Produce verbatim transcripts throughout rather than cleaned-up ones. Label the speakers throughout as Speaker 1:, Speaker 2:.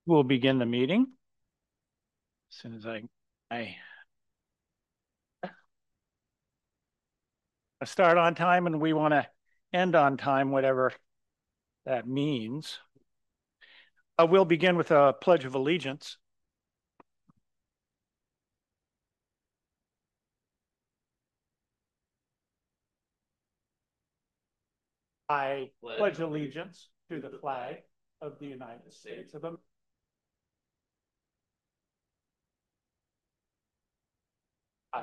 Speaker 1: We'll begin the meeting as soon as I, I start on time, and we want to end on time, whatever that means. Uh, we'll begin with a Pledge of Allegiance. I pledge allegiance to the flag of the United States of America. I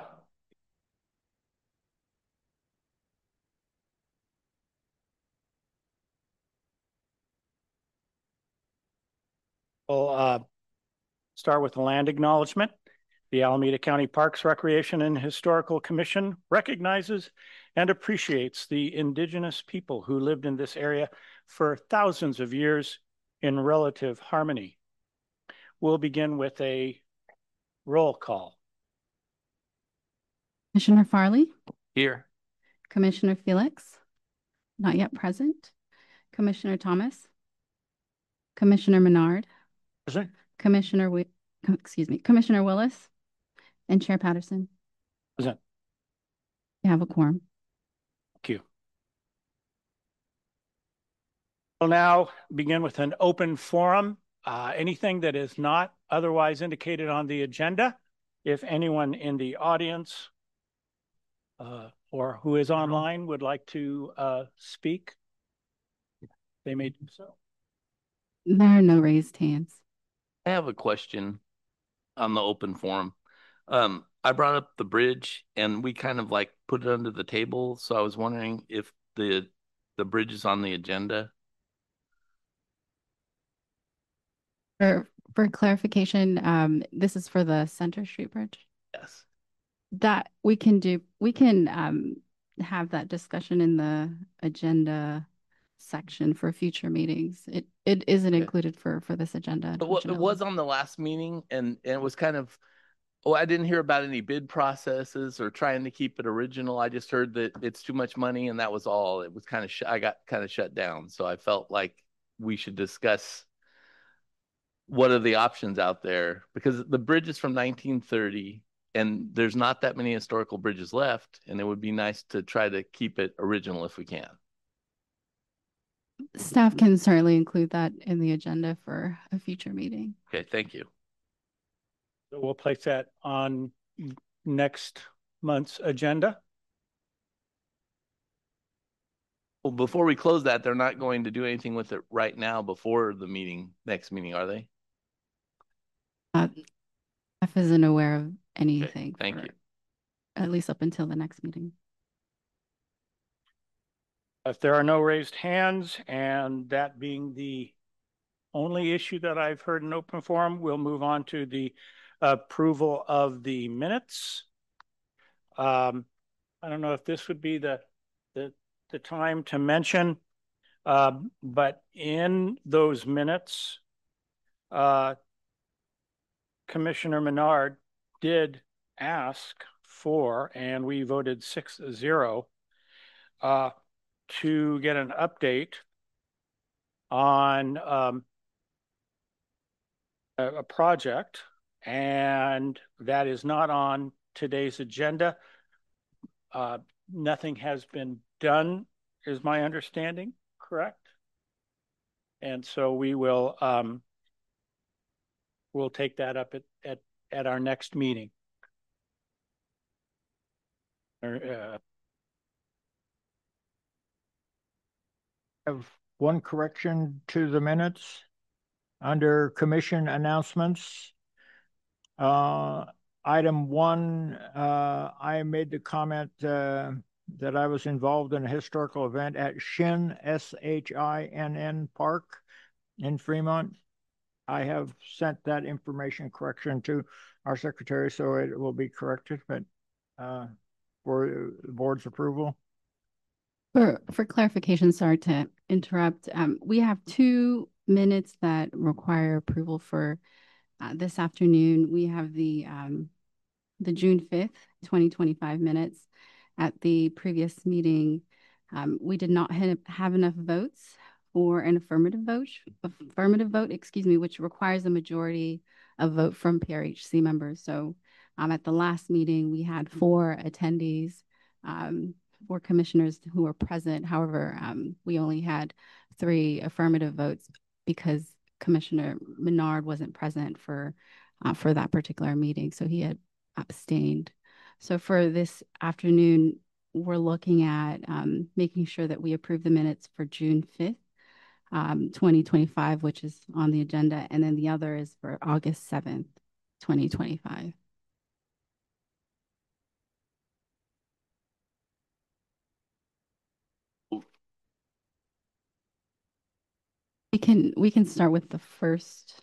Speaker 1: will uh, start with the land acknowledgement. The Alameda County Parks, Recreation, and Historical Commission recognizes and appreciates the indigenous people who lived in this area for thousands of years in relative harmony. We'll begin with a roll call.
Speaker 2: Commissioner Farley?
Speaker 3: Here.
Speaker 2: Commissioner Felix? Not yet present. Commissioner Thomas? Commissioner Menard?
Speaker 1: Present.
Speaker 2: Commissioner, we excuse me, Commissioner Willis? And Chair Patterson?
Speaker 1: Present.
Speaker 2: You have a quorum.
Speaker 1: Thank you. We'll now begin with an open forum. Uh, anything that is not otherwise indicated on the agenda, if anyone in the audience uh, or who is online would like to uh, speak, they may do so.
Speaker 2: There are no raised hands.
Speaker 3: I have a question on the open forum. Um, I brought up the bridge and we kind of like put it under the table. So I was wondering if the the bridge is on the agenda.
Speaker 2: For, for clarification, um, this is for the Center Street Bridge?
Speaker 3: Yes.
Speaker 2: That we can do, we can um, have that discussion in the agenda section for future meetings. It it isn't okay. included for for this agenda.
Speaker 3: Well, it was on the last meeting, and, and it was kind of, oh, I didn't hear about any bid processes or trying to keep it original. I just heard that it's too much money, and that was all. It was kind of, sh I got kind of shut down. So I felt like we should discuss what are the options out there, because the bridge is from nineteen thirty, and there's not that many historical bridges left, and it would be nice to try to keep it original if we can.
Speaker 2: Staff can certainly include that in the agenda for a future meeting.
Speaker 3: Okay, thank you.
Speaker 1: So we'll place that on next month's agenda.
Speaker 3: Well, before we close that, they're not going to do anything with it right now before the meeting, next meeting, are they?
Speaker 2: Uh, Staff isn't aware of anything.
Speaker 3: Okay, thank
Speaker 2: for,
Speaker 3: you.
Speaker 2: At least up until the next meeting.
Speaker 1: If there are no raised hands, and that being the only issue that I've heard in open forum, we'll move on to the approval of the minutes. Um, I don't know if this would be the, the, the time to mention, uh, but in those minutes, uh, Commissioner Menard did ask for, and we voted six zero, uh, to get an update on um, a, a project, and that is not on today's agenda. Uh, nothing has been done, is my understanding, correct? And so we will um, we'll take that up at, at, at our next meeting. Or, uh,
Speaker 4: have one correction to the minutes under commission announcements. Uh, item one, uh, I made the comment uh, that I was involved in a historical event at Shinn, S H I N N Park in Fremont. I have sent that information correction to our secretary, so it will be corrected, but uh, for the board's approval.
Speaker 2: For, for clarification, sorry to interrupt. Um, we have two minutes that require approval for uh, this afternoon. We have the um, the June fifth, twenty twenty-five minutes. At the previous meeting, um, we did not have, have enough votes for an affirmative vote, affirmative vote, excuse me, which requires a majority of vote from P R H C members. So um, at the last meeting, we had four attendees, um, four commissioners who were present. However, um, we only had three affirmative votes because Commissioner Menard wasn't present for uh, for that particular meeting, so he had abstained. So for this afternoon, we're looking at um, making sure that we approve the minutes for June fifth, um, twenty twenty-five, which is on the agenda, and then the other is for August seventh, twenty twenty-five. We can we can start with the first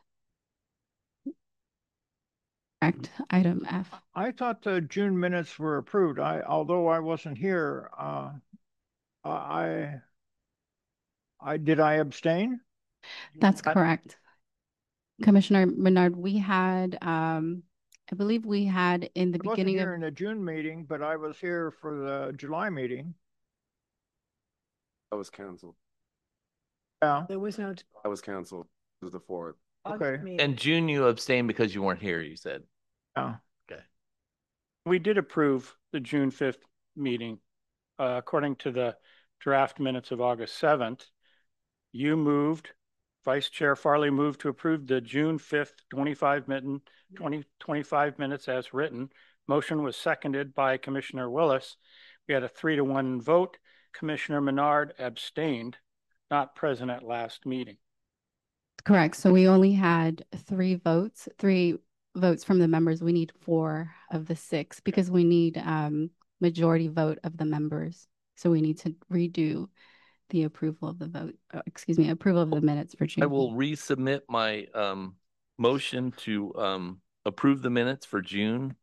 Speaker 2: correct item F.
Speaker 4: I thought the June minutes were approved. I, although I wasn't here, uh, I, I, did I abstain?
Speaker 2: That's
Speaker 3: I-
Speaker 2: correct. Commissioner Menard, we had, um, I believe we had in the
Speaker 4: I wasn't
Speaker 2: beginning
Speaker 4: here
Speaker 2: of,
Speaker 4: in the June meeting, but I was here for the July meeting.
Speaker 5: I was canceled.
Speaker 4: Yeah,
Speaker 6: There was no
Speaker 5: I was canceled. It was the fourth.
Speaker 6: August
Speaker 4: Okay.
Speaker 6: meeting.
Speaker 3: And June, you abstained because you weren't here, you said.
Speaker 4: yeah.
Speaker 1: We did approve the June fifth meeting. Uh, according to the draft minutes of August seventh, you moved, Vice Chair Farley moved to approve the June fifth, twenty-five minute, twenty, twenty-five minutes as written. Motion was seconded by Commissioner Willis. We had a three to one vote. Commissioner Menard abstained, not present at last meeting.
Speaker 2: correct. So we only had three votes, three votes from the members. We need four of the six because we need um, majority vote of the members. So we need to redo the approval of the vote, uh, excuse me, approval of the minutes for June.
Speaker 3: I will resubmit my um, motion to um, approve the minutes for June.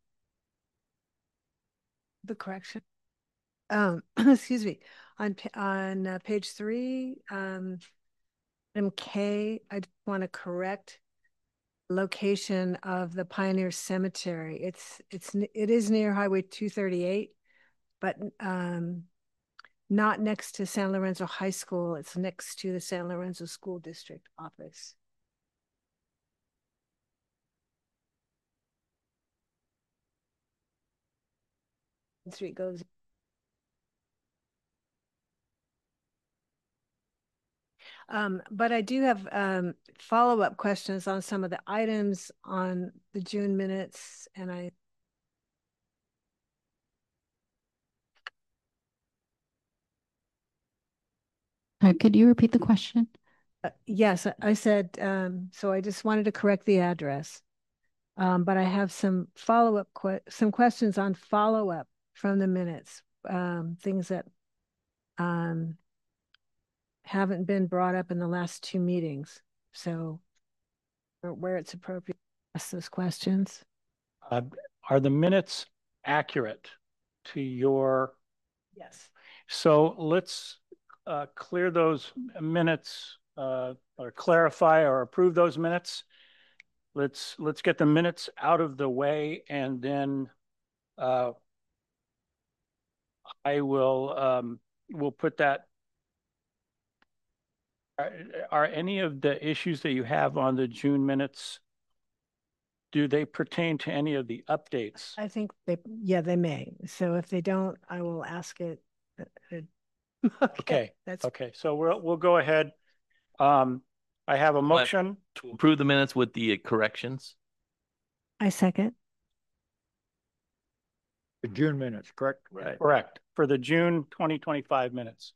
Speaker 6: The correction. Um, excuse me, on, on uh, page three, um, item K, I want to correct location of the Pioneer Cemetery. It's, it's, it is near Highway two thirty-eight, but um, not next to San Lorenzo High School. It's next to the San Lorenzo School District office. Street goes. Um, but I do have um, follow-up questions on some of the items on the June minutes, and I
Speaker 2: Uh, could you repeat the question?
Speaker 6: uh, yes, I said um, so. I just wanted to correct the address, um, but I have some follow-up que some questions on follow-up from the minutes, um, things that um, haven't been brought up in the last two meetings. So, where it's appropriate to ask those questions.
Speaker 1: Uh, are the minutes accurate to your?
Speaker 6: Yes.
Speaker 1: So let's uh, clear those minutes uh, or clarify or approve those minutes. Let's let's get the minutes out of the way, and then uh, I will um, will put that. Are, are any of the issues that you have on the June minutes, do they pertain to any of the updates?
Speaker 6: I think they, yeah, they may. So if they don't, I will ask it. Okay.
Speaker 1: Okay.
Speaker 6: That's
Speaker 1: Okay. So we'll we'll go ahead. Um, I have a motion
Speaker 3: To approve the minutes with the corrections.
Speaker 6: I second.
Speaker 4: The June minutes, correct?
Speaker 3: Right.
Speaker 1: correct for the June twenty twenty-five minutes.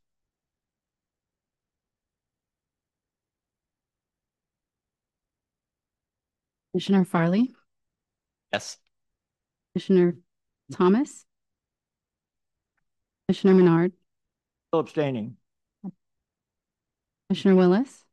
Speaker 2: Commissioner Farley,
Speaker 3: Yes.
Speaker 2: Commissioner Thomas, Commissioner Menard,
Speaker 4: Still abstaining.
Speaker 2: Commissioner Willis,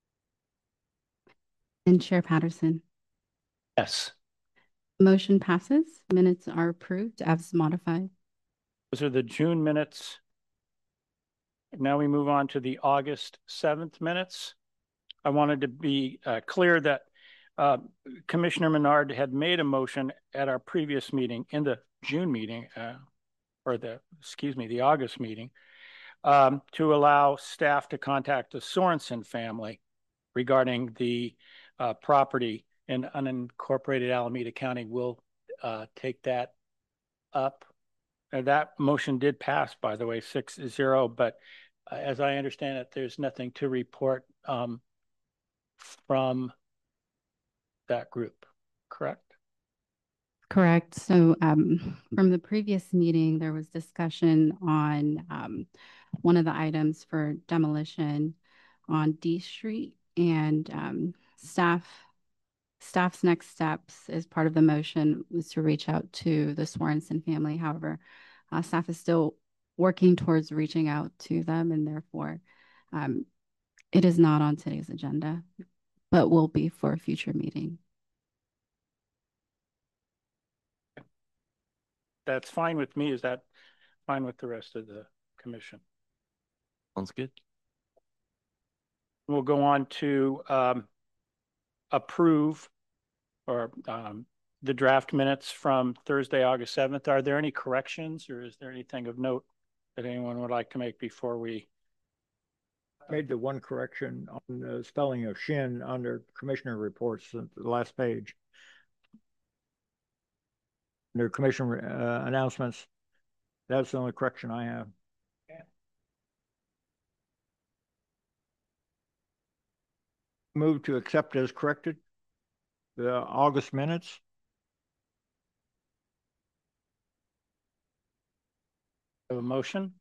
Speaker 2: and Chair Patterson.
Speaker 1: Yes.
Speaker 2: Motion passes. Minutes are approved as modified.
Speaker 1: Those are the June minutes. Now we move on to the August seventh minutes. I wanted to be uh, clear that uh, Commissioner Menard had made a motion at our previous meeting in the June meeting, uh, or the, excuse me, the August meeting, um, to allow staff to contact the Sorensen family regarding the uh, property in unincorporated Alameda County. We'll uh, take that up. And that motion did pass, by the way, six zero, but uh, as I understand it, there's nothing to report um, from that group, correct?
Speaker 2: Correct. So um, from the previous meeting, there was discussion on um, one of the items for demolition on D Street, and um, staff staff's next steps as part of the motion was to reach out to the Sorensen family. However, uh, staff is still working towards reaching out to them, and therefore um, it is not on today's agenda, but will be for a future meeting.
Speaker 1: That's fine with me. Is that fine with the rest of the commission?
Speaker 3: Sounds good.
Speaker 1: We'll go on to um, approve or um, the draft minutes from Thursday, August seventh. Are there any corrections, or is there anything of note that anyone would like to make before we?
Speaker 4: Made the one correction on the spelling of Shin under commissioner reports at the last page. Under commission uh, announcements. That's the only correction I have.
Speaker 1: Yeah.
Speaker 4: Move to accept as corrected the August minutes.
Speaker 1: Have a motion?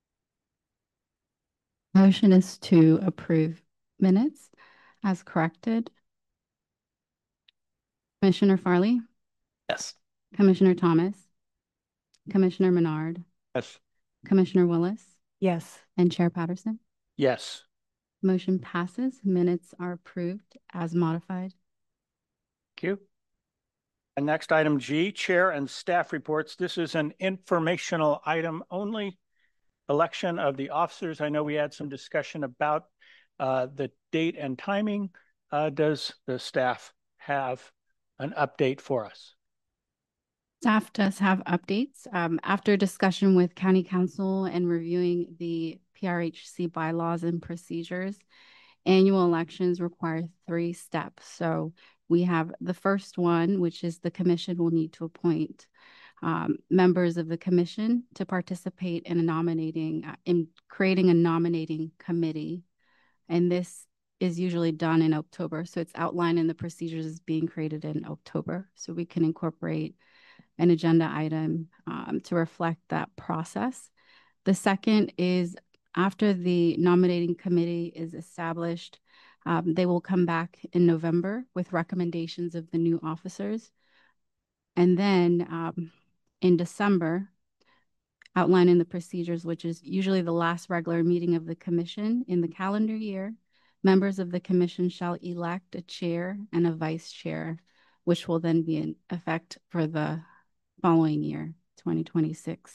Speaker 2: Motion is to approve minutes as corrected. Commissioner Farley?
Speaker 3: Yes.
Speaker 2: Commissioner Thomas? Commissioner Menard?
Speaker 4: Yes.
Speaker 2: Commissioner Willis?
Speaker 6: Yes.
Speaker 2: And Chair Patterson?
Speaker 1: Yes.
Speaker 2: Motion passes. Minutes are approved as modified.
Speaker 1: Thank you. And next, item G, chair and staff reports. This is an informational item only. Election of the officers. I know we had some discussion about uh, the date and timing. Uh, does the staff have an update for us?
Speaker 2: Staff does have updates. Um, after discussion with County Council and reviewing the P R H C bylaws and procedures, annual elections require three steps. So we have the first one, which is the commission will need to appoint um, members of the commission to participate in a nominating, uh, in creating a nominating committee. And this is usually done in October. So it's outlined in the procedures as being created in October. So we can incorporate an agenda item um, to reflect that process. The second is after the nominating committee is established, um, they will come back in November with recommendations of the new officers. And then um, in December, outlining the procedures, which is usually the last regular meeting of the commission in the calendar year, members of the commission shall elect a chair and a vice chair, which will then be in effect for the following year, twenty twenty-six.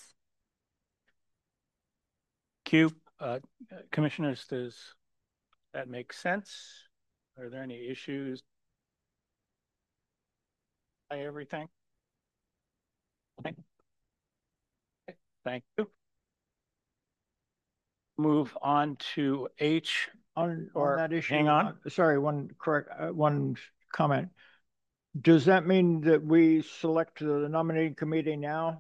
Speaker 1: Q, uh, commissioners, does that make sense? Are there any issues? By everything? Okay. Thank you. Move on to H.
Speaker 4: On,
Speaker 1: Or
Speaker 4: on that issue,
Speaker 1: hang on.
Speaker 4: uh, sorry, one correct, uh, one comment. Does that mean that we select the nominating committee now?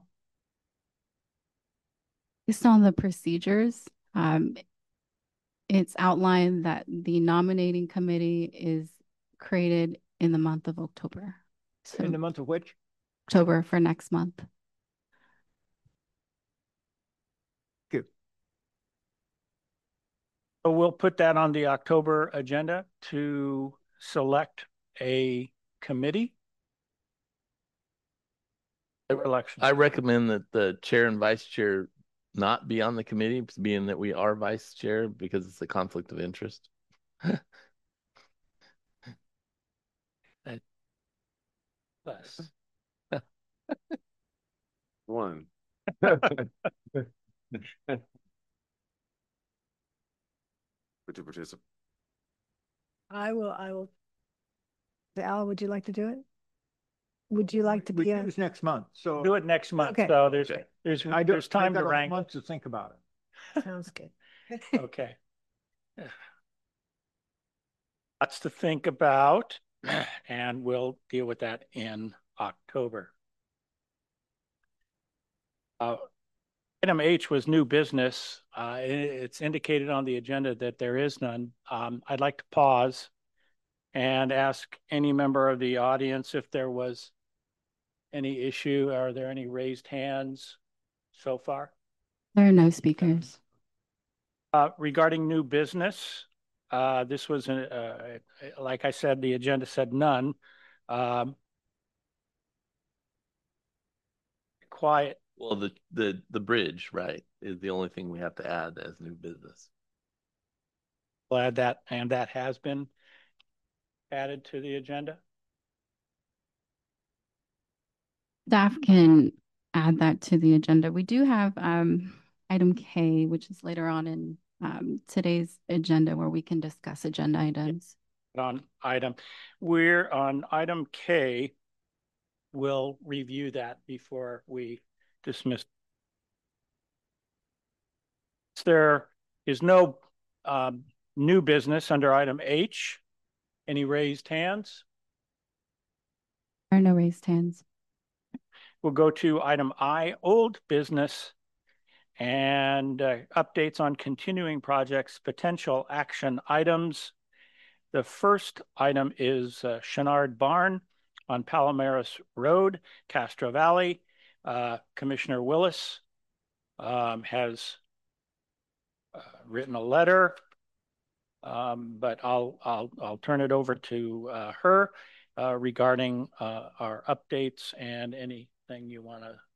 Speaker 2: Based on the procedures, um, it's outlined that the nominating committee is created in the month of October. So
Speaker 4: In the month of which?
Speaker 2: October for next month.
Speaker 4: Good.
Speaker 1: So we'll put that on the October agenda to select a committee. Election.
Speaker 3: I recommend that the chair and vice chair not be on the committee, being that we are vice chair, because it's a conflict of interest.
Speaker 1: Less.
Speaker 5: One. Would you participate?
Speaker 6: I will, I will. Al, would you like to do it? Would you like to
Speaker 4: We
Speaker 6: be a?
Speaker 4: choose next month, so.
Speaker 1: Do it next month.
Speaker 6: Okay.
Speaker 1: So there's,
Speaker 3: Okay.
Speaker 1: there's,
Speaker 4: I don't,
Speaker 1: there's time
Speaker 4: I've
Speaker 1: to
Speaker 4: got a
Speaker 1: rank.
Speaker 4: month to think about it.
Speaker 6: Sounds good.
Speaker 1: Okay. Lots to think about, and we'll deal with that in October. Uh, item H was new business. Uh, it, it's indicated on the agenda that there is none. Um, I'd like to pause and ask any member of the audience if there was any issue. Are there any raised hands so far?
Speaker 2: There are no speakers.
Speaker 1: Uh, regarding new business, uh, this was, an, uh, like I said, the agenda said none. Um, quiet.
Speaker 3: Well, the, the, the bridge, right, is the only thing we have to add as new business.
Speaker 1: We'll add that, and that has been added to the agenda.
Speaker 2: Staff can add that to the agenda. We do have um, item K, which is later on in um, today's agenda where we can discuss agenda items.
Speaker 1: On item, we're on item K. We'll review that before we dismiss. There is no um, new business under item H. Any raised hands?
Speaker 2: There are no raised hands.
Speaker 1: We'll go to item I, old business, and uh, updates on continuing projects, potential action items. The first item is uh, Chenard Barn on Palomares Road, Castro Valley. Uh, Commissioner Willis um, has uh, written a letter, um, but I'll, I'll, I'll turn it over to uh, her uh, regarding uh, our updates and anything you want to.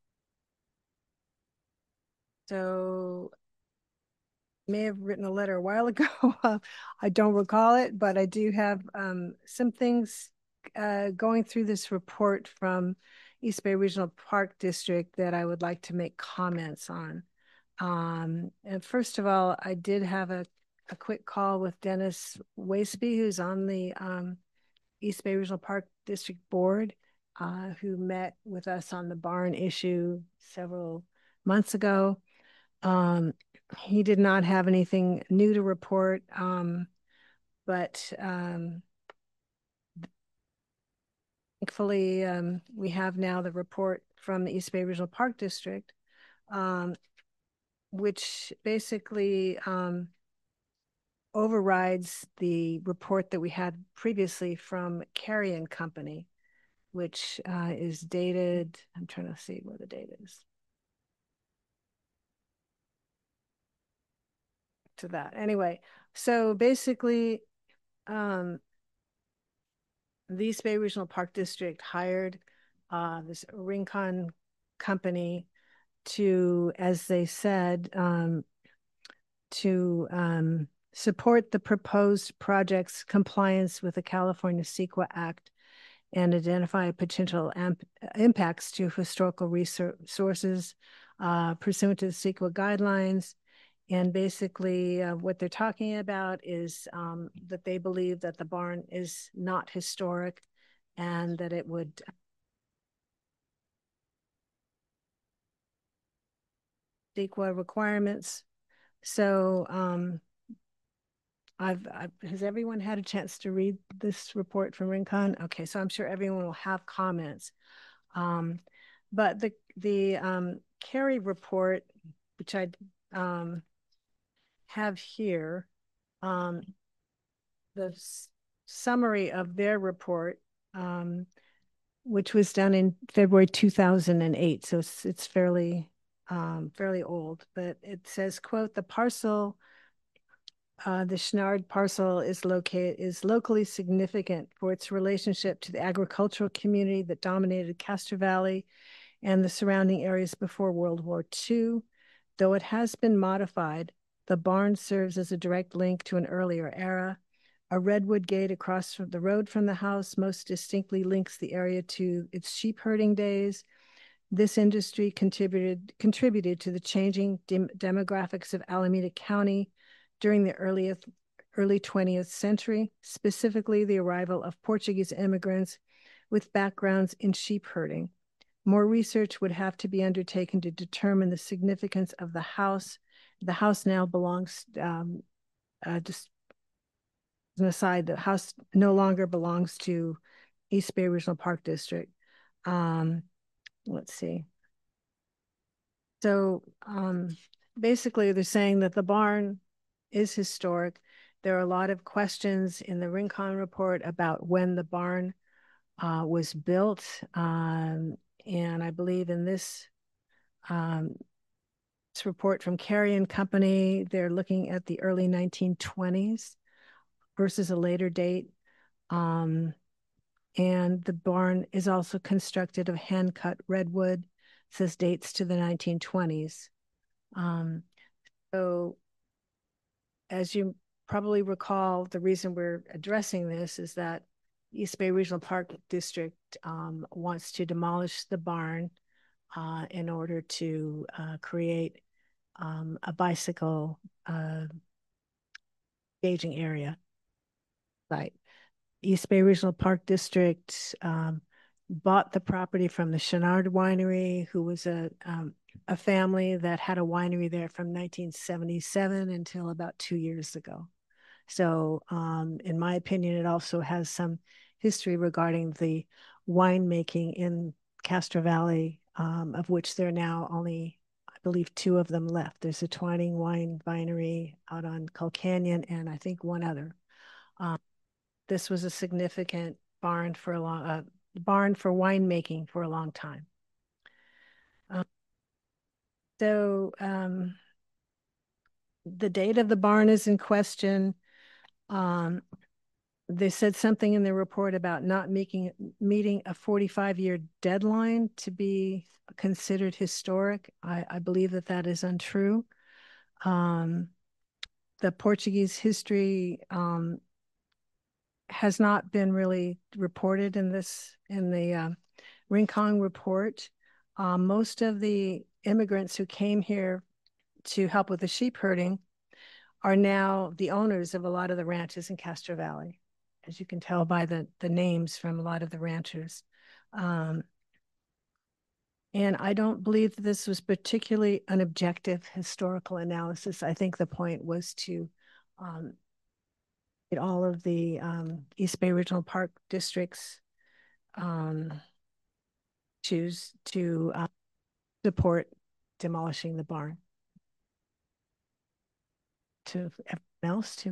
Speaker 6: So may have written a letter a while ago. I don't recall it, but I do have um, some things uh, going through this report from East Bay Regional Park District that I would like to make comments on. Um, and first of all, I did have a, a quick call with Dennis Waseby, who's on the um, East Bay Regional Park District Board, uh, who met with us on the barn issue several months ago. Um, he did not have anything new to report, um, but um, thankfully um, we have now the report from the East Bay Regional Park District, um, which basically um, overrides the report that we had previously from Carey and Company, which uh, is dated, I'm trying to see where the date is. To that anyway, so basically um the East Bay Regional Park District hired uh this Rincon company to, as they said, um to um support the proposed project's compliance with the California CEQA Act and identify potential impacts to historical resources uh pursuant to the CEQA guidelines. And basically uh, what they're talking about is um, that they believe that the barn is not historic and that it would CEQA requirements. So um, I've, I've, has everyone had a chance to read this report from Rincon? Okay, so I'm sure everyone will have comments. Um, but the, the um, Carey report, which I um, have here, um, the summary of their report, um, which was done in February two thousand eight. So it's, it's fairly, um, fairly old, but it says, quote, the parcel, uh, the Chenard parcel is located, is locally significant for its relationship to the agricultural community that dominated Castro Valley and the surrounding areas before World War Two. Though it has been modified, the barn serves as a direct link to an earlier era. A redwood gate across from the road from the house most distinctly links the area to its sheep herding days. This industry contributed, contributed to the changing dem demographics of Alameda County during the earliest, early twentieth century, specifically the arrival of Portuguese immigrants with backgrounds in sheep herding. More research would have to be undertaken to determine the significance of the house the house now belongs, um, uh, just as an aside, the house no longer belongs to East Bay Regional Park District. Um, let's see. So um, basically, they're saying that the barn is historic. There are a lot of questions in the Rincon report about when the barn uh, was built. Um, and I believe in this, um, this report from Carey and Company, they're looking at the early nineteen twenties versus a later date. Um, and the barn is also constructed of hand-cut redwood. It says dates to the nineteen twenties. Um, so as you probably recall, the reason we're addressing this is that East Bay Regional Park District um, wants to demolish the barn uh, in order to uh, create um, a bicycle uh, staging area. Right. East Bay Regional Park District um, bought the property from the Chenard Winery, who was a um, a family that had a winery there from nineteen seventy-seven until about two years ago. So um, in my opinion, it also has some history regarding the winemaking in Castro Valley, um, of which there are now only, I believe, two of them left. There's a Twining Wine Winery out on Cull Canyon, and I think one other. Um, this was a significant barn for a long, uh, barn for winemaking for a long time. Um, so um, the date of the barn is in question. Um, they said something in the report about not making meeting a forty-five year deadline to be considered historic. I, I believe that that is untrue. Um, the Portuguese history um, has not been really reported in this in the uh, Rincon report. Um, most of the immigrants who came here to help with the sheep herding are now the owners of a lot of the ranches in Castro Valley, as you can tell by the, the names from a lot of the ranchers. Um, and I don't believe that this was particularly an objective historical analysis. I think the point was to um, get all of the um, East Bay Regional Park districts um, choose to uh, support demolishing the barn. To everyone else to.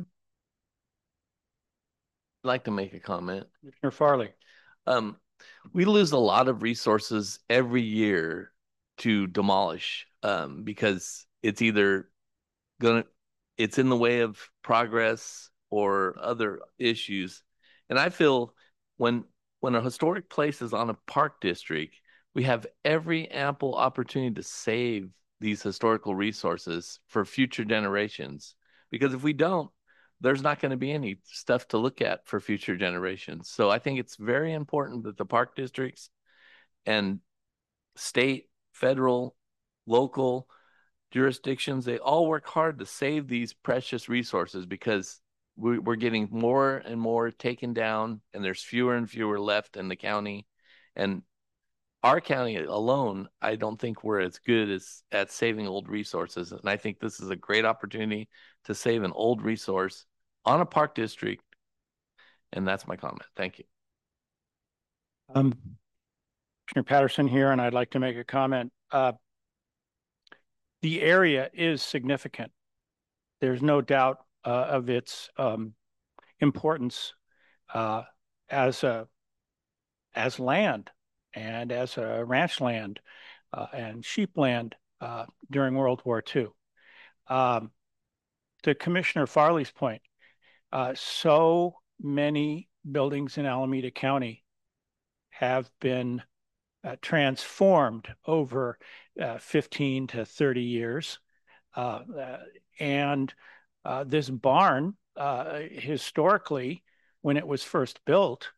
Speaker 3: I'd like to make a comment.
Speaker 1: Commissioner Farley.
Speaker 3: Um, we lose a lot of resources every year to demolish um, because it's either gonna, it's in the way of progress or other issues. And I feel when when a historic place is on a park district, we have every ample opportunity to save these historical resources for future generations. Because if we don't, there's not going to be any stuff to look at for future generations. So I think it's very important that the park districts and state, federal, local jurisdictions, they all work hard to save these precious resources because we, we're getting more and more taken down and there's fewer and fewer left in the county. And our county alone, I don't think we're as good as at saving old resources. And I think this is a great opportunity to save an old resource on a park district. And that's my comment. Thank you.
Speaker 1: Um, Commissioner Patterson here, and I'd like to make a comment. Uh, the area is significant. There's no doubt uh, of its um, importance uh, as a as land and as a ranch land uh, and sheep land uh, during World War Two. Um, to Commissioner Farley's point, uh, so many buildings in Alameda County have been uh, transformed over uh, fifteen to thirty years. Uh, uh, and uh, this barn, uh, historically, when it was first built,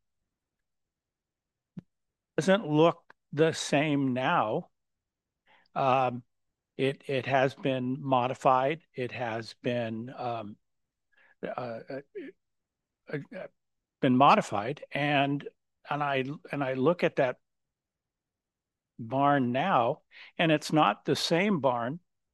Speaker 1: doesn't look the same now. Um, it it has been modified. It has been um, uh, uh, uh, been modified, and and I and I look at that barn now, and it's not the same barn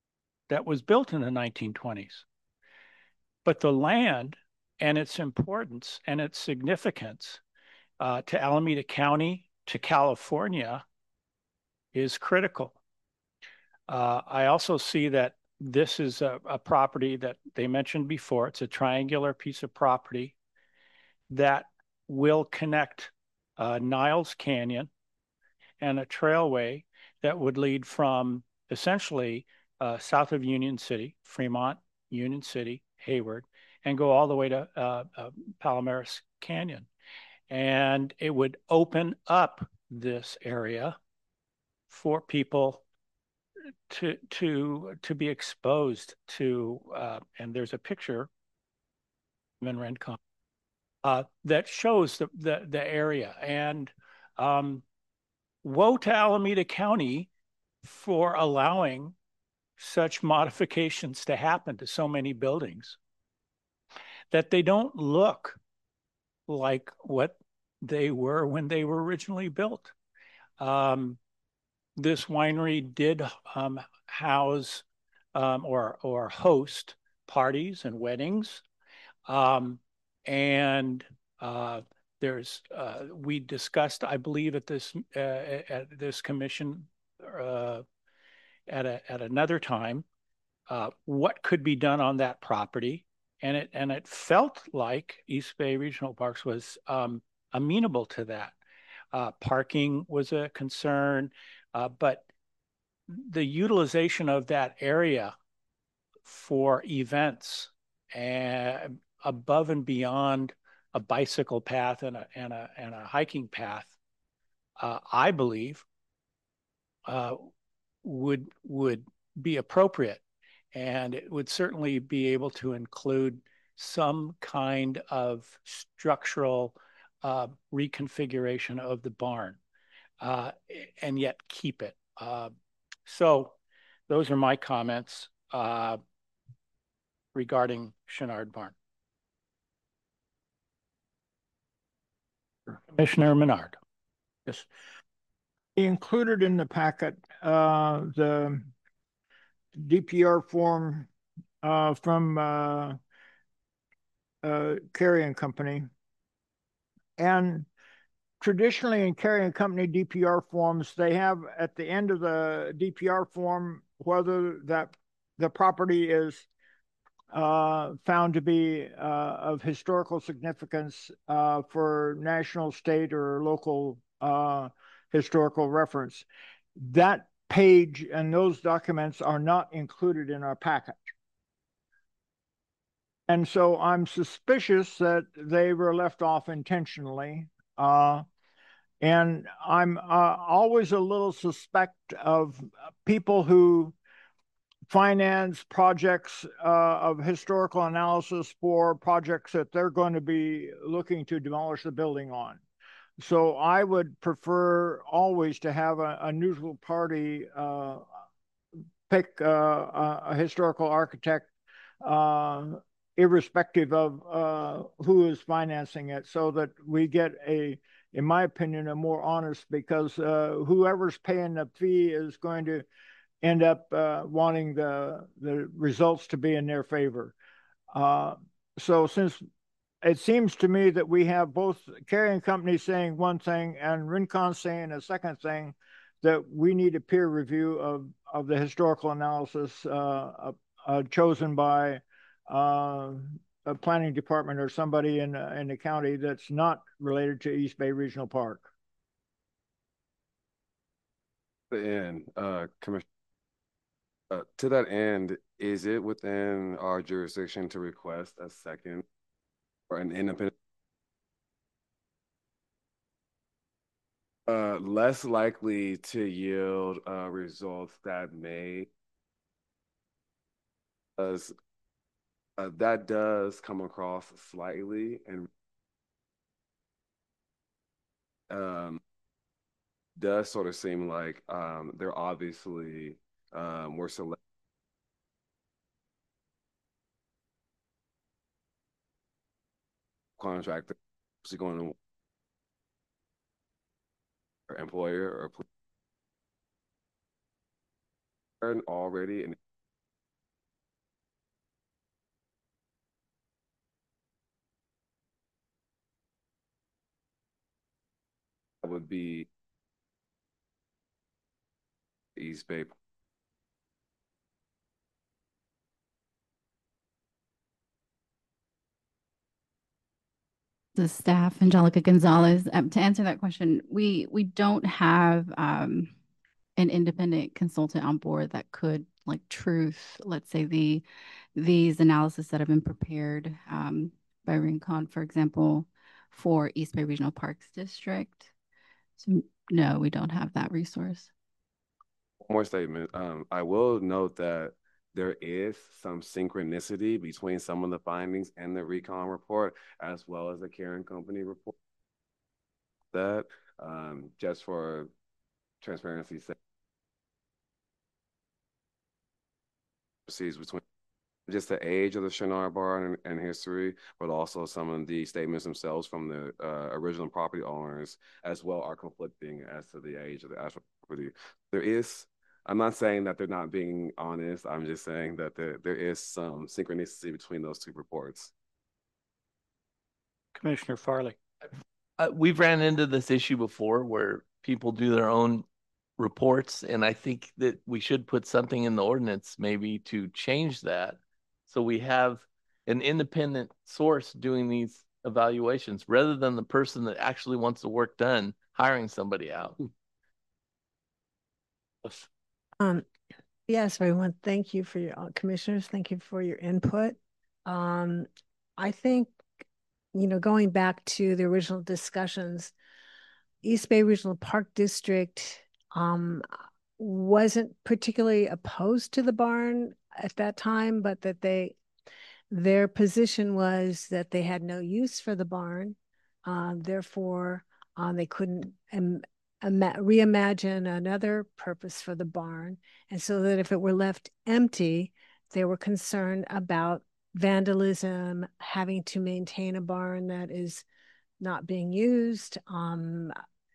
Speaker 1: that was built in the nineteen twenties. But the land and its importance and its significance uh, to Alameda County, to California, is critical. Uh, I also see that this is a, a property that they mentioned before. It's a triangular piece of property that will connect uh, Niles Canyon and a trailway that would lead from essentially uh, south of Union City, Fremont, Union City, Hayward, and go all the way to uh, uh, Palomares Canyon. And it would open up this area for people to to to be exposed to. Uh, and there's a picture, Minrencon, uh, that shows the, the the area. And um, woe to Alameda County for allowing such modifications to happen to so many buildings that they don't look like what they were when they were originally built. Um, this winery did um, house um, or or host parties and weddings, um, and uh, there's uh, we discussed, I believe, at this uh, at this commission uh, at a at another time uh, what could be done on that property, and it and it felt like East Bay Regional Parks was um, amenable to that. Uh, parking was a concern, uh, but the utilization of that area for events and above and beyond a bicycle path and a and a and a hiking path, uh, I believe, uh, would would be appropriate, and it would certainly be able to include some kind of structural uh, reconfiguration of the barn, uh, and yet keep it. Uh, so those are my comments uh, regarding Chenard Barn. Commissioner Menard. Yes.
Speaker 4: Included in the packet, uh, the D P R form uh, from uh, uh, Carrion Company. And traditionally in Carrion Company D P R forms, they have at the end of the D P R form whether that the property is uh, found to be uh, of historical significance uh, for national, state, or local uh, historical reference. That page and those documents are not included in our packet. And so I'm suspicious that they were left off intentionally. Uh, and I'm uh, always a little suspect of people who finance projects uh, of historical analysis for projects that they're going to be looking to demolish the building on. So I would prefer always to have a, a neutral party uh, pick uh, a historical architect, uh, irrespective of uh, who is financing it, so that we get a, in my opinion, a more honest, because uh, whoever's paying the fee is going to end up uh, wanting the the results to be in their favor. Uh, so since it seems to me that we have both Carrion Company saying one thing and Rincon saying a second thing, that we need a peer review of, of the historical analysis uh, uh, chosen by uh, a planning department or somebody in, uh, in the county that's not related to East Bay Regional Park.
Speaker 5: The end, uh, Commissioner. Uh, to that end, is it within our jurisdiction to request a second or an independent? Uh, less likely to yield uh, results that may, as uh, that does come across slightly and um, does sort of seem like um, they're obviously um, were select. Contractor going to or employer or already and would be East Bay.
Speaker 2: The staff, Angelica Gonzalez. Um, to answer that question, we we don't have um, an independent consultant on board that could like truth, let's say the these analysis that have been prepared um, by Rincon, for example, for East Bay Regional Parks District. So no, we don't have that resource.
Speaker 5: One more statement. Um, I will note that there is some synchronicity between some of the findings and the recon report, as well as the Karen Company report. That um, just for transparency's sake, proceeds between just the age of the Chenard Bar and, and history, but also some of the statements themselves from the uh, original property owners as well are conflicting as to the age of the actual property. There is, I'm not saying that they're not being honest. I'm just saying that there, there is some synchronicity between those two reports.
Speaker 1: Commissioner Farley.
Speaker 3: Uh, we've ran into this issue before where people do their own reports, and I think that we should put something in the ordinance maybe to change that. So we have an independent source doing these evaluations rather than the person that actually wants the work done hiring somebody out.
Speaker 6: Um, yes, everyone. Thank you for your uh, commissioners. Thank you for your input. Um, I think, you know, going back to the original discussions, East Bay Regional Park District um, wasn't particularly opposed to the barn at that time, but that they, their position was that they had no use for the barn. Uh, therefore, uh, they couldn't um, reimagine another purpose for the barn. And so that if it were left empty, they were concerned about vandalism, having to maintain a barn that is not being used. Um,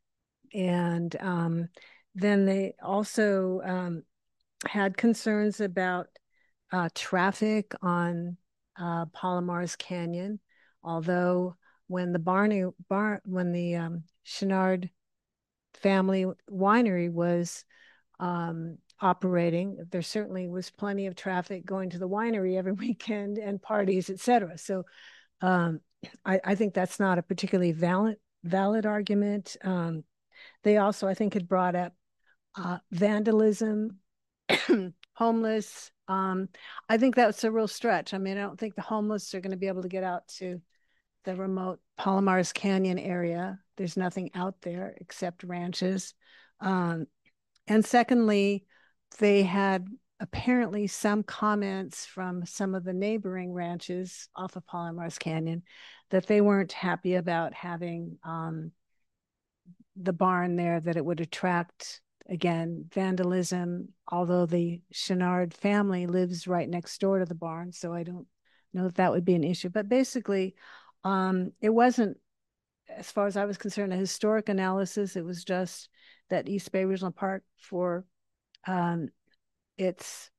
Speaker 6: and um, then they also um, had concerns about uh, traffic on uh, Palomares Canyon, although when the Barney bar when the um, Chenard family winery was um, operating, there certainly was plenty of traffic going to the winery every weekend and parties, et cetera. So um, I, I think that's not a particularly valid valid argument. Um, they also, I think, had brought up uh, vandalism, homeless. Um, I think that's a real stretch. I mean, I don't think the homeless are going to be able to get out to the remote Palomares Canyon area. There's nothing out there except ranches. Um, and secondly, they had apparently some comments from some of the neighboring ranches off of Palomares Canyon that they weren't happy about having um, the barn there, that it would attract, again, vandalism, although the Chenard family lives right next door to the barn. So I don't know if that would be an issue. But basically, um, it wasn't, as far as I was concerned, a historic analysis. It was just that East Bay Regional Park, for um, its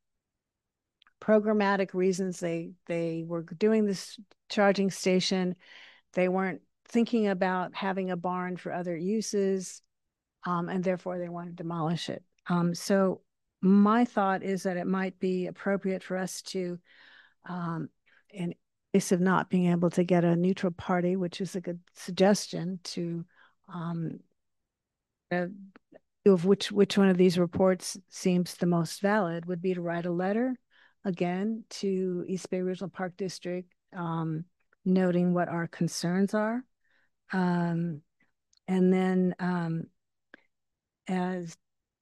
Speaker 6: programmatic reasons, they they were doing this charging station. They weren't thinking about having a barn for other uses, um, and therefore they want to demolish it. Um, so my thought is that it might be appropriate for us to, um, in case of not being able to get a neutral party, which is a good suggestion, to um, uh, of which which one of these reports seems the most valid, would be to write a letter again to East Bay Regional Park District, um, noting what our concerns are. Um, and then um, as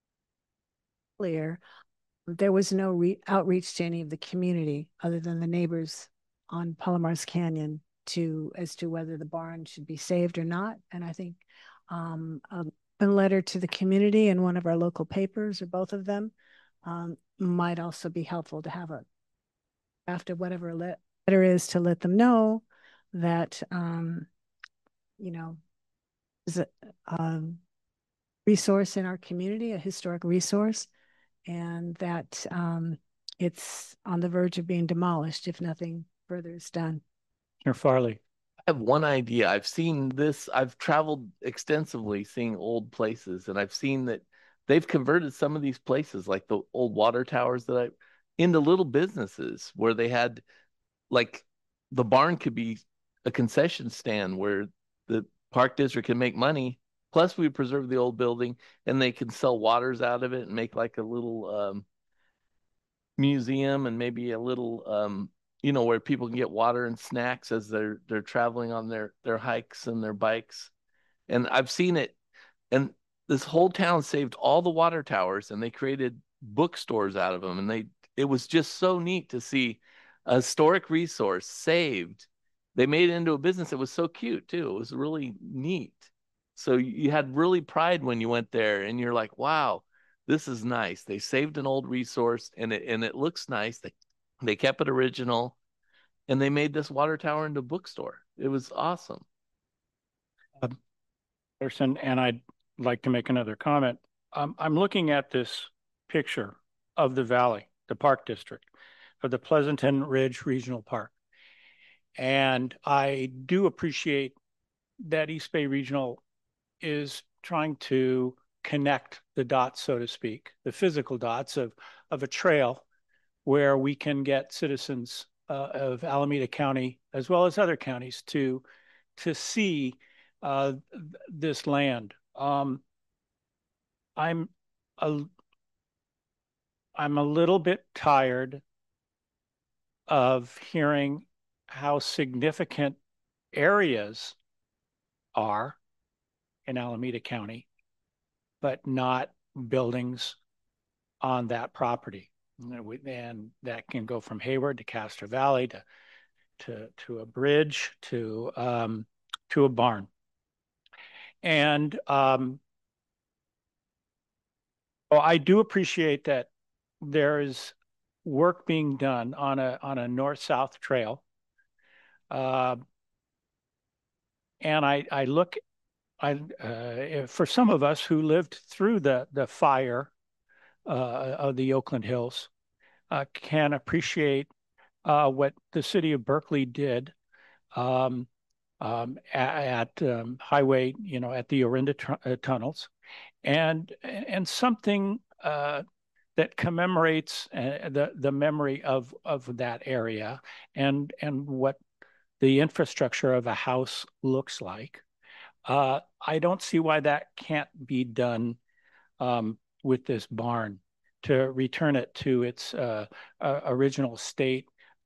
Speaker 6: clear, there was no re- outreach to any of the community other than the neighbors on Palomares Canyon to as to whether the barn should be saved or not. And I think um, a, a letter to the community in one of our local papers, or both of them, um, might also be helpful to have a after whatever le- letter is, to let them know that um, you know, is a um, resource in our community, a historic resource, and that um, it's on the verge of being demolished if nothing further is done.
Speaker 1: Commissioner Farley.
Speaker 3: have one idea. I've seen this, I've traveled extensively seeing old places, and I've seen that they've converted some of these places, like the old water towers that I, into little businesses where they had, like, the barn could be a concession stand where the park district can make money. Plus, we preserve the old building, and they can sell waters out of it and make like a little um, museum, and maybe a little um, you know, where people can get water and snacks as they're they're traveling on their their hikes and their bikes. And I've seen it, and this whole town saved all the water towers, and they created bookstores out of them, and they it was just so neat to see a historic resource saved. They made it into a business that was so cute too. It was really neat. So you had really pride when you went there, and you're like, wow, this is nice. They saved an old resource, and it and it looks nice. They they kept it original, and they made this water tower into a bookstore. It was awesome.
Speaker 1: Um, Person, and I'd like to make another comment. Um, I'm looking at this picture of the valley, the park district, of the Pleasanton Ridge Regional Park. And I do appreciate that East Bay Regional is trying to connect the dots, so to speak, the physical dots of, of a trail where we can get citizens uh, of Alameda County, as well as other counties, to, to see uh, this land. Um, I'm a, I'm a little bit tired of hearing how significant areas are in Alameda County, but not buildings on that property. And that can go from Hayward to Castro Valley to to to a bridge to um, to a barn. And um, well, I do appreciate that there is work being done on a on a north-south trail. Uh, and I I look I uh, for some of us who lived through the the fire uh, of the Oakland Hills uh, can appreciate uh, what the city of Berkeley did um, um, at, at um, highway, you know, at the Orinda uh, tunnels, and and something uh, that commemorates uh, the the memory of of that area and and what the infrastructure of a house looks like. Uh, I don't see why that can't be done um, with this barn to return it to its uh, uh, original state,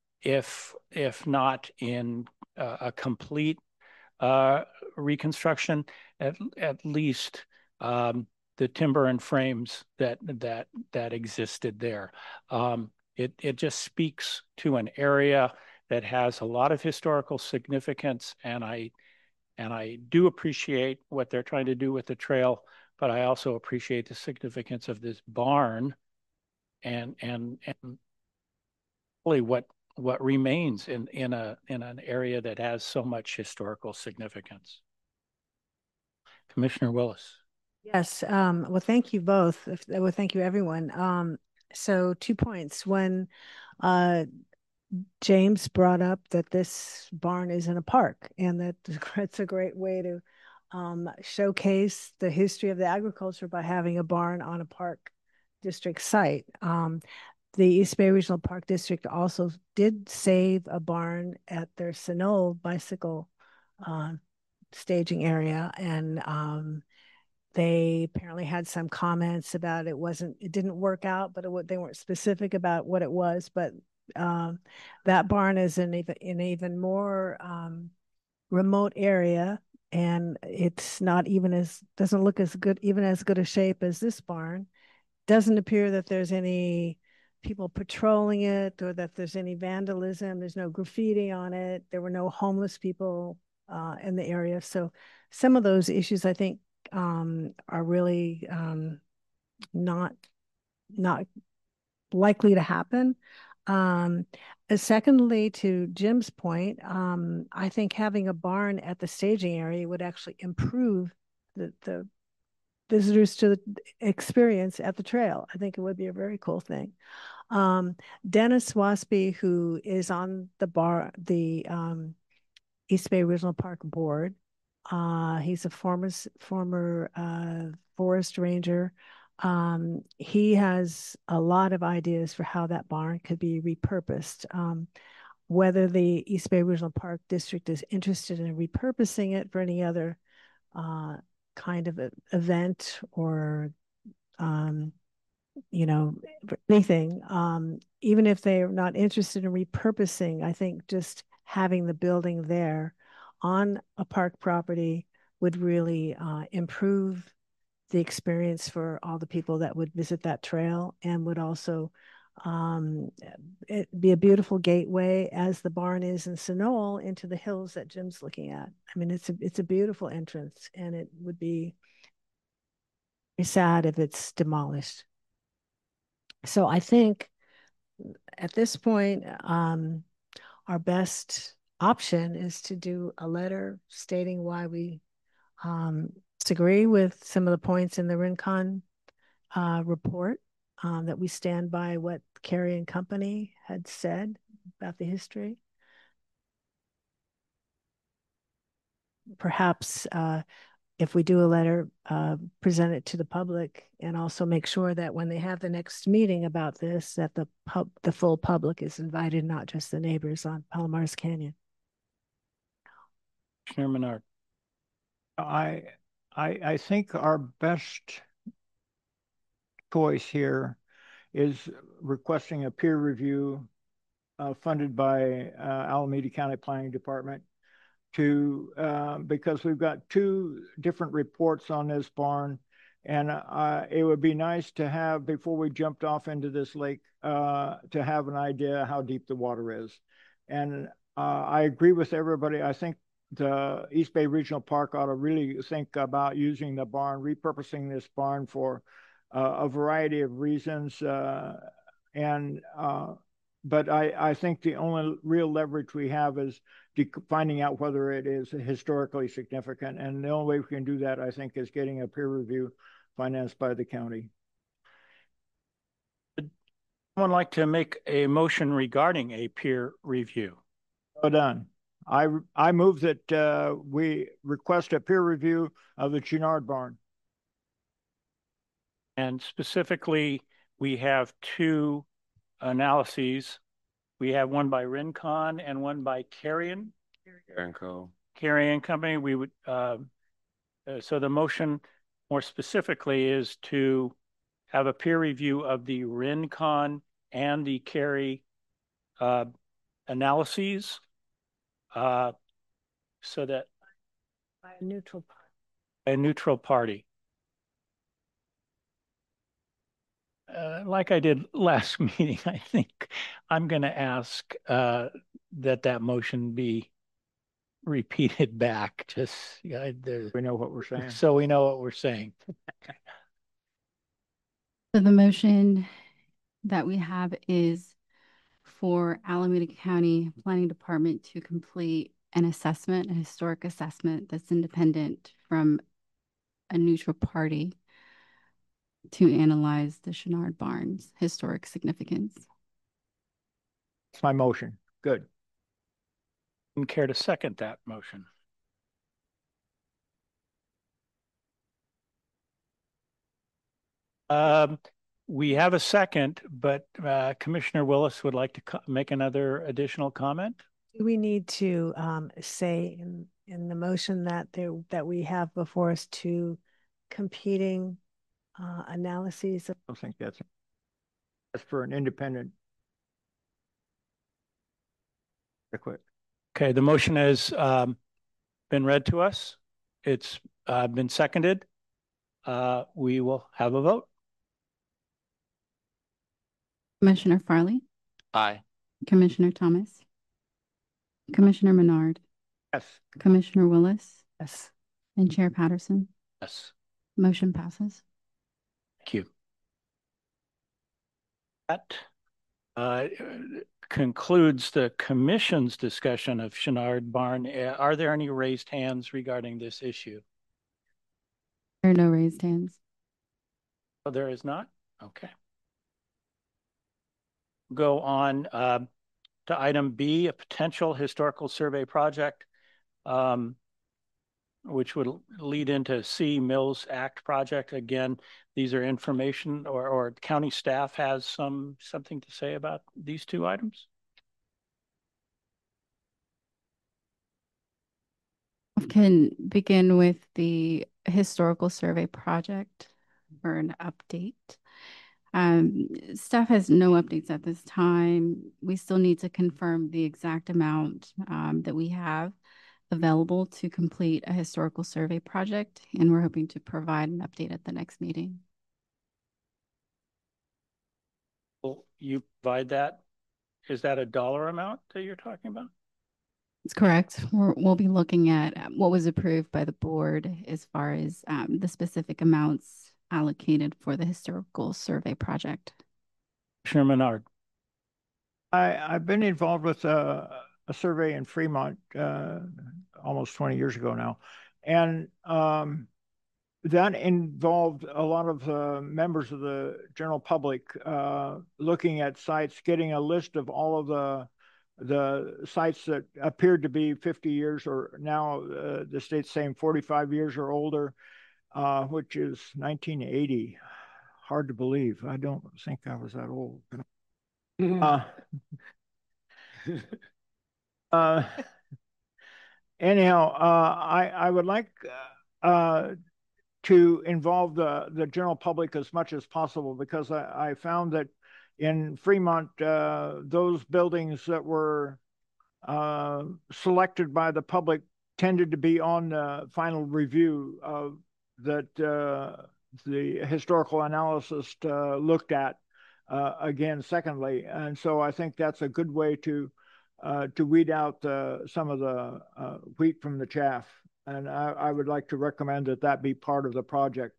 Speaker 1: if if not in uh, a complete uh, reconstruction, at at least um, the timber and frames that that that existed there. Um, it it just speaks to an area that has a lot of historical significance, and I and I do appreciate what they're trying to do with the trail, but I also appreciate the significance of this barn and and and really what what remains in in a in an area that has so much historical significance. Commissioner Willis.
Speaker 6: Yes. Um, well, thank you both. Well, thank you, everyone. Um, so two points. When uh, James brought up that this barn is in a park, and that it's a great way to um, showcase the history of the agriculture by having a barn on a park district site. Um, the East Bay Regional Park District also did save a barn at their Sunol bicycle uh, staging area, and um, they apparently had some comments about it wasn't, it didn't work out, but it, they weren't specific about what it was. But um, that barn is in even in an even more um, remote area, and it's not even as, doesn't look as good, even as good a shape as this barn. Doesn't appear that there's any people patrolling it or that there's any vandalism. There's no graffiti on it. There were no homeless people uh, in the area. So some of those issues, I think, um, are really um, not not likely to happen. Um, secondly, to Jim's point, um, I think having a barn at the staging area would actually improve the, the visitors to the experience at the trail. I think it would be a very cool thing. Um, Dennis Waspy, who is on the bar, the um, East Bay Regional Park Board. Uh, he's a former former uh, forest ranger. Um, he has a lot of ideas for how that barn could be repurposed. Um, whether the East Bay Regional Park District is interested in repurposing it for any other uh, kind of a, event or, um, you know, anything, um, even if they're not interested in repurposing, I think just having the building there on a park property would really uh, improve the experience for all the people that would visit that trail, and would also um, it be a beautiful gateway, as the barn is in Sunol, into the hills that Jim's looking at. I mean, it's a it's a beautiful entrance, and it would be very sad if it's demolished. So I think at this point, um, our best option is to do a letter stating why we um, disagree with some of the points in the Rincon uh, report, um, that we stand by what Carey and Company had said about the history. Perhaps uh, if we do a letter, uh, present it to the public, and also make sure that when they have the next meeting about this, that the pub, the full public is invited, not just the neighbors on Palomares Canyon.
Speaker 1: Commissioner Menard.
Speaker 4: I, I, I think our best choice here is requesting a peer review uh, funded by uh, Alameda County Planning Department to, uh, because we've got two different reports on this barn, and uh, it would be nice to have, before we jumped off into this lake, uh, to have an idea how deep the water is. And uh, I agree with everybody. I think the East Bay Regional Park ought to really think about using the barn, repurposing this barn for uh, a variety of reasons. Uh, and uh, but I, I think the only real leverage we have is finding out whether it is historically significant. And the only way we can do that, I think, is getting a peer review financed by the county.
Speaker 1: Would someone like to make a motion regarding a peer review?
Speaker 4: Well done. I, I move that uh, we request a peer review of the Chouinard barn.
Speaker 1: And specifically, we have two analyses. We have one by Rincon and one by Carrion.
Speaker 5: Carey and Co.
Speaker 1: Carrion Company. We would, uh, uh, so the motion more specifically is to have a peer review of the Rincon and the Carey uh, analyses, uh, so that
Speaker 6: By a neutral party.
Speaker 1: a neutral party. Uh, like I did last meeting, I think I'm going to ask uh, that that motion be repeated back, just uh, the,
Speaker 4: We know what we're saying.
Speaker 1: so we know what we're saying.
Speaker 2: So the motion that we have is for Alameda County Planning Department to complete an assessment, a historic assessment that's independent from a neutral party to analyze the Chouinard Barn's historic significance.
Speaker 4: That's my motion. Good.
Speaker 1: And care to second that motion? Um, we have a second, but uh, Commissioner Willis would like to make another additional comment.
Speaker 6: Do we need to um, say in in the motion that there that we have before us two competing uh, analyses?
Speaker 4: I don't think that's, that's for an independent. Quick.
Speaker 1: Okay, the motion has um, been read to us. It's uh, been seconded. Uh, we will have a vote.
Speaker 2: Commissioner Farley?
Speaker 3: Aye.
Speaker 2: Commissioner Thomas? Commissioner Menard?
Speaker 4: Yes.
Speaker 2: Commissioner Willis?
Speaker 6: Yes.
Speaker 2: And Chair Patterson?
Speaker 1: Yes.
Speaker 2: Motion passes.
Speaker 1: Thank you. That uh, concludes the commission's discussion of Chouinard Barn. Are there any raised hands regarding this issue?
Speaker 2: There are no raised hands.
Speaker 1: Oh, there is not? Okay. Go on uh, to item B, a potential historical survey project um, which would lead into C, Mills Act project. Again, these are information, or, or county staff has some something to say about these two items.
Speaker 2: I can begin with the historical survey project for an update. Um, staff has no updates at this time. We still need to confirm the exact amount um, that we have available to complete a historical survey project, and we're hoping to provide an update at the next meeting.
Speaker 1: Will you provide that? Is that a dollar amount that you're talking about?
Speaker 2: That's correct. We're, we'll be looking at what was approved by the board as far as um, the specific amounts allocated for the historical survey project.
Speaker 1: Commissioner Menard.
Speaker 4: I, I've been involved with a, a survey in Fremont uh, almost twenty years ago now. And um, that involved a lot of uh, members of the general public uh, looking at sites, getting a list of all of the the sites that appeared to be fifty years, or now uh, the state's saying forty-five years or older, uh, which is nineteen eighty. Hard to believe. I don't think I was that old. Uh, uh, anyhow, uh, I, I would like uh, to involve the, the general public as much as possible, because I, I found that in Fremont, uh, those buildings that were uh, selected by the public tended to be on the final review of that uh, the historical analysis uh, looked at uh, again, secondly. And so I think that's a good way to uh, to weed out uh, some of the uh, wheat from the chaff. And I, I would like to recommend that that be part of the project.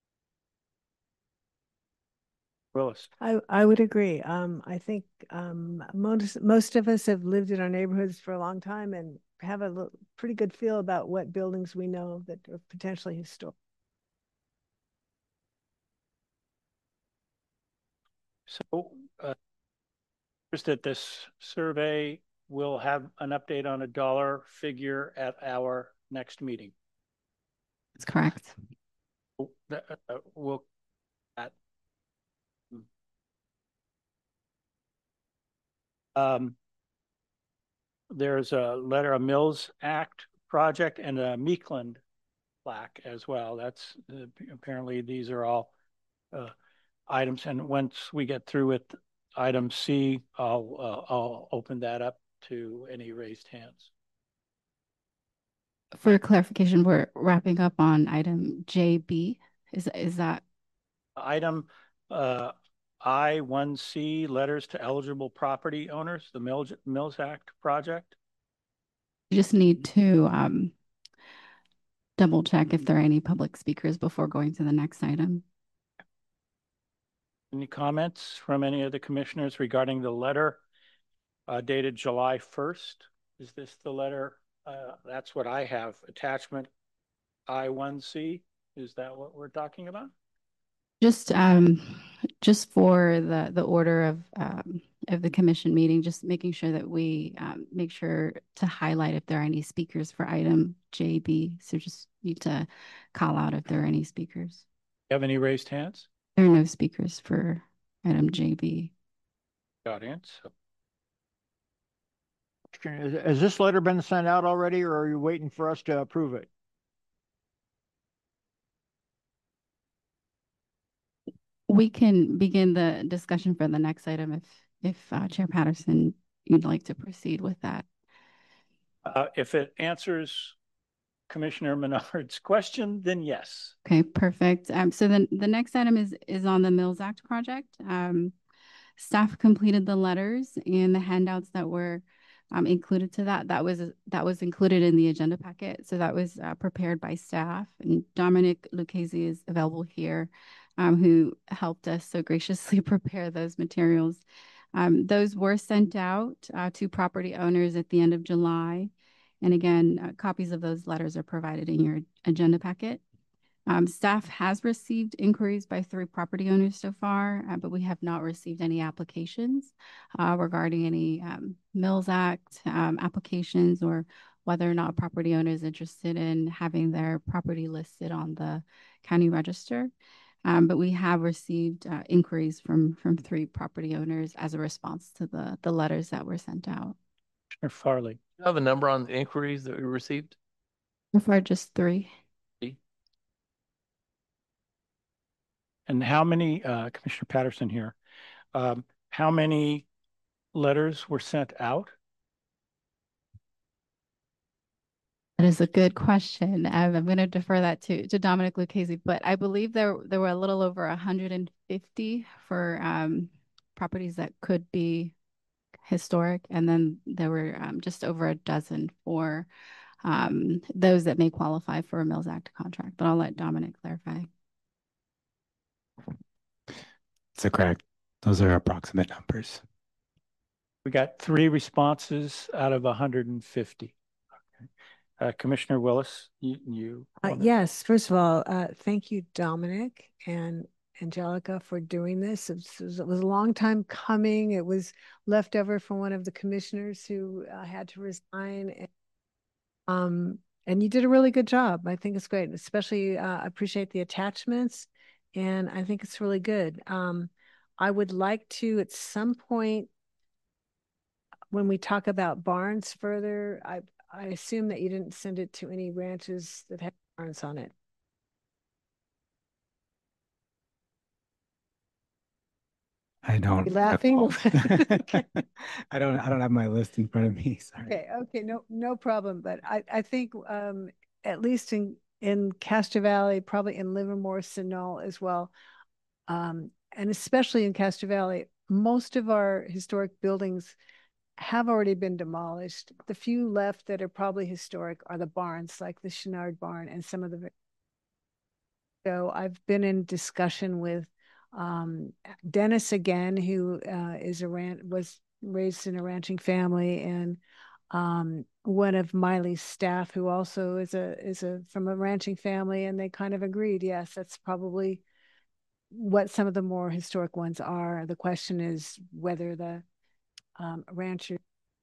Speaker 1: Willis.
Speaker 6: I, I would agree. Um, I think um, most, most of us have lived in our neighborhoods for a long time and have a little, pretty good feel about what buildings we know that are potentially historic.
Speaker 1: So, uh, just that this survey will have an update on a dollar figure at our next meeting.
Speaker 2: That's correct.
Speaker 1: Uh, uh, we'll at um, there's a letter, a Mills Act project, and a Meekland plaque as well. That's uh, apparently these are all uh, items. And once we get through with item C, I'll uh, I'll open that up to any raised hands.
Speaker 2: For clarification, we're wrapping up on item J B. Is is that
Speaker 1: item uh, I one C, letters to eligible property owners, the Mills, Mills Act project?
Speaker 2: You just need to um, double check if there are any public speakers before going to the next item.
Speaker 1: Any comments from any of the commissioners regarding the letter uh, dated July first? Is this the letter? Uh, that's what I have. Attachment I one C. Is that what we're talking about?
Speaker 2: Just um, just for the the order of um, of the commission meeting, just making sure that we um, make sure to highlight if there are any speakers for item J B. So just need to call out if there are any speakers.
Speaker 1: You have any raised hands?
Speaker 2: There are no speakers for item J B.
Speaker 1: Audience.
Speaker 4: Has this letter been sent out already, or are you waiting for us to approve it?
Speaker 2: We can begin the discussion for the next item if, if uh, Chair Patterson, you'd like to proceed with that.
Speaker 1: Uh, if it answers Commissioner Menard's question, then yes.
Speaker 2: Okay, perfect. Um, so then the next item is is on the Mills Act project. Um, staff completed the letters and the handouts that were um, included to that. That was that was included in the agenda packet. So that was uh, prepared by staff, and Dominic Lucchese is available here, um, who helped us so graciously prepare those materials. Um, those were sent out uh, to property owners at the end of July. And again, uh, copies of those letters are provided in your agenda packet. Um, staff has received inquiries by three property owners so far, uh, but we have not received any applications uh, regarding any um, Mills Act um, applications or whether or not a property owner is interested in having their property listed on the county register. Um, but we have received uh, inquiries from from three property owners as a response to the the letters that were sent out.
Speaker 1: Commissioner Farley.
Speaker 3: Do you have a number on the inquiries that we received?
Speaker 2: So far, just three.
Speaker 1: And how many, uh, Commissioner Patterson here, um, how many letters were sent out?
Speaker 2: That is a good question. I'm, I'm going to defer that to, to Dominic Lucchese, but I believe there there were a little over one hundred fifty for um, properties that could be historic, and then there were um, just over a dozen for um, those that may qualify for a Mills Act contract. But I'll let Dominic clarify.
Speaker 7: So correct. Those are approximate numbers.
Speaker 1: We got three responses out of one hundred fifty. Okay. Uh, Commissioner Willis, you, you
Speaker 6: uh, yes. First of all, uh, thank you, Dominic and Angelica, for doing this. It was, it was a long time coming. It was left over from one of the commissioners who uh, had to resign. And, um, and you did a really good job. I think it's great. Especially uh, appreciate the attachments, and I think it's really good. Um, I would like to, at some point, when we talk about barns further, I I assume that you didn't send it to any ranches that have barns on it.
Speaker 7: I don't.
Speaker 6: Are you laughing?
Speaker 7: Okay. I don't. I don't have my list in front of me. Sorry.
Speaker 6: Okay. Okay. No. No problem. But I I think um at least in in Castro Valley, probably in Livermore, Sunol as well, um, and especially in Castro Valley, most of our historic buildings have already been demolished. The few left that are probably historic are the barns, like the Chenard barn and some of the. So I've been in discussion with um, Dennis again, who uh, is a ran- was raised in a ranching family, and um, one of Miley's staff, who also is a is a from a ranching family, and they kind of agreed, yes, that's probably what some of the more historic ones are. The question is whether the um, rancher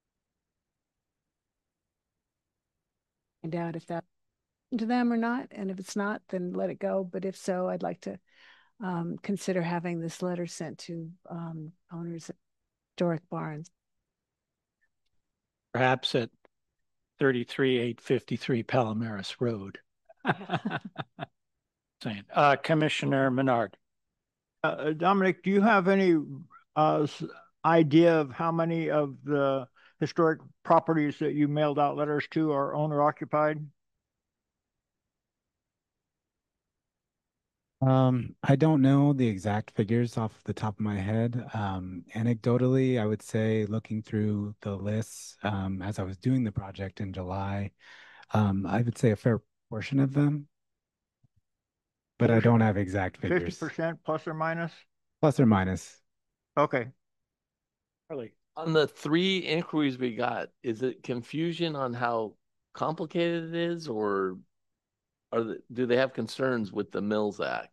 Speaker 6: find out if that's to them or not, and if it's not, then let it go. But if so, I'd like to um, consider having this letter sent to um, owners of historic barns.
Speaker 1: Perhaps at thirty-three eight fifty-three Palomares Road. Saying, uh, Commissioner Menard.
Speaker 4: Uh, Dominic, do you have any uh, idea of how many of the historic properties that you mailed out letters to are owner occupied?
Speaker 7: Um, I don't know the exact figures off the top of my head. Um, anecdotally, I would say looking through the lists um, as I was doing the project in July, um, I would say a fair portion of them, but I don't have exact figures.
Speaker 4: fifty percent plus or minus?
Speaker 7: Plus or minus.
Speaker 4: Okay.
Speaker 1: Really?
Speaker 3: On the three inquiries we got, is it confusion on how complicated it is, or are the, do they have concerns with the Mills Act?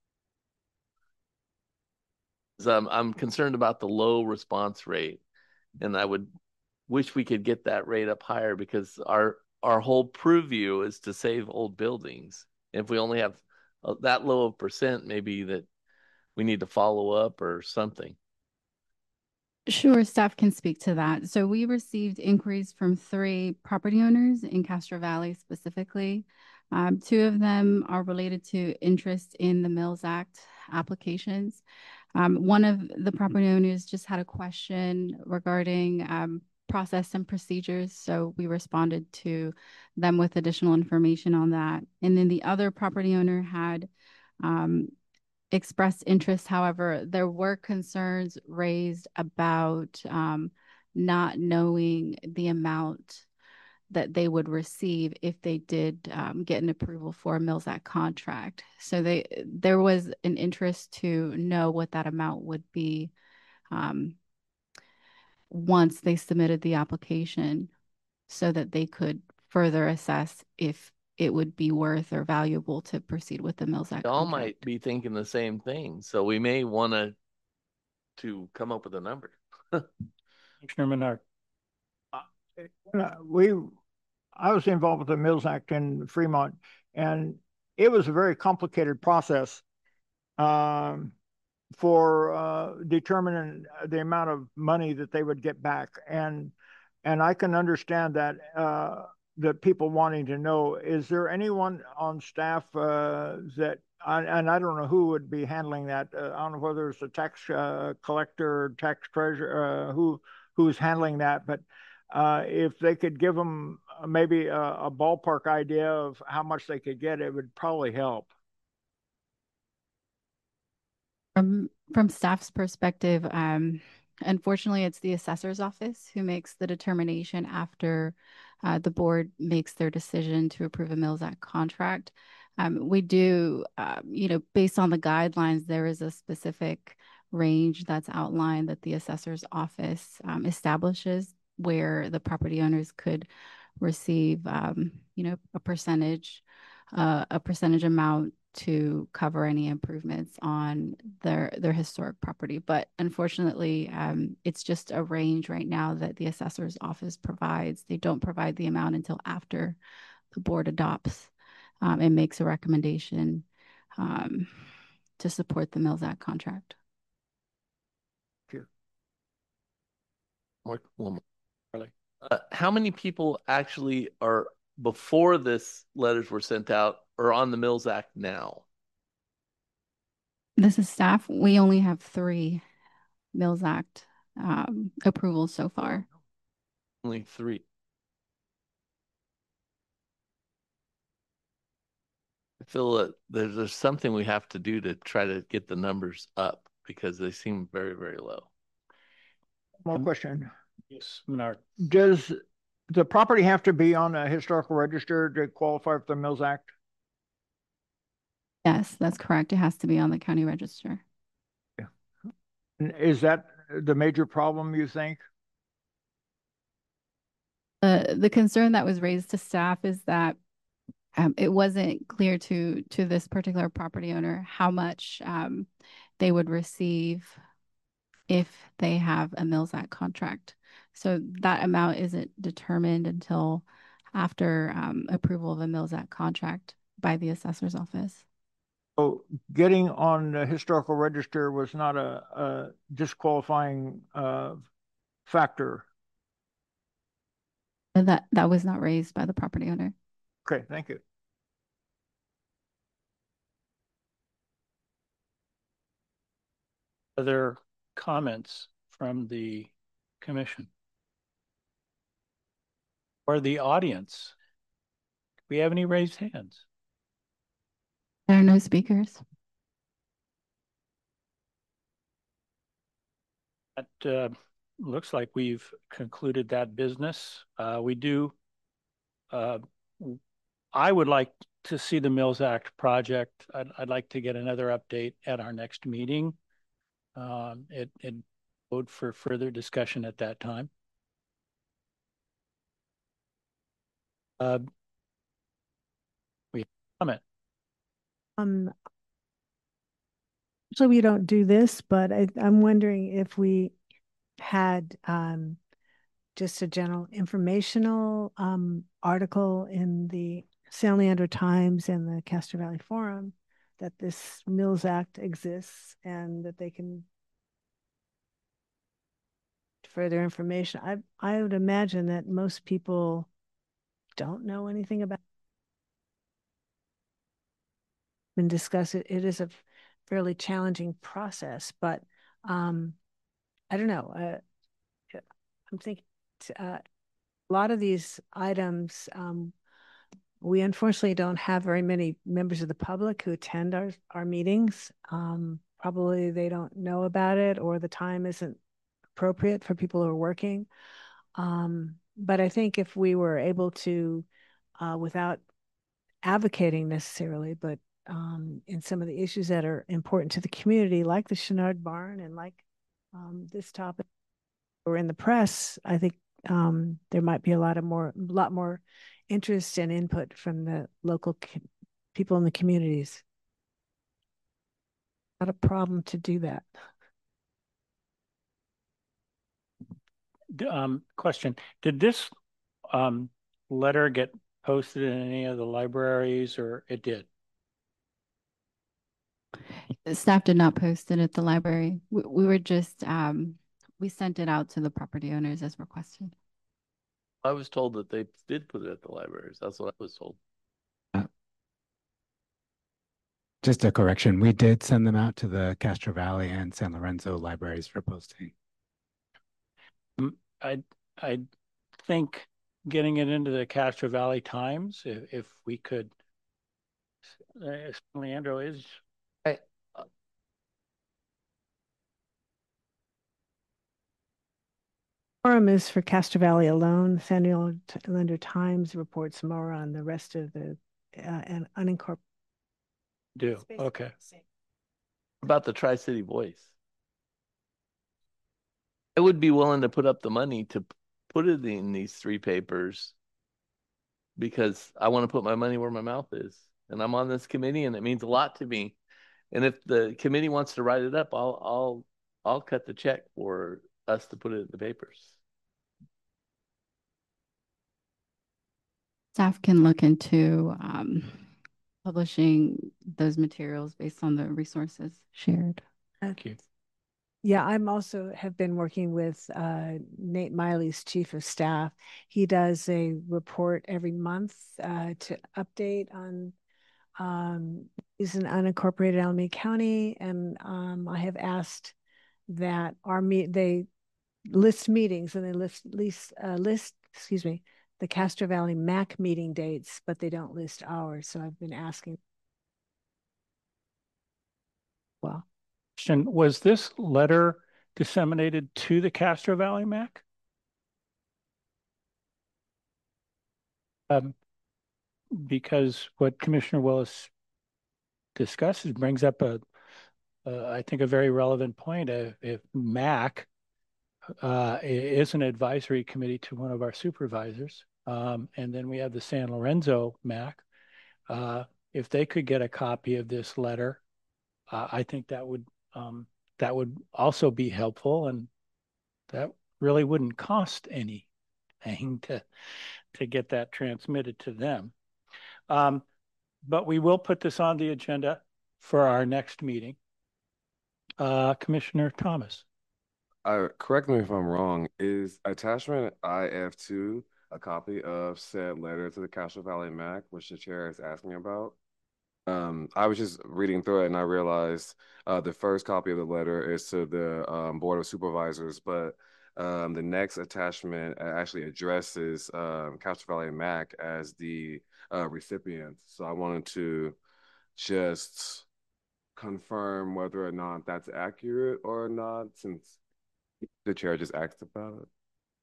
Speaker 3: I'm, I'm concerned about the low response rate, and I would wish we could get that rate up higher, because our our whole purview is to save old buildings. And if we only have a, that low of percent, maybe that we need to follow up or something.
Speaker 2: Sure, staff can speak to that. So we received inquiries from three property owners in Castro Valley specifically. Um, two of them are related to interest in the Mills Act applications. Um, one of the property owners just had a question regarding um, process and procedures, so we responded to them with additional information on that. And then the other property owner had um, expressed interest. However, there were concerns raised about um, not knowing the amount that they would receive if they did um, get an approval for a Mills Act contract. So they there was an interest to know what that amount would be um, once they submitted the application, so that they could further assess if it would be worth or valuable to proceed with the Mills Act
Speaker 3: Y'all
Speaker 2: contract.
Speaker 3: might be thinking the same thing, so we may want to to come up with a number.
Speaker 1: Commissioner Menard.
Speaker 4: Uh, we I was involved with the Mills Act in Fremont, and it was a very complicated process um, for uh, determining the amount of money that they would get back. And and I can understand that uh, the people wanting to know, is there anyone on staff uh, that, and I don't know who would be handling that. Uh, I don't know whether it's a tax uh, collector, tax treasurer, uh, who who's handling that, but uh, if they could give them maybe a, a ballpark idea of how much they could get, it would probably help.
Speaker 2: From from staff's perspective, um, unfortunately, it's the assessor's office who makes the determination after uh, the board makes their decision to approve a Mills Act contract. Um, we do, uh, you know, based on the guidelines, there is a specific range that's outlined that the assessor's office um, establishes where the property owners could receive, um, you know, a percentage, uh, a percentage amount to cover any improvements on their their historic property. But unfortunately, um, it's just a range right now that the assessor's office provides. They don't provide the amount until after the board adopts um, and makes a recommendation um, to support the Mills Act contract.
Speaker 3: More, one more. Uh, how many people actually are, before this letters were sent out, are on the Mills Act now?
Speaker 2: This is staff. We only have three Mills Act um, approvals so far.
Speaker 3: Only three. I feel that there's, there's something we have to do to try to get the numbers up because they seem very, very low.
Speaker 4: More question.
Speaker 1: Yes, Menard.
Speaker 4: Does the property have to be on a historical register to qualify for the Mills Act?
Speaker 2: Yes, that's correct. It has to be on the county register.
Speaker 4: Yeah. Is that the major problem, you think?
Speaker 2: Uh, the concern that was raised to staff is that um, it wasn't clear to to this particular property owner how much um, they would receive if they have a Mills Act contract. So that amount isn't determined until after um, approval of a Mills Act contract by the assessor's office.
Speaker 4: So getting on the historical register was not a, a disqualifying uh, factor.
Speaker 2: And that that was not raised by the property owner.
Speaker 4: Okay, thank you.
Speaker 1: Other comments from the commission or the audience? Do we have any raised hands?
Speaker 2: There are no speakers.
Speaker 1: That uh, looks like we've concluded that business. Uh, we do, uh, I would like to see the Mills Act project. I'd, I'd like to get another update at our next meeting. Um, it, it vote for further discussion at that time. Uh, we comment.
Speaker 6: Um, so we don't do this, but I, I'm wondering if we had um, just a general informational um, article in the San Leandro Times and the Castro Valley Forum that this Mills Act exists and that they can further information. I I would imagine that most people don't know anything about and discuss it. It is a fairly challenging process, but um, I don't know. Uh, I'm thinking uh, a lot of these items, um, we unfortunately don't have very many members of the public who attend our, our meetings. Um, probably they don't know about it or the time isn't appropriate for people who are working. Um, but I think if we were able to, uh, without advocating necessarily, but um, in some of the issues that are important to the community, like the Chenard Barn and like um, this topic, or in the press, I think um, there might be a lot of more, a lot more interest and input from the local people in the communities. Not a problem to do that.
Speaker 1: Um, question: did this um, letter get posted in any of the libraries, or it did?
Speaker 2: Staff did not post it at the library. We, we were just, um, we sent it out to the property owners as requested.
Speaker 3: I was told that they did put it at the libraries. That's what I was told.
Speaker 7: Uh, just a correction. We did send them out to the Castro Valley and San Lorenzo libraries for posting.
Speaker 1: I, I think getting it into the Castro Valley Times, if, if we could, uh, Leandro is.
Speaker 3: I,
Speaker 6: Forum is for Castro Valley alone. San Leandro Times reports more on the rest of the uh, and unincorporated.
Speaker 1: Do okay.
Speaker 3: About the Tri-City Voice. I would be willing to put up the money to put it in these three papers because I want to put my money where my mouth is. And I'm on this committee and it means a lot to me. And if the committee wants to write it up, I'll I'll I'll cut the check for us to put it in the papers.
Speaker 2: Staff can look into um, publishing those materials based on the resources shared.
Speaker 1: Thank you.
Speaker 6: Yeah, I'm also have been working with uh, Nate Miley's chief of staff. He does a report every month uh, to update on um, he's in unincorporated Alameda County, and um, I have asked that our meet they list meetings and they list list uh, list excuse me the Castro Valley M A C meeting dates, but they don't list ours. So I've been asking. Well.
Speaker 1: Was this letter disseminated to the Castro Valley M A C? Um, because what Commissioner Willis discusses brings up a, uh, I think, a very relevant point. If, if M A C uh, is an advisory committee to one of our supervisors, um, and then we have the San Lorenzo M A C, uh, if they could get a copy of this letter, uh, I think that would um, that would also be helpful, and that really wouldn't cost anything to to get that transmitted to them. Um, but we will put this on the agenda for our next meeting. Uh, Commissioner Thomas.
Speaker 5: Uh, correct me if I'm wrong. Is attachment I F two a copy of said letter to the Castro Valley M A C, which the chair is asking about? Um, I was just reading through it and I realized uh, the first copy of the letter is to the um, Board of Supervisors, but um, the next attachment actually addresses um, Castro Valley M A C as the uh, recipient. So I wanted to just confirm whether or not that's accurate or not, since the chair just asked about it.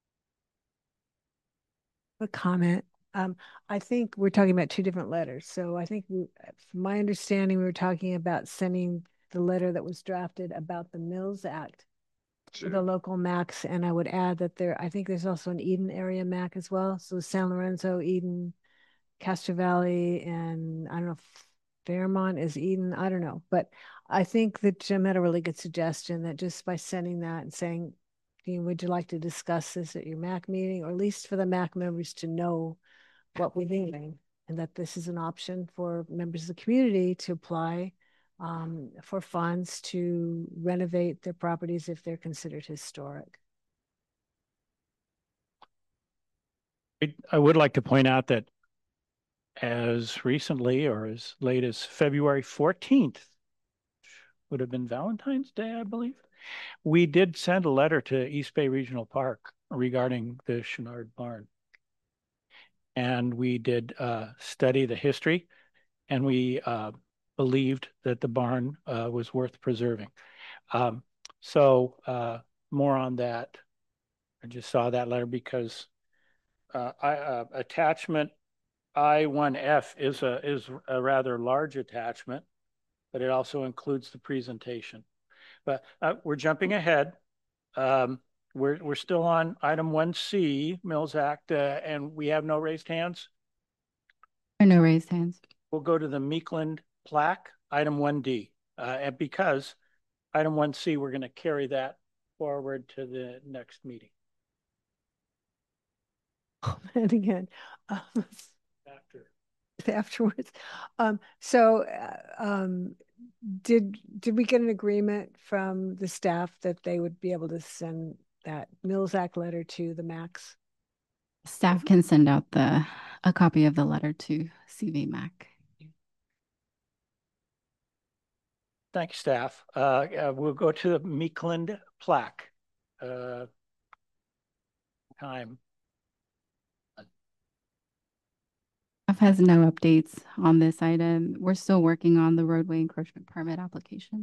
Speaker 6: A comment. Um, I think we're talking about two different letters. So I think, we, from my understanding, we were talking about sending the letter that was drafted about the Mills Act sure. to the local M A Cs. And I would add that there, I think there's also an Eden area M A C as well. So San Lorenzo, Eden, Castro Valley, and I don't know if Fairmont is Eden. I don't know. But I think that Jim had a really good suggestion that just by sending that and saying, would you like to discuss this at your M A C meeting, or at least for the M A C members to know what we're doing, and that this is an option for members of the community to apply um, for funds to renovate their properties if they're considered historic.
Speaker 1: I would like to point out that as recently or as late as February fourteenth, would have been Valentine's Day, I believe, we did send a letter to East Bay Regional Park regarding the Chenard Barn. And we did uh, study the history, and we uh, believed that the barn uh, was worth preserving. Um, so uh, more on that. I just saw that letter because uh, I, uh, attachment I one F is a, is a rather large attachment, but it also includes the presentation. But uh, we're jumping ahead. Um, we're, we're still on item one C, Mills Act, uh, and we have no raised hands.
Speaker 2: Or no raised hands.
Speaker 1: We'll go to the Meekland plaque, item one D. Uh, and because item one C, we're going to carry that forward to the next meeting.
Speaker 6: comment again. Um,
Speaker 1: After.
Speaker 6: afterwards. Um, so, uh, um, did, did we get an agreement from the staff that they would be able to send that Mills Act letter to the Max?
Speaker 2: Staff can send out the, a copy of the letter to C V Mac.
Speaker 1: Thank you, staff. Uh, uh, we'll go to the Meekland plaque. Uh, time.
Speaker 2: Staff has no updates on this item. We're still working on the roadway encroachment permit application.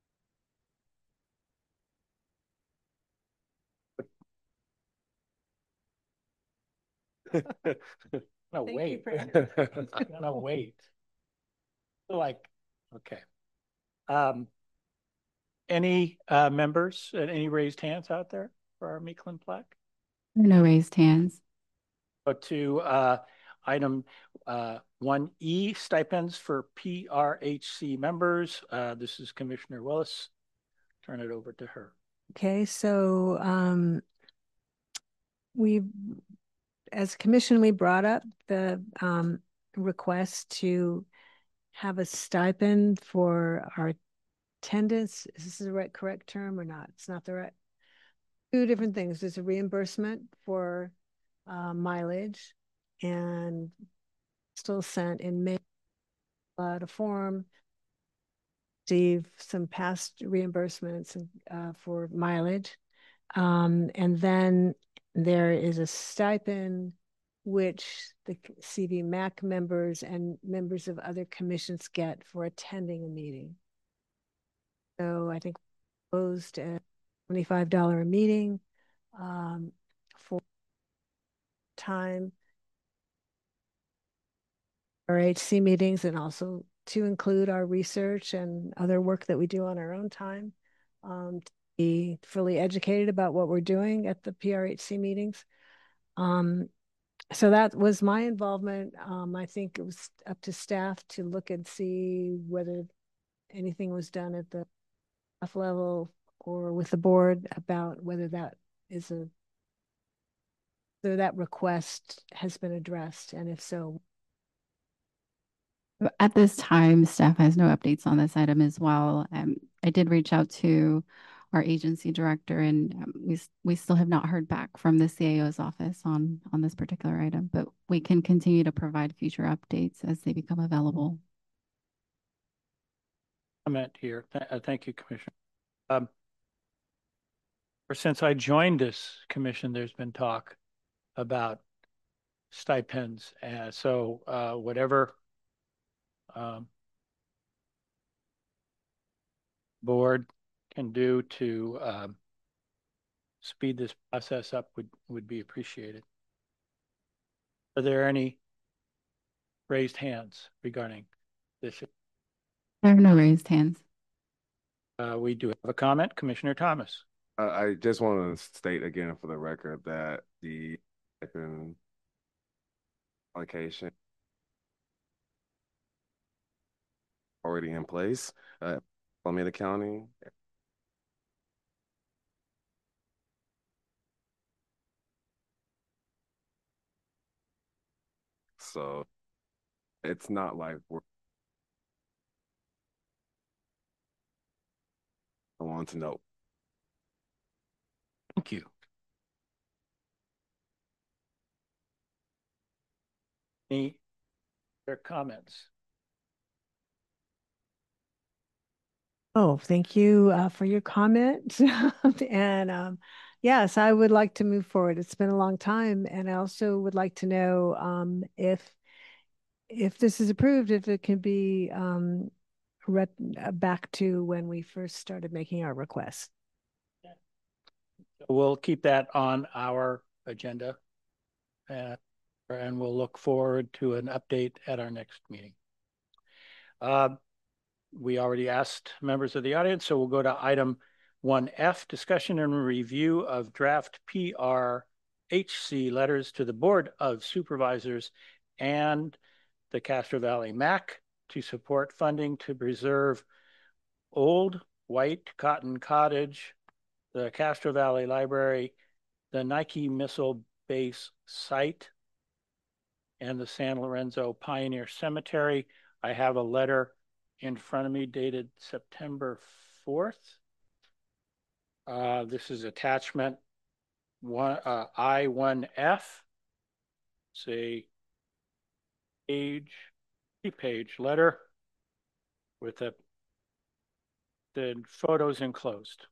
Speaker 1: No,
Speaker 6: Thank
Speaker 1: wait.
Speaker 6: you,
Speaker 1: No, wait. Like, okay. Um, any uh, members and any raised hands out there for our Meekland plaque?
Speaker 2: There are no raised hands.
Speaker 1: Go to uh, item uh, one E, stipends for P R H C members. Uh, this is Commissioner Willis. Turn it over to her.
Speaker 6: Okay, so um, we, as a commission, we brought up the um, request to have a stipend for our attendance. Is this the right correct term or not? It's not the right. Two different things. There's a reimbursement for uh, mileage, and still sent in May uh, a form, receive some past reimbursements uh, for mileage. Um, and then there is a stipend which the C V Mac members and members of other commissions get for attending a meeting. So I think closed at twenty-five dollars a meeting um, for time our H C meetings, and also to include our research and other work that we do on our own time, um, to be fully educated about what we're doing at the P R H C meetings. Um, so that was my involvement. Um, I think it was up to staff to look and see whether anything was done at the staff level or with the board about whether that is a, whether that request has been addressed, and if so.
Speaker 2: At this time, staff has no updates on this item as well. Um, I did reach out to our agency director, and um, we we still have not heard back from the C A O's office on on this particular item, but we can continue to provide future updates as they become available.
Speaker 1: Comment here. Th uh, thank you, Commissioner. Um, since I joined this commission, there's been talk about stipends, and so uh, whatever um, board can do to um, speed this process up would would be appreciated. Are there any raised hands regarding this?
Speaker 2: There are no raised hands.
Speaker 1: Uh, we do have a comment, Commissioner Thomas.
Speaker 5: Uh, I just want to state again for the record that the allocation already in place at Alameda County. So it's not like we're I want to know.
Speaker 1: Thank you. Any other comments?
Speaker 6: Oh, thank you uh, for your comment. And um, yes, I would like to move forward. It's been a long time. And I also would like to know um, if if this is approved, if it can be um, rep back to when we first started making our requests.
Speaker 1: We'll keep that on our agenda, uh, and we'll look forward to an update at our next meeting. Uh, we already asked members of the audience, so we'll go to item one F, discussion and review of draft P R H C letters to the Board of Supervisors and the Castro Valley M A C to support funding to preserve Old White Cotton Cottage, the Castro Valley Library, the Nike Missile Base Site and the San Lorenzo Pioneer Cemetery. I have a letter in front of me dated September fourth. Uh, this is attachment one, uh, I one F. It's a page, three-page letter with a, the photos enclosed.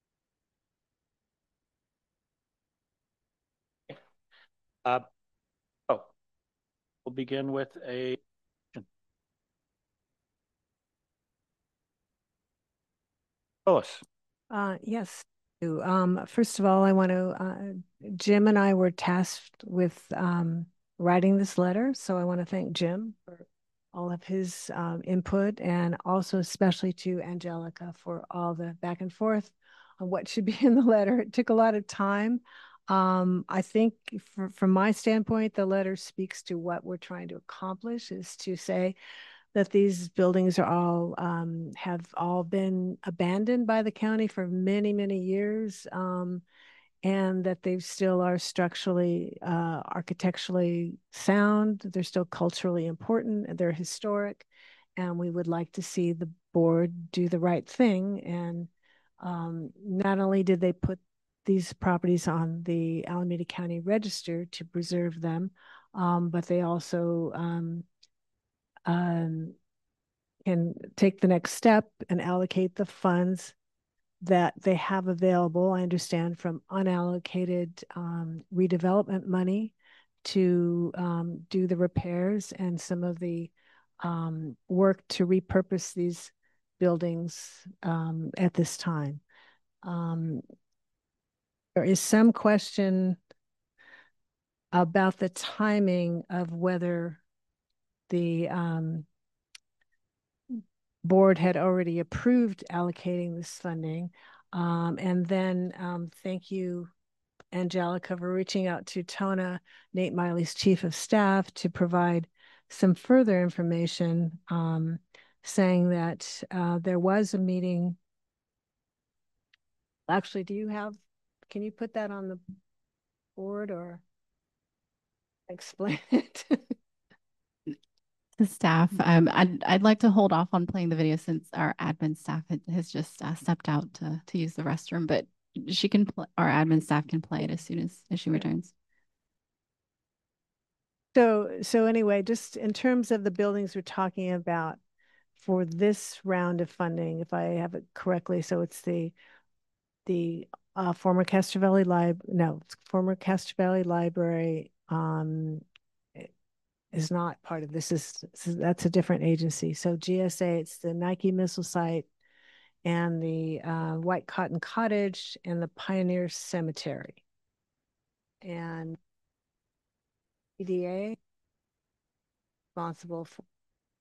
Speaker 1: Uh, oh, we'll begin with a Phyllis.
Speaker 6: Uh, yes. Um, first of all, I want to, uh, Jim and I were tasked with um, writing this letter. So I want to thank Jim for all of his um, input, and also especially to Angelica for all the back and forth on what should be in the letter. It took a lot of time. Um, I think for, from my standpoint, the letter speaks to what we're trying to accomplish, is to say that these buildings are all um, have all been abandoned by the county for many, many years, um, and that they still are structurally, uh, architecturally sound. They're still culturally important. They're historic, and we would like to see the board do the right thing. And um, not only did they put these properties on the Alameda County Register to preserve them, um, but they also um, um, can take the next step and allocate the funds that they have available, I understand, from unallocated um, redevelopment money to um, do the repairs and some of the um, work to repurpose these buildings um, at this time. Um, there is some question about the timing of whether the um, board had already approved allocating this funding. Um, and then um, thank you, Angelica, for reaching out to Tona, Nate Miley's chief of staff, to provide some further information, um, saying that uh, there was a meeting. Actually, do you have, can you put that on the board or explain it?
Speaker 2: The staff, um, I'd, I'd like to hold off on playing the video since our admin staff had, has just uh, stepped out to, to use the restroom, but she can, pl- our admin staff can play it as soon as, as she returns.
Speaker 6: So, so anyway, just in terms of the buildings we're talking about for this round of funding, if I have it correctly, so it's the the uh, former Castro Valley Lib, no, it's former Castro Valley Library um, is not part of this. Is that's a different agency. So G S A, it's the Nike Missile Site and the uh, White Cotton Cottage and the Pioneer Cemetery. And E D A responsible for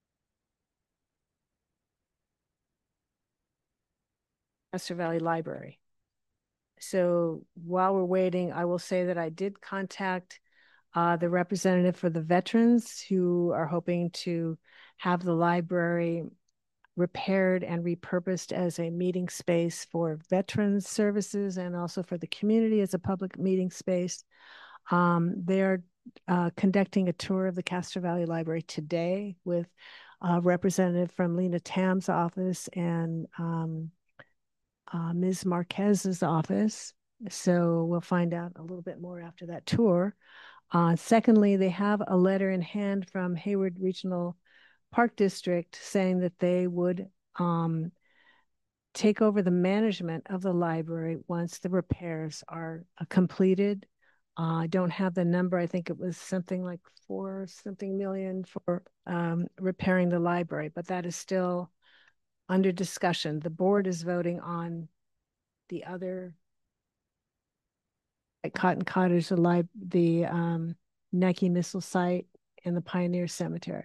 Speaker 6: Castro Valley Library. So while we're waiting, I will say that I did contact uh, the representative for the veterans, who are hoping to have the library repaired and repurposed as a meeting space for veterans services and also for the community as a public meeting space. Um, they're uh, conducting a tour of the Castro Valley Library today with a representative from Lena Tam's office and um, uh, Miz Marquez's office. So we'll find out a little bit more after that tour. Uh, secondly, they have a letter in hand from Hayward Regional Park District saying that they would um, take over the management of the library once the repairs are uh, completed. Uh, I don't have the number. I think it was something like four something million for um, repairing the library, but that is still under discussion. The board is voting on the other, like Cotton Cottage, the, lib the um, Nike Missile Site, and the Pioneer Cemetery.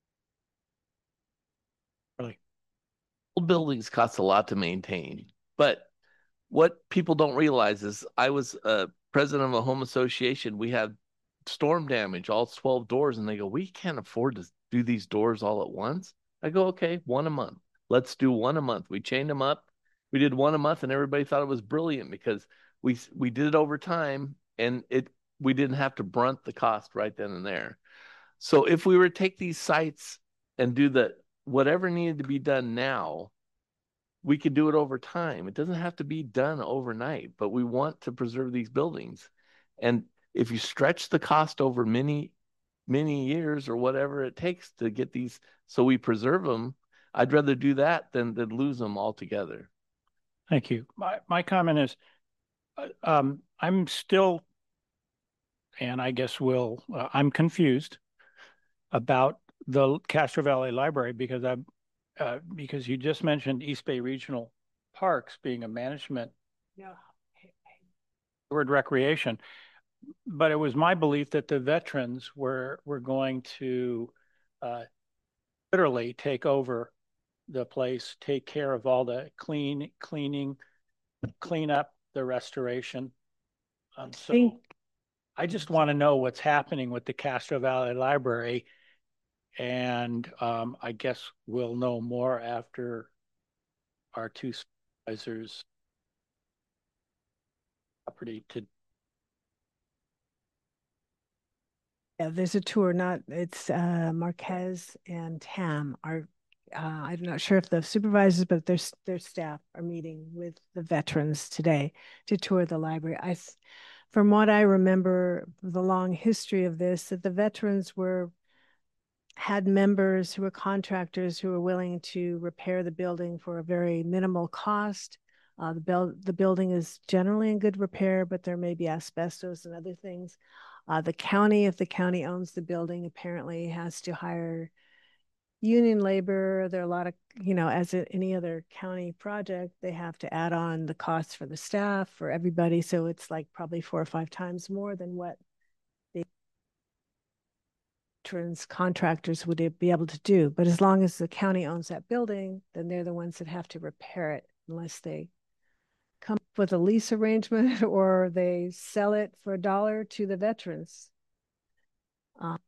Speaker 1: Really?
Speaker 3: Old buildings cost a lot to maintain, but what people don't realize is I was uh, president of a home association. We had storm damage, all twelve doors, and they go, we can't afford to do these doors all at once. I go, okay, one a month. Let's do one a month. We chained them up. We did one a month, and everybody thought it was brilliant because we we did it over time, and it we didn't have to brunt the cost right then and there. So if we were to take these sites and do the whatever needed to be done now, we could do it over time. It doesn't have to be done overnight, but we want to preserve these buildings. And if you stretch the cost over many, many years or whatever it takes to get these, so we preserve them, I'd rather do that than, than lose them altogether.
Speaker 1: Thank you. My, my comment is, uh, um, I'm still, and I guess we'll, uh, I'm confused about the Castro Valley Library because I'm, uh, because you just mentioned East Bay Regional Parks being a management
Speaker 6: No.
Speaker 1: word recreation, but it was my belief that the veterans were were going to uh, literally take over the place, take care of all the clean cleaning, clean up the restoration. Um, so
Speaker 6: Think,
Speaker 1: I just want to know what's happening with the Castro Valley Library. And um, I guess we'll know more after our two supervisors property to.
Speaker 6: yeah, there's a tour, not, it's uh, Marquez and Tam are, uh, I'm not sure if the supervisors, but their, their staff are meeting with the veterans today to tour the library. I, from what I remember, the long history of this, that the veterans were had members who were contractors who were willing to repair the building for a very minimal cost. Uh, the, build, the building is generally in good repair, but there may be asbestos and other things. Uh, the county, if the county owns the building, apparently has to hire union labor. There are a lot of, you know, as in any other county project, they have to add on the costs for the staff, for everybody. So it's like probably four or five times more than what the veterans contractors would be able to do. But as long as the county owns that building, then they're the ones that have to repair it unless they come up with a lease arrangement or they sell it for a dollar to the veterans. Um,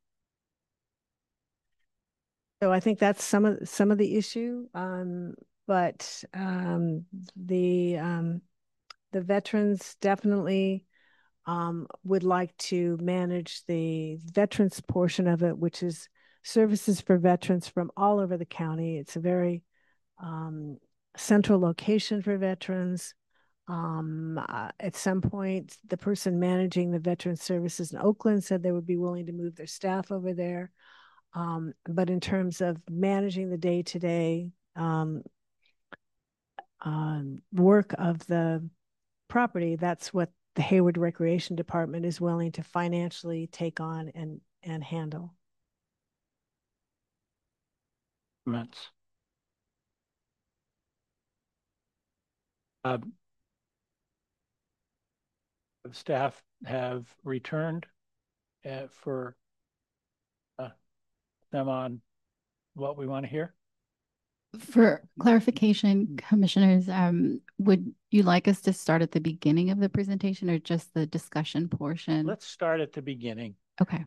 Speaker 6: so I think that's some of some of the issue. Um, but um, the um, the veterans definitely um, would like to manage the veterans portion of it, which is services for veterans from all over the county. It's a very um, central location for veterans. Um, uh, at some point, the person managing the veteran services in Oakland said they would be willing to move their staff over there. Um, but in terms of managing the day-to-day um, um, work of the property, that's what the Hayward Recreation Department is willing to financially take on and, and handle.
Speaker 1: Comments. Uh, staff have returned uh, for uh, them on what we want to hear.
Speaker 2: For clarification, commissioners, um, would you like us to start at the beginning of the presentation or just the discussion portion?
Speaker 1: Let's start at the beginning.
Speaker 2: Okay.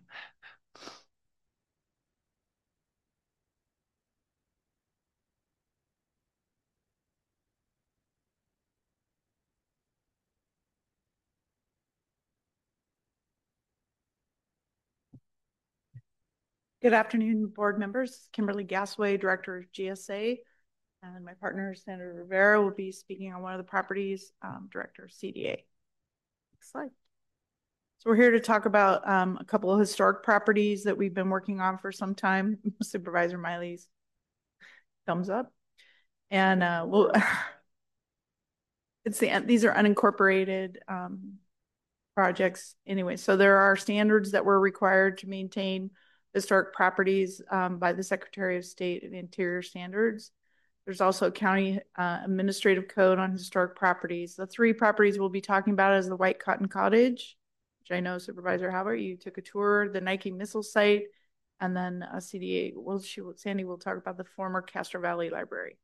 Speaker 8: Good afternoon, board members. Kimberly Gasway, Director of G S A, and my partner, Senator Rivera, will be speaking on one of the properties, um, Director of C D A. Next slide. So we're here to talk about um, a couple of historic properties that we've been working on for some time. Supervisor Miley's thumbs up. And uh, we'll, it's the, these are unincorporated um, projects anyway. So there are standards that were required to maintain historic properties um, by the Secretary of State of Interior Standards. There's also a county uh, administrative code on historic properties. The three properties we'll be talking about is the White Cotton Cottage, which I know Supervisor Halbert, you took a tour, the Nike missile site, and then a C D A. Well, she, Sandy will talk about the former Castro Valley Library.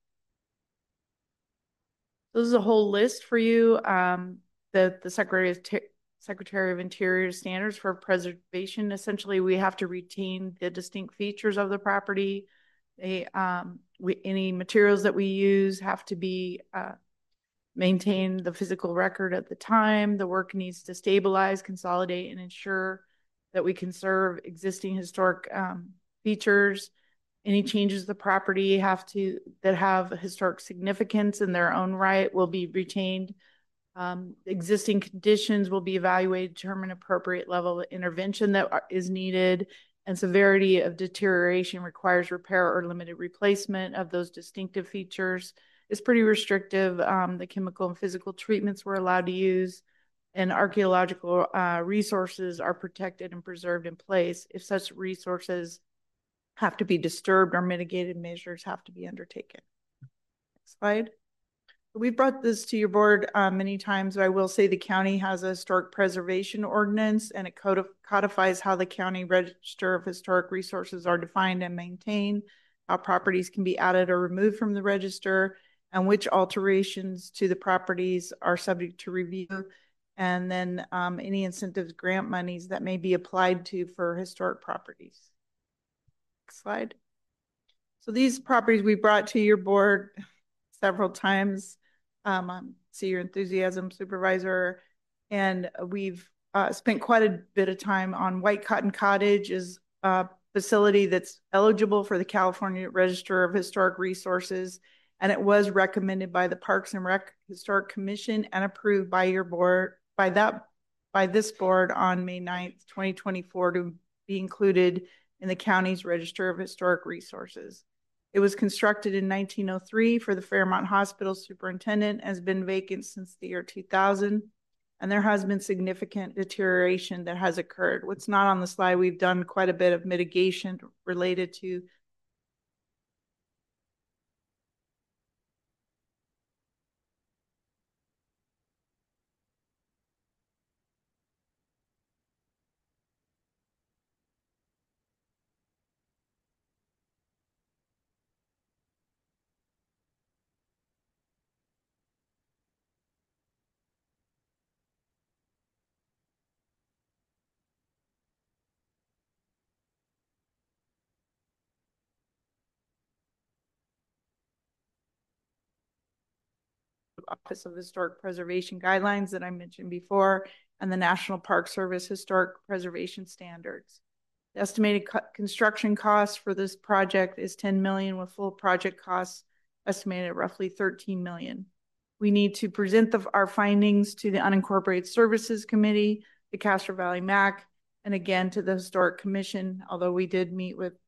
Speaker 8: This is a whole list for you um, that the Secretary of Secretary of Interior standards for preservation. Essentially, we have to retain the distinct features of the property. They, um, we, any materials that we use have to be uh, maintain the physical record at the time. The work needs to stabilize, consolidate, and ensure that we conserve existing historic um, features. Any changes to the property have to that have historic significance in their own right will be retained. Um, existing conditions will be evaluated to determine appropriate level of intervention that is needed, and severity of deterioration requires repair or limited replacement of those distinctive features. It's pretty restrictive. Um, the chemical and physical treatments we're allowed to use, and archaeological uh, resources are protected and preserved in place. If such resources have to be disturbed or mitigated measures have to be undertaken. Next slide. We've brought this to your board uh, many times, but I will say the county has a historic preservation ordinance, and it codifies how the county register of historic resources are defined and maintained, how properties can be added or removed from the register, and which alterations to the properties are subject to review, and then um, any incentives, grant monies that may be applied to for historic properties. Next slide. So these properties we brought to your board several times. Um, I see your enthusiasm, Supervisor. And we've uh, spent quite a bit of time on White Cotton Cottage is a facility that's eligible for the California Register of Historic Resources. And it was recommended by the Parks and Rec Historic Commission and approved by your board, by that, by this board on May ninth, twenty twenty-four to be included in the county's Register of Historic Resources. It was constructed in nineteen oh three for the Fairmont Hospital superintendent, has been vacant since the year two thousand, and there has been significant deterioration that has occurred. What's not on the slide, we've done quite a bit of mitigation related to Office of Historic Preservation guidelines that I mentioned before, and the National Park Service Historic Preservation Standards. The estimated co construction cost for this project is ten million dollars, with full project costs estimated at roughly thirteen million dollars. We need to present the, our findings to the Unincorporated Services Committee, the Castro Valley M A C, and again to the Historic Commission, although we did meet with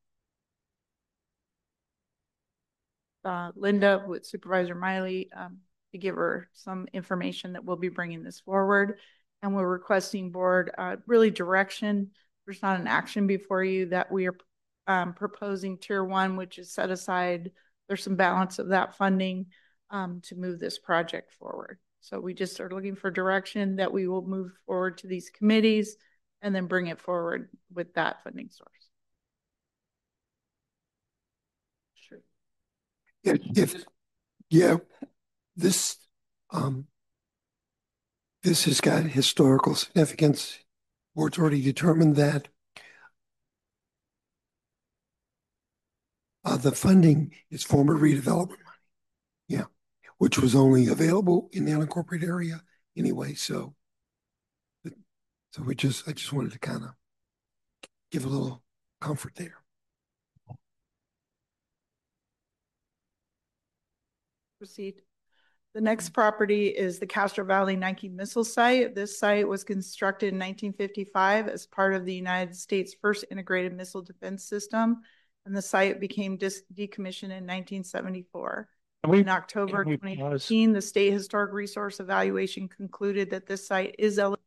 Speaker 8: uh, Linda, with Supervisor Miley, um, to give her some information that we'll be bringing this forward. And we're requesting board uh, really direction. There's not an action before you that we are um, proposing tier one, which is set aside. There's some balance of that funding um, to move this project forward. So we just are looking for direction that we will move forward to these committees and then bring it forward with that funding source. Sure.
Speaker 9: Yeah, if, yeah. This um, this has got historical significance. Board's already determined that. Uh, the funding is former redevelopment money, yeah, which was only available in the unincorporated area anyway. So, so we just I just wanted to kind of give a little comfort there.
Speaker 8: Proceed. The next property is the Castro Valley Nike Missile Site. This site was constructed in nineteen fifty-five as part of the United States' first integrated missile defense system, and the site became decommissioned in nineteen seventy-four. We, in October twenty fifteen, the State Historic Resource Evaluation concluded that this site is eligible.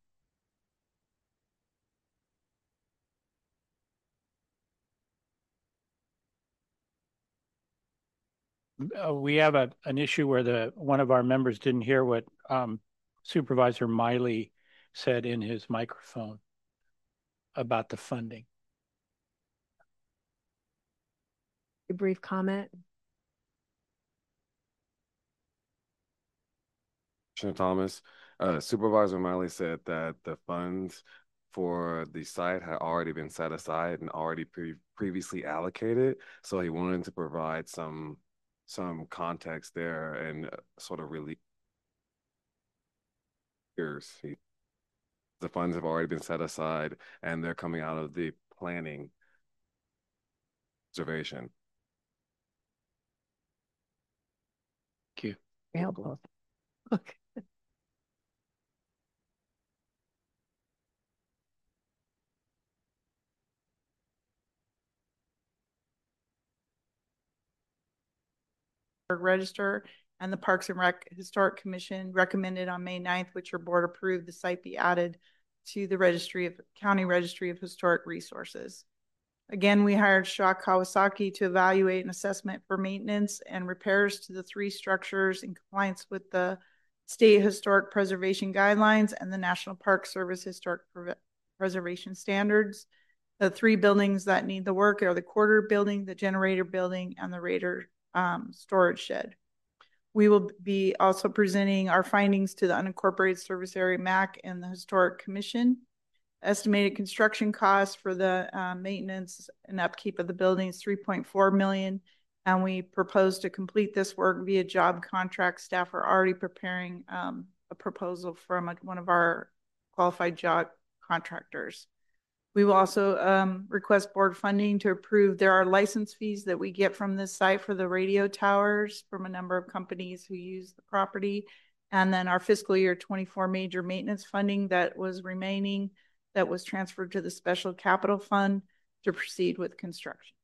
Speaker 1: Uh, we have a, an issue where the one of our members didn't hear what um, Supervisor Miley said in his microphone about the funding.
Speaker 6: A brief comment.
Speaker 5: Commissioner Thomas, uh, Supervisor Miley said that the funds for the site had already been set aside and already pre previously allocated. So he wanted to provide some some context there and sort of really years. The funds have already been set aside and they're coming out of the planning reservation.
Speaker 3: Thank you.
Speaker 6: Helpful. Okay.
Speaker 8: Register and the Parks and Rec Historic Commission recommended on May ninth, which your board approved, the site be added to the Registry of County Registry of Historic Resources. Again, we hired Shaw Kawasaki to evaluate an assessment for maintenance and repairs to the three structures in compliance with the State Historic Preservation Guidelines and the National Park Service Historic Preservation Standards. The three buildings that need the work are the quarter building, the generator building, and the Raider um, storage shed. We will be also presenting our findings to the Unincorporated Service Area M A C and the Historic Commission. Estimated construction costs for the uh, maintenance and upkeep of the building is three point four million dollars, and we propose to complete this work via job contract. Staff are already preparing um, a proposal from a, one of our qualified job contractors. We will also um, request board funding to approve. There are license fees that we get from this site for the radio towers from a number of companies who use the property. And then our fiscal year twenty-four major maintenance funding that was remaining, that was transferred to the special capital fund to proceed with construction.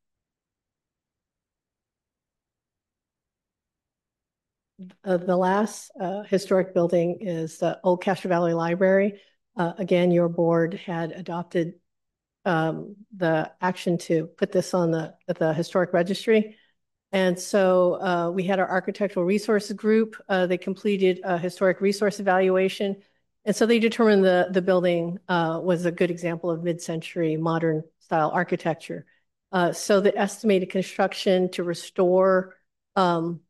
Speaker 10: Uh, the last uh, historic building is the Old Castro Valley Library. Uh, again, your board had adopted um, the action to put this on the, the historic registry. And so uh, we had our architectural resources group. Uh, they completed a historic resource evaluation. And so they determined the, the building uh, was a good example of mid-century modern style architecture. Uh, so the estimated construction to restore um,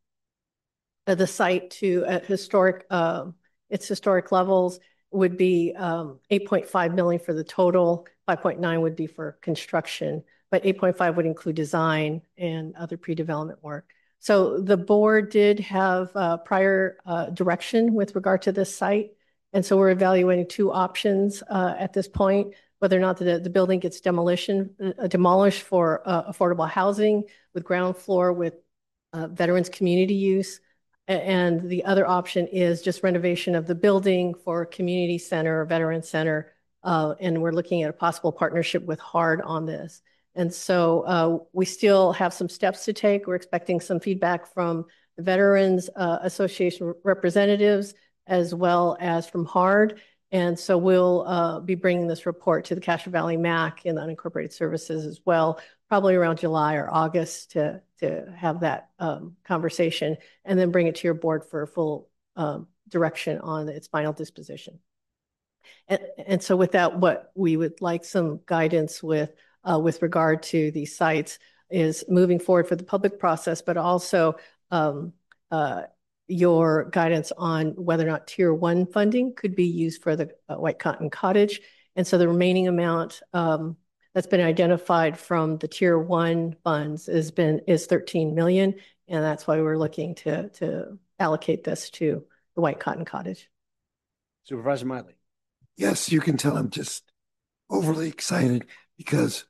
Speaker 10: the site to a historic, uh, its historic levels would be um, eight point five million dollars for the total, five point nine would be for construction, but eight point five would include design and other pre-development work. So the board did have uh, prior uh, direction with regard to this site. And so we're evaluating two options uh, at this point, whether or not the, the building gets demolition, uh, demolished for uh, affordable housing with ground floor with uh, veterans community use. And the other option is just renovation of the building for community center or veteran center. Uh, and we're looking at a possible partnership with H A R D on this. And so uh, we still have some steps to take. We're expecting some feedback from the Veterans uh, Association representatives as well as from H A R D. And so we'll uh, be bringing this report to the Castro Valley M A C and the Unincorporated Services as well, probably around July or August to, to have that um, conversation and then bring it to your board for a full um, direction on its final disposition. And, and so with that, what we would like some guidance with, uh, with regard to these sites is moving forward for the public process, but also um, uh, your guidance on whether or not tier one funding could be used for the uh, White Cotton Cottage. And so the remaining amount um, that's been identified from the tier one funds has been is thirteen million. And that's why we're looking to, to allocate this to the White Cotton Cottage.
Speaker 11: Supervisor Miley.
Speaker 9: Yes, you can tell I'm just overly excited because,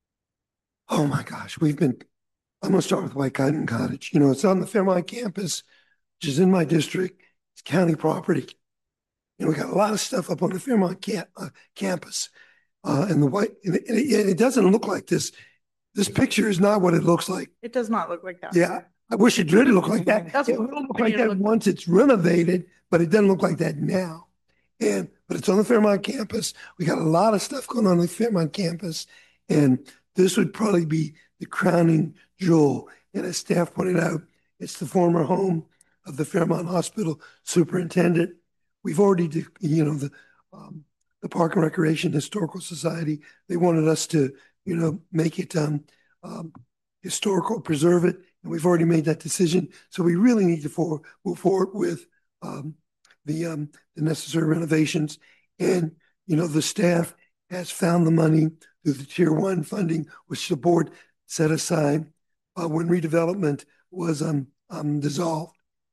Speaker 9: oh my gosh, we've been, I'm going to start with White Cotton Cottage. You know, it's on the Fairmont campus, which is in my district. It's county property. You know, we got a lot of stuff up on the Fairmont camp, uh, campus. Uh, and the white, and it, it, it doesn't look like this. This picture is not what it looks like.
Speaker 8: It does not look like that.
Speaker 9: Yeah, I wish it did look like that.
Speaker 8: That's
Speaker 9: it
Speaker 8: what
Speaker 9: will look like that look once it's renovated, but it doesn't look like that now. And but it's on the Fairmont campus. We got a lot of stuff going on the Fairmont campus, and this would probably be the crowning jewel. And as staff pointed out, it's the former home of the Fairmont Hospital superintendent. We've already, you know, the um, the Park and Recreation Historical Society. They wanted us to, you know, make it um, um, historical, preserve it, and we've already made that decision. So we really need to for, move forward with um, the um, the necessary renovations. And you know, the staff has found the money through the tier one funding, which the board set aside uh, when redevelopment was um, um, dissolved.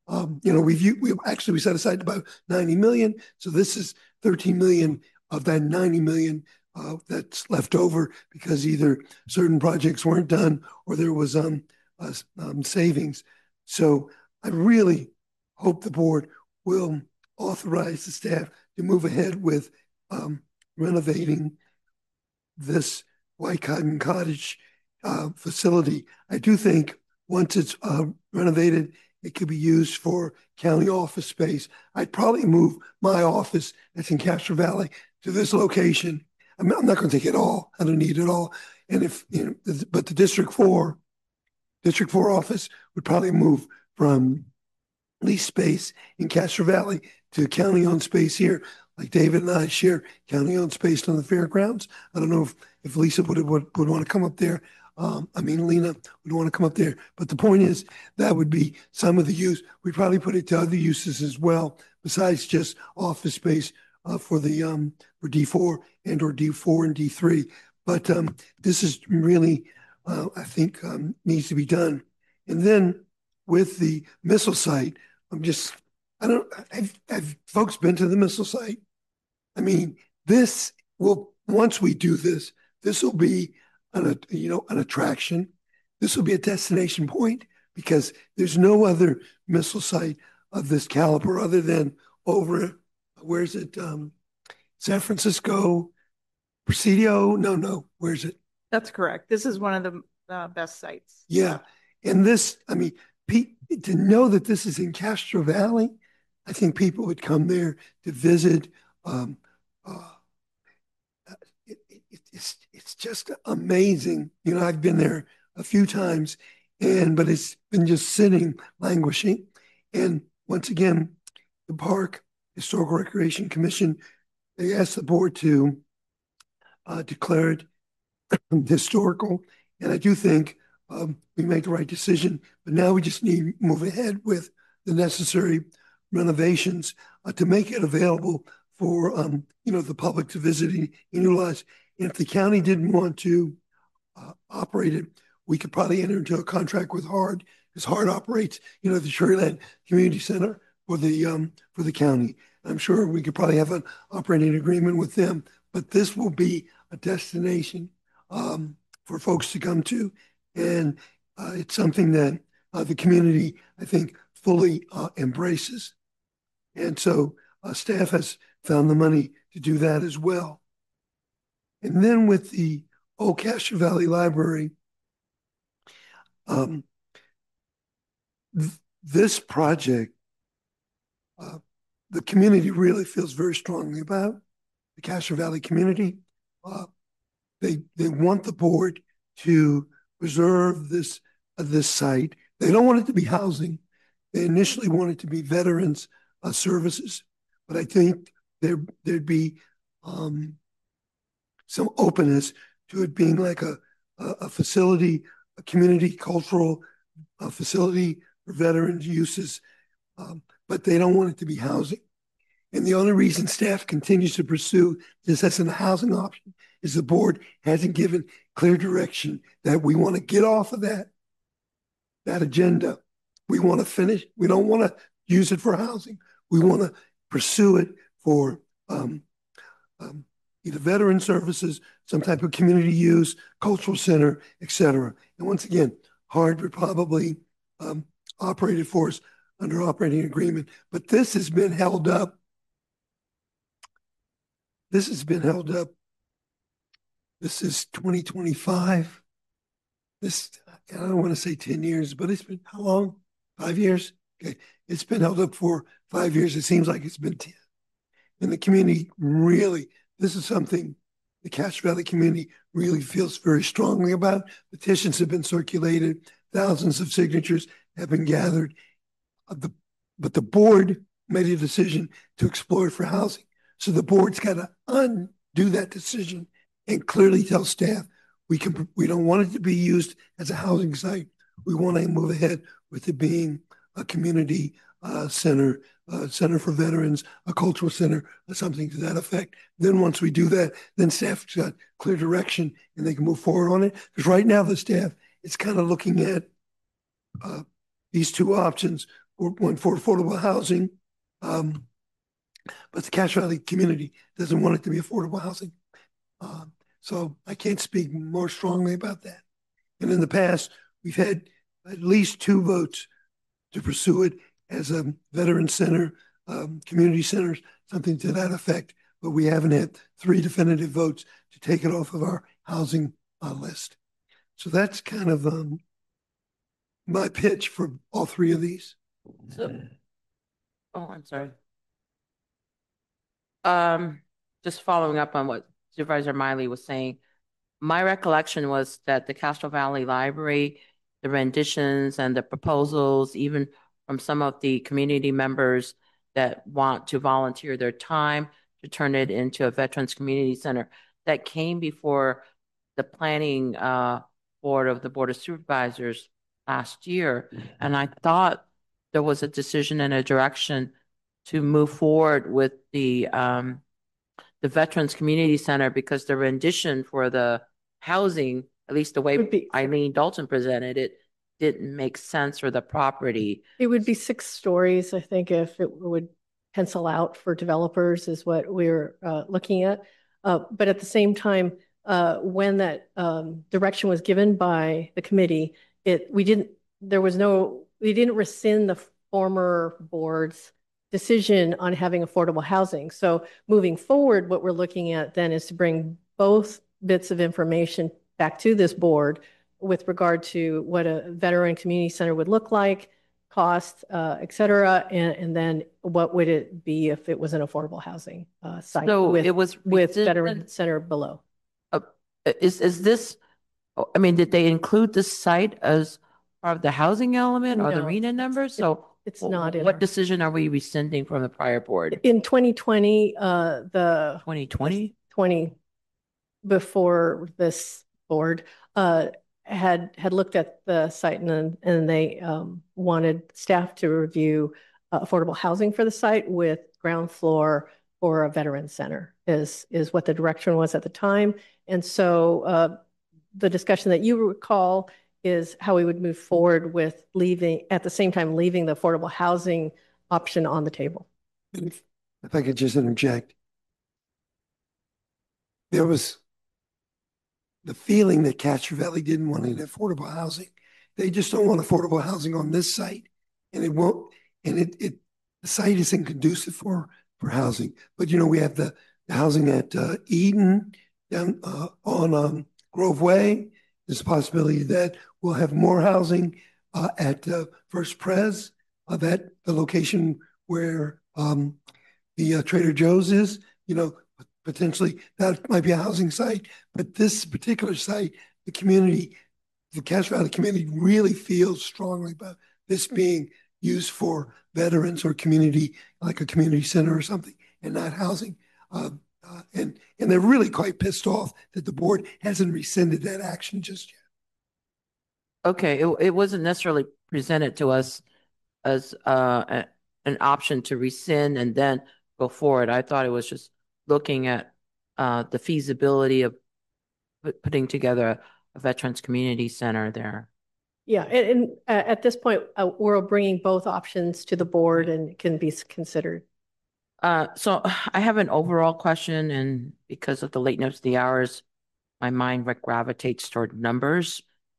Speaker 9: Um, you know, we've, we actually, we set aside about ninety million. So this is thirteen million of that ninety million uh, that's left over because either certain projects weren't done or there was um, uh, um, savings. So I really hope the board will authorize the staff to move ahead with um, renovating this White Cotton Cottage uh, facility. I do think once it's uh, renovated, it could be used for county office space. I'd probably move my office that's in Castro Valley to this location. I'm not, I'm not going to take it all. I don't need it all. And if, you know, but the District Four, District Four office would probably move from lease space in Castro Valley to county-owned space here. Like David and I share county-owned space on the fairgrounds. I don't know if, if Lisa would, would, would want to come up there. Um, I mean, Lena would want to come up there. But the point is, that would be some of the use. We'd probably put it to other uses as well, besides just office space uh, for the um, for D four and or D four and D three. But um, this is really, uh, I think, um, needs to be done. And then with the missile site, I'm just, I don't, have, have folks been to the missile site? I mean, this will, once we do this, this will be an, you know, an attraction. This will be a destination point because there's no other missile site of this caliber other than over, where's it? Um, San Francisco, Presidio? No, no, where's it?
Speaker 8: That's correct. This is one of the uh, best sites.
Speaker 9: Yeah. And this, I mean, Pete, to know that this is in Castro Valley, I think people would come there to visit. Um, uh, it, it, it's it's just amazing. You know, I've been there a few times, and but it's been just sitting, languishing. And once again, the Park Historical Recreation Commission, they asked the board to uh, declare it historical, and I do think um, we made the right decision. But now we just need to move ahead with the necessary renovations uh, to make it available for um, you know, the public to visit and utilize. And if the county didn't want to uh, operate it, we could probably enter into a contract with HARD, because HARD operates, you know, the Cherryland Community Center for the um, for the county. I'm sure we could probably have an operating agreement with them. But this will be a destination um, for folks to come to, and uh, it's something that uh, the community, I think, fully uh, embraces. And so uh, staff has found the money to do that as well. And then with the Old Castro Valley Library, um, th this project, uh, the community really feels very strongly about. The Castro Valley community, uh, they they want the board to preserve this uh, this site. They don't want it to be housing. They initially wanted to be veterans uh, services, but I think there there'd be um, some openness to it being like a a, a facility, a community cultural a facility for veterans uses, um, but they don't want it to be housing. And the only reason staff continues to pursue this as a housing option is the board hasn't given clear direction that we want to get off of that that agenda. We want to finish. We don't want to use it for housing. We want to pursue it for um, um, either veteran services, some type of community use, cultural center, et cetera. And once again, HARD would probably um, operate it for us under operating agreement. But this has been held up. This has been held up. This is twenty twenty-five. This, I don't want to say ten years, but it's been how long? Five years? Okay. It's been held up for five years. It seems like it's been ten. And the community really, this is something the Castro Valley community really feels very strongly about. Petitions have been circulated. Thousands of signatures have been gathered. Uh, the, but the board made a decision to explore it for housing. So the board's got to undo that decision and clearly tell staff we can we don't want it to be used as a housing site. We want to move ahead with it being a community uh, center, uh, center for veterans, a cultural center, or something to that effect. Then once we do that, then staff's got clear direction and they can move forward on it. Because right now the staff is kind of looking at uh, these two options for one for affordable housing. Um, but the Cache Valley community doesn't want it to be affordable housing. Uh, so I can't speak more strongly about that. And in the past, we've had at least two votes to pursue it as a veteran center, um, community centers, something to that effect. But we haven't had three definitive votes to take it off of our housing uh, list. So that's kind of um, my pitch for all three of these.
Speaker 12: So, oh, I'm sorry. Um, just following up on what Supervisor Miley was saying, my recollection was that the Castro Valley Library, the renditions and the proposals, even from some of the community members that want to volunteer their time to turn it into a Veterans Community Center, that came before the planning uh, board of the Board of Supervisors last year. And I thought there was a decision and a direction to move forward with the um, the Veterans Community Center, because the rendition for the housing, at least the way be, Eileen Dalton presented it, didn't make sense for the property.
Speaker 10: It would be six stories, I think, if it would pencil out for developers is what we're uh, looking at. Uh, but at the same time, uh, when that um, direction was given by the committee, it we didn't, there was no, we didn't rescind the former board's decision on having affordable housing. So moving forward, what we're looking at then is to bring both bits of information back to this board with regard to what a veteran community center would look like, cost, uh, et cetera, and, and then what would it be if it was an affordable housing uh, site
Speaker 12: so
Speaker 10: with,
Speaker 12: it was
Speaker 10: with veteran center below.
Speaker 12: Uh, is, is this, I mean, did they include this site as part of the housing element or
Speaker 10: No.
Speaker 12: the R E N A numbers? So
Speaker 10: It's not in
Speaker 12: what
Speaker 10: our-
Speaker 12: decision are we rescinding from the prior board?
Speaker 10: In twenty twenty, uh, the
Speaker 12: twenty twenty?
Speaker 10: twenty before this board uh, had had looked at the site, and and they um, wanted staff to review uh, affordable housing for the site with ground floor for a veteran center is is what the direction was at the time. And so uh, the discussion that you recall is how we would move forward with leaving, at the same time, leaving the affordable housing option on the table.
Speaker 9: If, if I could just interject, there was the feeling that Castro Valley didn't want any affordable housing. They just don't want affordable housing on this site, and it won't. And it, it the site isn't conducive for for housing. But you know, we have the, the housing at uh, Eden down uh, on um, Grove Way. There's a possibility that we'll have more housing uh, at uh, First Pres, uh, that the location where um, the uh, Trader Joe's is. You know, potentially that might be a housing site, but this particular site, the community, the Castro Valley community really feels strongly about this being used for veterans or community, like a community center or something, and not housing. Uh, uh, and and they're really quite pissed off that the board hasn't rescinded that action just yet.
Speaker 12: Okay, it, it wasn't necessarily presented to us as uh, a, an option to rescind and then go forward. I thought it was just looking at uh, the feasibility of putting together a, a Veterans Community Center there.
Speaker 10: Yeah, and, and uh, at this point, uh, we're bringing both options to the board and it can be considered.
Speaker 12: Uh, so I have an overall question, and because of the lateness of the hours, my mind gravitates toward numbers.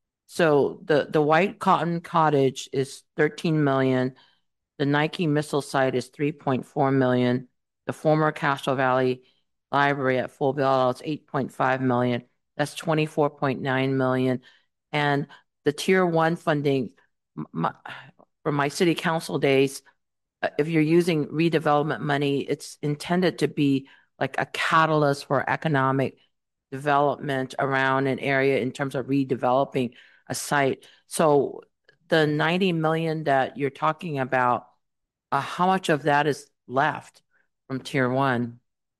Speaker 12: So the, the White Cotton Cottage is thirteen million. The Nike Missile site is three point four million. The former Castro Valley Library at Full Bell is eight point five million. That's twenty-four point nine million. And the tier one funding my, from my city council days, if you're using redevelopment money, it's intended to be like a catalyst for economic development around an area in terms of redeveloping a site. So the ninety million that you're talking about, uh, how much of that is left from tier one?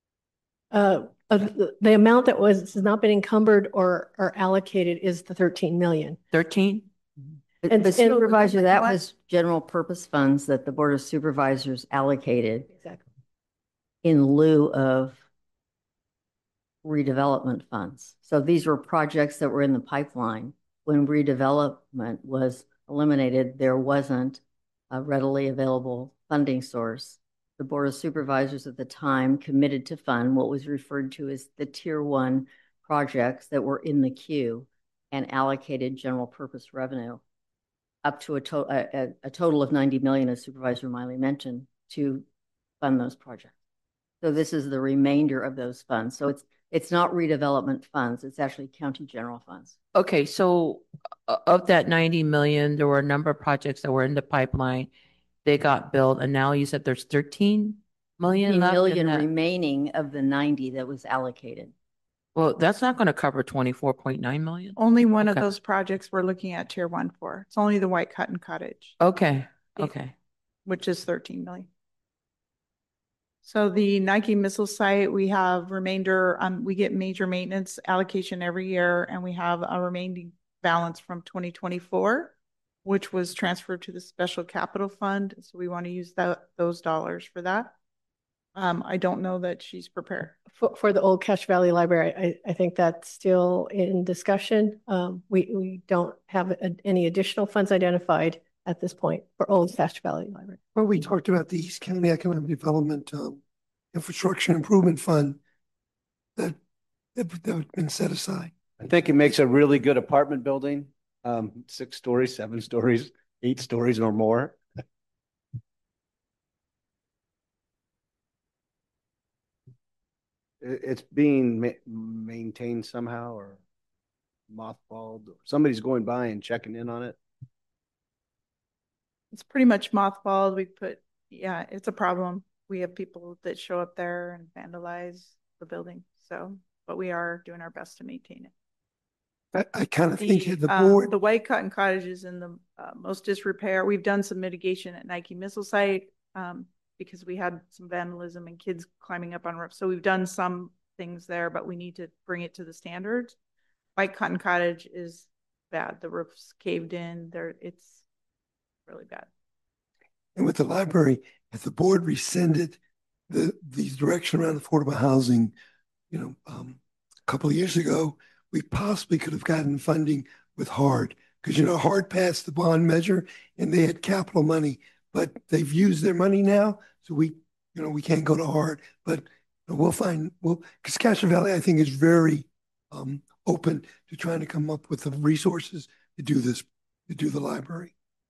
Speaker 10: Uh, uh, the, the amount that was has not been encumbered or, or allocated is the thirteen million.
Speaker 12: thirteen?
Speaker 13: But,
Speaker 10: And-
Speaker 13: but
Speaker 10: and-
Speaker 13: Supervisor, that
Speaker 10: what?
Speaker 13: was general purpose funds that the Board of Supervisors allocated
Speaker 10: Exactly.
Speaker 13: in lieu of redevelopment funds. So these were projects that were in the pipeline. When redevelopment was eliminated, there wasn't a readily available funding source. The Board of Supervisors at the time committed to fund what was referred to as the tier one projects that were in the queue and allocated general purpose revenue up to a, to a, a total of ninety million, as Supervisor Miley mentioned, to fund those projects. So this is the remainder of those funds. So it's it's not redevelopment funds, it's actually county general funds.
Speaker 12: Okay, so uh, of that ninety million, there were a number of projects that were in the pipeline. They got built, and now you said there's thirteen million left in
Speaker 13: million
Speaker 12: that.
Speaker 13: remaining of the ninety that was allocated.
Speaker 12: Well, that's not going to cover twenty-four point nine million.
Speaker 8: Only one of
Speaker 12: Okay.
Speaker 8: those projects we're looking at tier one for. It's only the White Cotton Cottage,
Speaker 12: Okay, okay.
Speaker 8: which is thirteen million. So the Nike missile site, we have remainder, um, we get major maintenance allocation every year, and we have a remaining balance from twenty twenty-four, which was transferred to the special capital fund. So we want to use that those dollars for that. Um, I don't know that she's prepared.
Speaker 10: For, for the Old Cache Valley Library, I, I think that's still in discussion. Um, we, we don't have a, any additional funds identified at this point for Old Cache Valley Library.
Speaker 9: Well, we talked about the East County Economic Development um, Infrastructure Improvement Fund that, that that had been set aside.
Speaker 11: I think it makes a really good apartment building, um, six stories, seven stories, eight stories or more. It- It's being ma maintained somehow or mothballed. Somebody's going by and checking in on it.
Speaker 8: It's pretty much mothballed. We put, yeah, it's a problem. We have people that show up there and vandalize the building. So, but we are doing our best to maintain it.
Speaker 9: I, I kind of think
Speaker 8: The,
Speaker 9: the
Speaker 8: um,
Speaker 9: board,
Speaker 8: the White Cotton Cottage is in the uh, most disrepair. We've done some mitigation at Nike Missile Site um, because we had some vandalism and kids climbing up on roofs. So we've done some things there, but we need to bring it to the standards. White Cotton Cottage is bad. The roof's caved in. There, it's really bad.
Speaker 9: and with the library, if the board rescinded the these direction around affordable housing, you know, um, a couple of years ago, we possibly could have gotten funding with HARD because, you know, HARD passed the bond measure and they had capital money, but they've used their money now. So we, you know, we can't go to HARD, but we'll find, well, because Cache Valley, I think, is very um, open to trying to come up with the resources to do this, to do the library.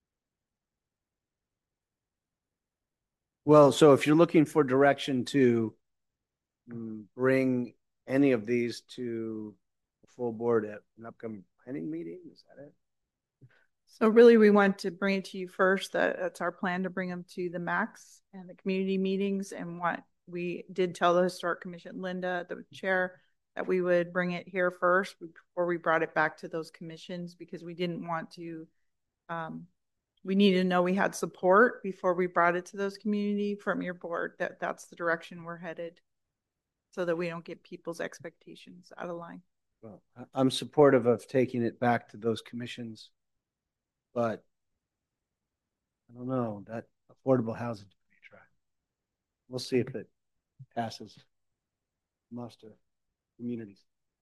Speaker 11: Well, so if you're looking for direction to mm, bring any of these to the full board at an upcoming planning meeting, is that it?
Speaker 8: So really, we want to bring it to you first. That, that's our plan, to bring them to the max and the community meetings. And what we did tell the Historic Commission, Linda, the chair, that we would bring it here first before we brought it back to those commissions, because we didn't want to, um, we needed to know we had support before we brought it to those community from your board, that that's the direction we're headed, so that we don't get people's expectations out of line.
Speaker 11: Well, I- I'm supportive of taking it back to those commissions, but I don't know, that affordable housing to be tried. We'll see if it passes muster communities.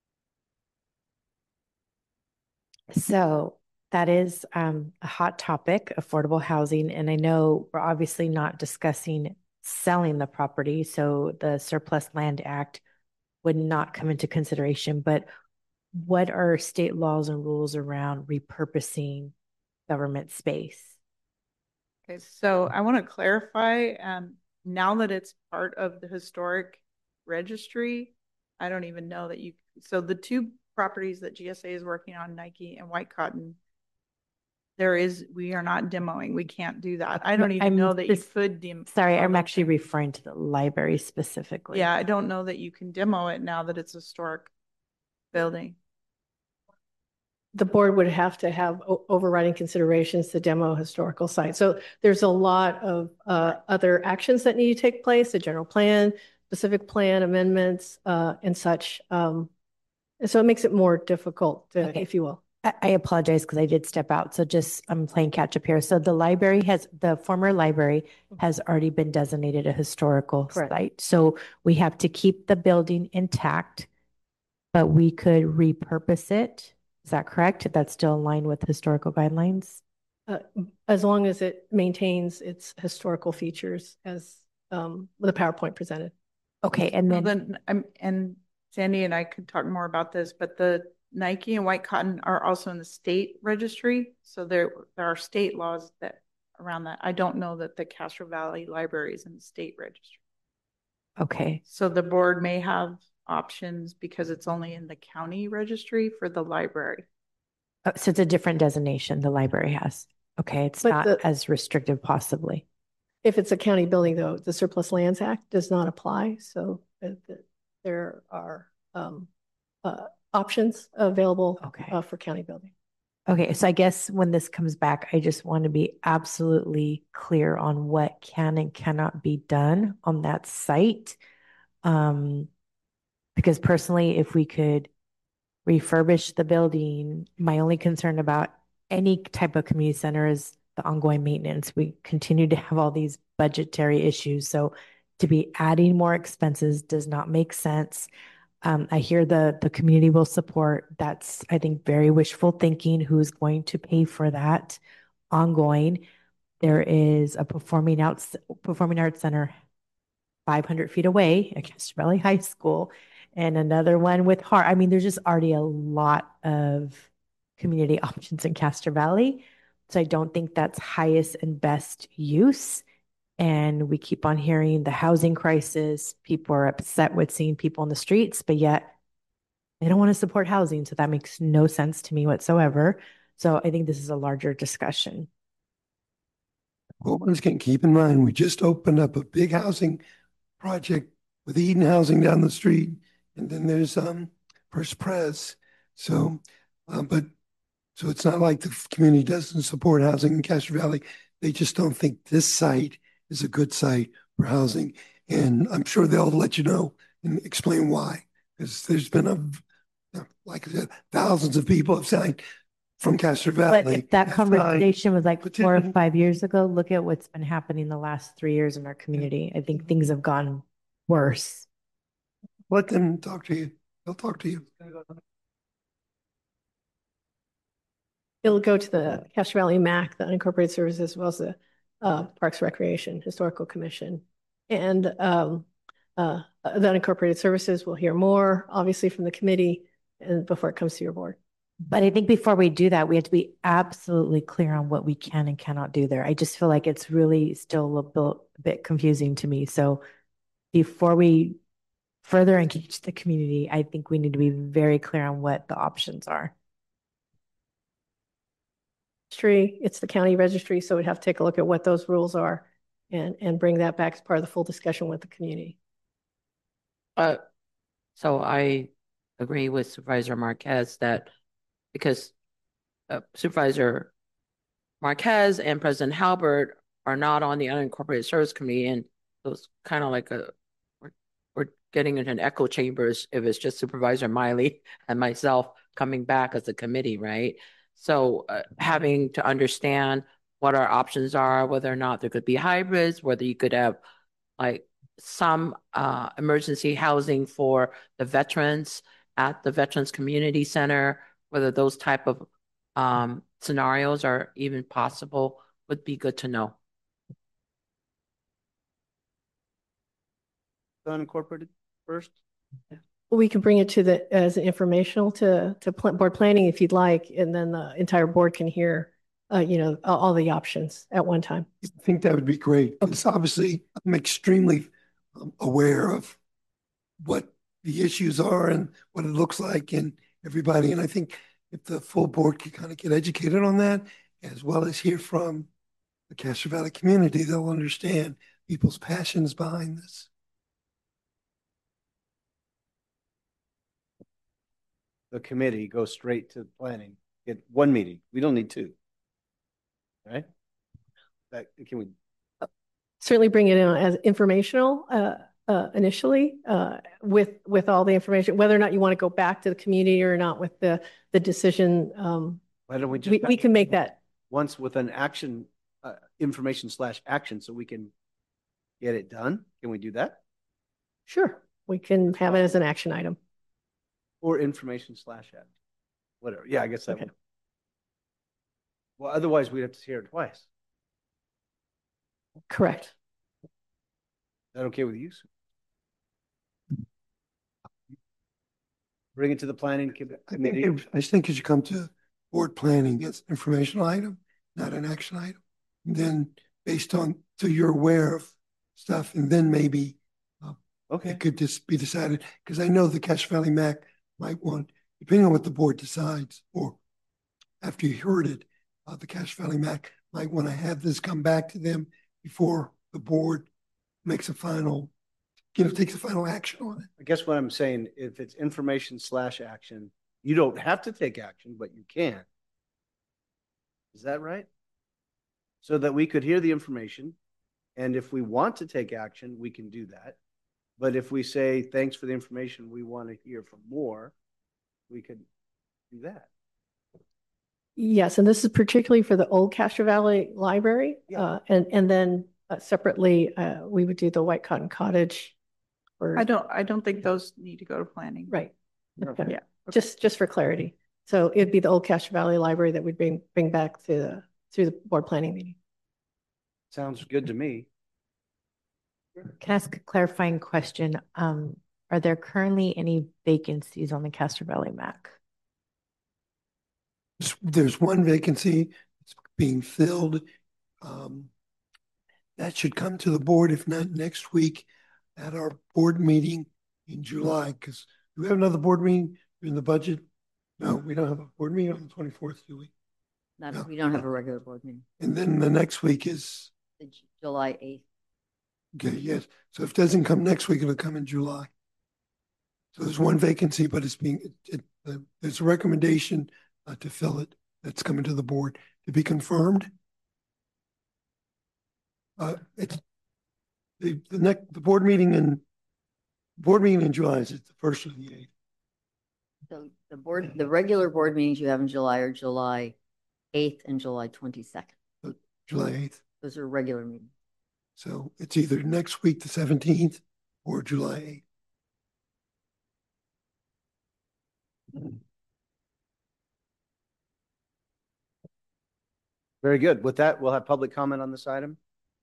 Speaker 14: So that is um, a hot topic, affordable housing. And I know we're obviously not discussing selling the property, so the Surplus Land Act would not come into consideration. But what are state laws and rules around repurposing government space?
Speaker 8: Okay, so I want to clarify, um, now that it's part of the historic registry, I don't even know that you, so the two properties that G S A is working on, Nike and White Cotton, there is, we are not demoing. We can't do that. I don't even
Speaker 14: I'm
Speaker 8: know that you
Speaker 14: just-
Speaker 8: could demo.
Speaker 14: Sorry, I'm actually referring to the library specifically.
Speaker 8: Yeah, I don't know that you can demo it now that it's a historic building.
Speaker 10: The board would have to have o- overriding considerations to demo historical sites. So there's a lot of uh, other actions that need to take place, the general plan, specific plan amendments, uh, and such. Um, and so it makes it more difficult, to,
Speaker 14: Okay.
Speaker 10: if you will.
Speaker 14: I I apologize because I did step out. So just, I'm playing catch up here. So the library has, the former library has already been designated a historical
Speaker 10: Correct.
Speaker 14: site. So we have to keep the building intact, but we could repurpose it. Is that correct? That's still in line with historical guidelines?
Speaker 10: Uh, as long as it maintains its historical features as um, the PowerPoint presented.
Speaker 14: Okay, and
Speaker 8: Well,
Speaker 14: then
Speaker 8: then I'm and Sandy and I could talk more about this, but the Nike and White Cotton are also in the state registry, so there there are state laws that around that. I don't know that the Castro Valley Library is in the state registry.
Speaker 14: okay,
Speaker 8: So the board may have options because it's only in the county registry for the library.
Speaker 14: uh, so it's a different designation the library has. Okay, it's
Speaker 10: But
Speaker 14: not
Speaker 10: the-
Speaker 14: as restrictive possibly.
Speaker 10: If it's a county building, though, the Surplus Lands Act does not apply. So uh, the- there are um, uh, options available
Speaker 14: Okay.
Speaker 10: uh, for county building.
Speaker 14: Okay, so I guess when this comes back, I just want to be absolutely clear on what can and cannot be done on that site. Um, because personally, if we could refurbish the building, my only concern about any type of community center is the ongoing maintenance. We continue to have all these budgetary issues. So to be adding more expenses does not make sense. Um, I hear the the community will support. That's, I think, very wishful thinking. Who's going to pay for that ongoing? There is a performing arts performing arts center five hundred feet away at Castro Valley High School, and another one with Hart. I mean, there's just already a lot of community options in Castro Valley. So I don't think that's highest and best use. And we keep on hearing the housing crisis. People are upset with seeing people on the streets, but yet they don't want to support housing. So that makes no sense to me whatsoever. So I think this is a larger discussion.
Speaker 9: Well, once again, keep in mind, we just opened up a big housing project with Eden Housing down the street. And then there's um First Pres. So, uh, but, so it's not like the community doesn't support housing in Castro Valley. They just don't think this site is a good site for housing. And I'm sure they'll let you know and explain why. Because there's been a, like I said, thousands of people have signed from Castro Valley.
Speaker 14: But if that
Speaker 9: have
Speaker 14: conversation was like four or
Speaker 9: petition.
Speaker 14: five years ago, look at what's been happening the last three years in our community. I think things have gone worse.
Speaker 9: Let them talk to you. They'll talk to you.
Speaker 10: It'll go to the Castro Valley M A C, the unincorporated services, as well as the uh, Parks Recreation Historical Commission. And um, uh, the unincorporated services will hear more, obviously, from the committee and before it comes to your board.
Speaker 14: But I think before we do that, we have to be absolutely clear on what we can and cannot do there. I just feel like it's really still a little bit, a bit confusing to me. So before we further engage the community, I think we need to be very clear on what the options are.
Speaker 10: Registry, it's the county registry, so we'd have to take a look at what those rules are and, and bring that back as part of the full discussion with the community.
Speaker 12: Uh, so I agree with Supervisor Marquez that because uh, Supervisor Marquez and President Halbert are not on the unincorporated service committee, and so it's kind of like a we're, we're getting into an echo chambers if it's just Supervisor Miley and myself coming back as a committee, right? So uh, having to understand what our options are, whether or not there could be hybrids, whether you could have like some uh, emergency housing for the veterans at the Veterans Community Center, whether those type of um, scenarios are even possible would be good to know.
Speaker 11: Unincorporated first?
Speaker 10: Yeah. We can bring it to the, as informational to, to board planning if you'd like, and then the entire board can hear, uh, you know, all, all the options at one time.
Speaker 9: I think that would be great. Because obviously I'm extremely um, aware of what the issues are and what it looks like and everybody. And I think if the full board could kind of get educated on that, as well as hear from the Castro Valley community, they'll understand people's passions behind this.
Speaker 11: The committee go straight to planning, get one meeting. We don't need two. Right? That can we
Speaker 10: certainly bring it in as informational uh, uh, initially uh, with with all the information, whether or not you want to go back to the community or not with the the decision. Um,
Speaker 11: Why don't we just
Speaker 10: we, we can make that
Speaker 11: once with an action uh, information slash action so we can get it done? Can we do that?
Speaker 10: Sure, we can have it as an action item.
Speaker 11: Or information slash action, whatever. Yeah, I guess that
Speaker 10: okay.
Speaker 11: would. Well, otherwise we'd have to hear it twice.
Speaker 10: Correct.
Speaker 11: Is that okay with you? Sue? Bring it to the planning
Speaker 9: I think,
Speaker 11: committee.
Speaker 9: it- I think it should come to board planning as an informational item, not an action item. And then based on, so you're aware of stuff, and then maybe uh,
Speaker 11: Okay.
Speaker 9: it could just be decided, because I know the Cache Valley Mac might want, depending on what the board decides, or after you heard it, uh, the Cache Valley Mac might want to have this come back to them before the board makes a final, you know, takes a final action on it.
Speaker 11: I guess what I'm saying, if it's information slash action, you don't have to take action, but you can. Is that right? So that we could hear the information, and if we want to take action, we can do that. But if we say, thanks for the information, we want to hear from more, we could do that.
Speaker 10: Yes, and this is particularly for the old Castro Valley Library.
Speaker 11: Yeah.
Speaker 10: Uh, and, and then uh, separately, uh, we would do the White Cotton Cottage. For,
Speaker 8: I don't, I don't think those need to go to planning.
Speaker 10: right. Okay.
Speaker 8: Yeah.
Speaker 10: Just, just for clarity. So it'd be the old Castro Valley Library that we'd bring, bring back to the, through the board planning meeting.
Speaker 11: Sounds good to me.
Speaker 14: Can I ask a clarifying question? Um, are there currently any vacancies on the Castro Valley Mac?
Speaker 9: There's one vacancy that's being filled. Um, that should come to the board, if not next week, at our board meeting in July, because do we have another board meeting in the budget? No, we don't have a board meeting on the twenty-fourth, do we?
Speaker 13: Not,
Speaker 9: No.
Speaker 13: we don't have a regular board meeting.
Speaker 9: And then the next week is,
Speaker 13: The J- July eighth.
Speaker 9: okay, yes. So if it doesn't come next week, it'll come in July. So there's one vacancy, but it's being, it, it, uh, there's a recommendation uh, to fill it that's coming to the board to be confirmed. Uh, it's the, the next, the board meeting in, board meeting in July is it the first or the eighth?
Speaker 13: So the board, the regular board meetings you have in July are July eighth and July twenty-second.
Speaker 9: So July eighth.
Speaker 13: Those are regular meetings.
Speaker 9: So it's either next week, the seventeenth, or July eighth.
Speaker 11: Very good. With that, we'll have public comment on this item.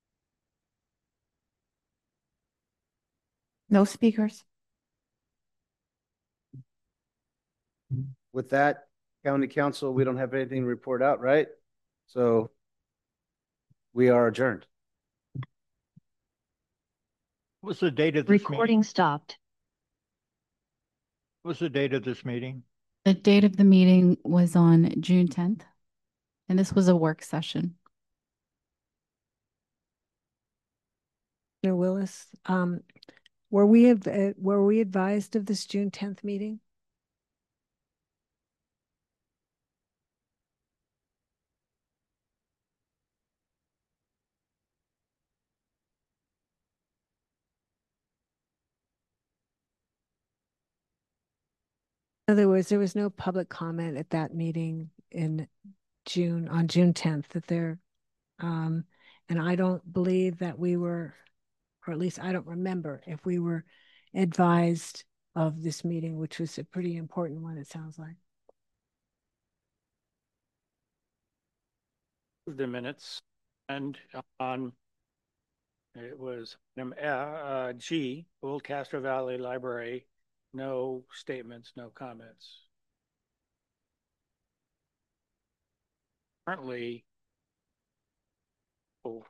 Speaker 14: No speakers?
Speaker 11: With that, county council, we don't have anything to report out, right? So we are adjourned.
Speaker 4: What's the date of this
Speaker 15: Recording
Speaker 4: meeting?
Speaker 15: stopped.
Speaker 4: What's the date of this meeting?
Speaker 2: The date of the meeting was on June tenth, and this was a work session.
Speaker 6: Mayor Willis, um, were we, av- uh, were we advised of this June tenth meeting? In other words, there was no public comment at that meeting in June, on June tenth that there, um, and I don't believe that we were, or at least I don't remember if we were advised of this meeting, which was a pretty important one, it sounds like.
Speaker 1: The minutes and on, it was item uh, uh, G, Old Castro Valley Library, no statements, no comments. Currently, oh,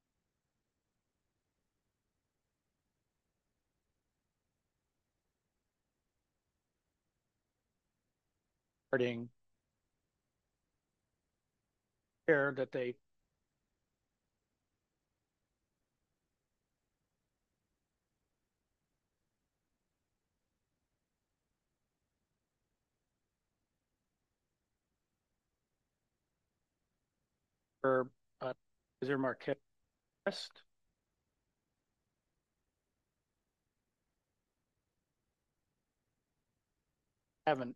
Speaker 1: starting here that they or uh, is there Marquette West? Haven't.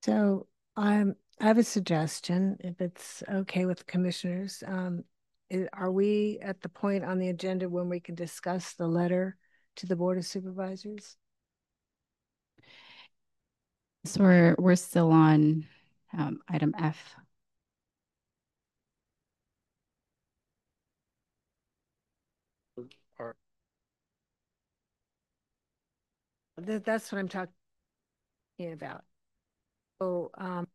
Speaker 6: So I'm, I have a suggestion, if it's okay with the commissioners. Um, i- are we at the point on the agenda when we can discuss the letter to the Board of Supervisors?
Speaker 2: So we're, we're still on um, item F.
Speaker 1: Or
Speaker 6: That, that's what I'm talking about. So, um,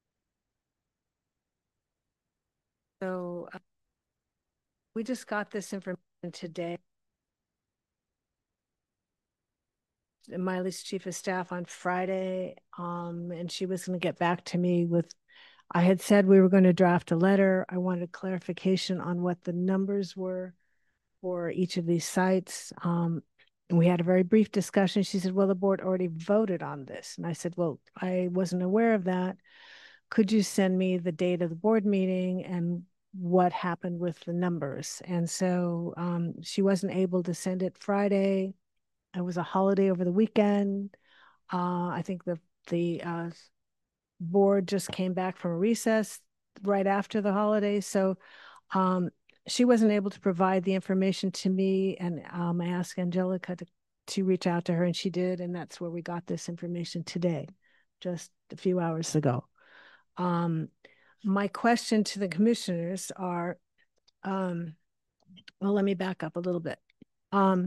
Speaker 6: so uh, we just got this information today. Miley's chief of staff on Friday, um, and she was going to get back to me with, I had said we were going to draft a letter. I wanted clarification on what the numbers were for each of these sites. Um, and we had a very brief discussion. She said, well, the board already voted on this. And I said, well, I wasn't aware of that. Could you send me the date of the board meeting and what happened with the numbers? And so um, she wasn't able to send it Friday. It was a holiday over the weekend. Uh, I think the the uh, board just came back from a recess right after the holidays. So um, she wasn't able to provide the information to me, and um, I asked Angelica to, to reach out to her, and she did, and that's where we got this information today, just a few hours ago. Um, my question to the commissioners are, um, well, let me back up a little bit. Um,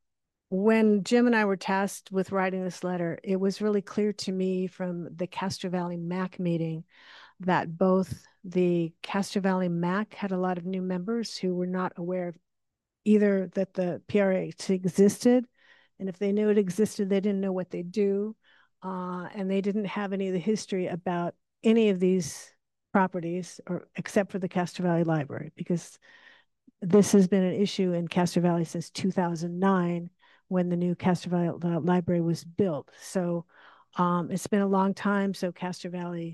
Speaker 6: when Jim and I were tasked with writing this letter, it was really clear to me from the Castro Valley M A C meeting that both the Castro Valley M A C had a lot of new members who were not aware of either that the P R A existed, and if they knew it existed, they didn't know what they do, uh, and they didn't have any of the history about any of these properties, or except for the Castro Valley Library, because this has been an issue in Castro Valley since two thousand nine when the new Castro Valley Library was built. So um, it's been a long time. So Castro Valley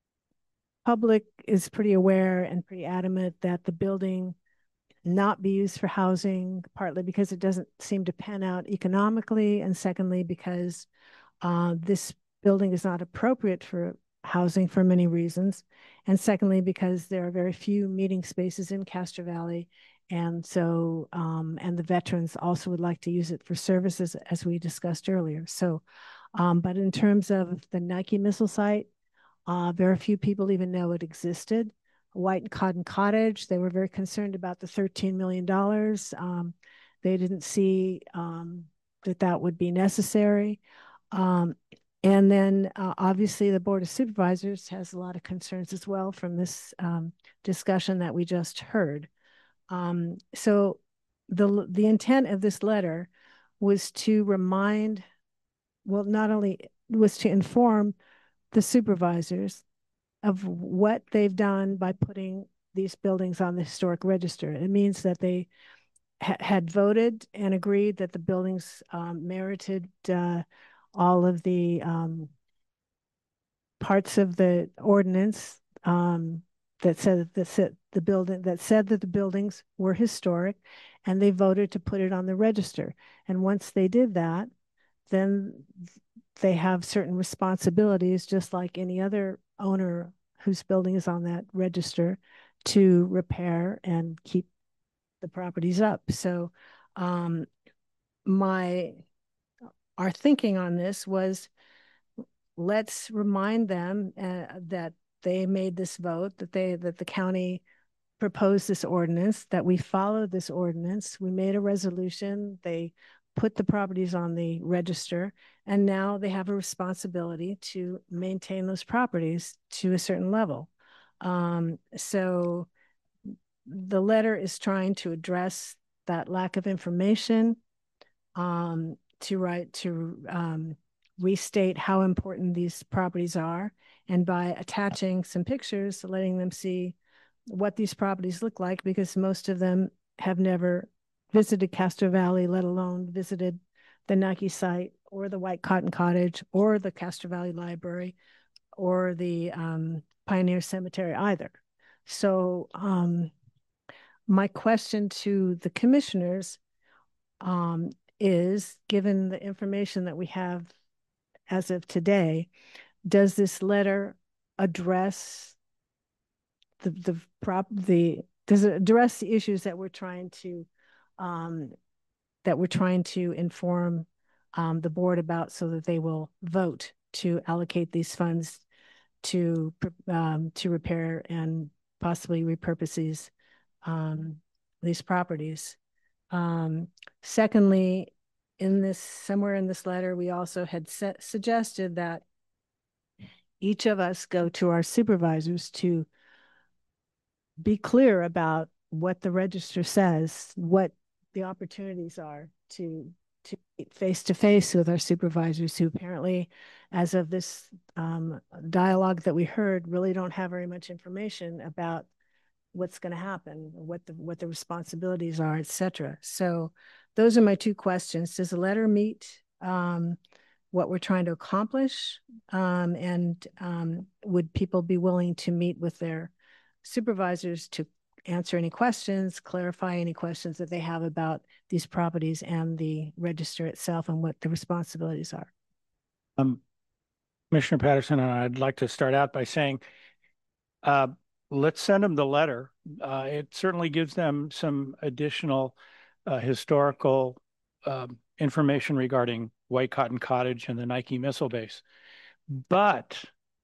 Speaker 6: public is pretty aware and pretty adamant that the building not be used for housing, partly because it doesn't seem to pan out economically, and secondly, because uh, this building is not appropriate for housing for many reasons, and secondly, because there are very few meeting spaces in Castro Valley, and so, um, and the veterans also would like to use it for services, as we discussed earlier. So, um, but in terms of the Nike missile site, uh, very few people even know it existed. White and Cotton Cottage, they were very concerned about the thirteen million dollars. Um, they didn't see um, that that would be necessary. Um, and then uh, obviously the Board of Supervisors has a lot of concerns as well from this um, discussion that we just heard. Um, so the, the intent of this letter was to remind, well, not only was to inform the supervisors of what they've done by putting these buildings on the historic register. It means that they ha had voted and agreed that the buildings um, merited uh, all of the um, parts of the ordinance um, that said that said the building that said that the buildings were historic, and they voted to put it on the register. And once they did that, then they have certain responsibilities, just like any other owner whose building is on that register, to repair and keep the properties up. So um, my our thinking on this was, let's remind them uh, that they made this vote, that they that the county proposed this ordinance, that we followed this ordinance. We made a resolution. They put the properties on the register, and now they have a responsibility to maintain those properties to a certain level. Um, so the letter is trying to address that lack of information, um, to write to um, restate how important these properties are, and by attaching some pictures, letting them see what these properties look like, because most of them have never visited Castro Valley, let alone visited the Nike site or the White Cotton Cottage or the Castro Valley Library or the um, Pioneer Cemetery either. So um, my question to the commissioners um, is, given the information that we have as of today, does this letter address the, the prop, the, does it address the issues that we're trying to, um, that we're trying to inform um, the board about so that they will vote to allocate these funds to, um, to repair and possibly repurpose these, um, these properties. Um, secondly, in this, somewhere in this letter, we also had set, suggested that each of us go to our supervisors to be clear about what the register says, what the opportunities are to to meet face to face with our supervisors, who apparently, as of this um, dialogue that we heard, really don't have very much information about what's going to happen, what the what the responsibilities are, et cetera. So those are my two questions. Does the letter meet um, what we're trying to accomplish? Um, and um, would people be willing to meet with their supervisors to answer any questions, clarify any questions that they have about these properties and the register itself and what the responsibilities are?
Speaker 1: Um, Commissioner Patterson, and I'd like to start out by saying, uh, let's send them the letter. Uh, it certainly gives them some additional uh, historical uh, information regarding White Cotton Cottage and the Nike missile base. But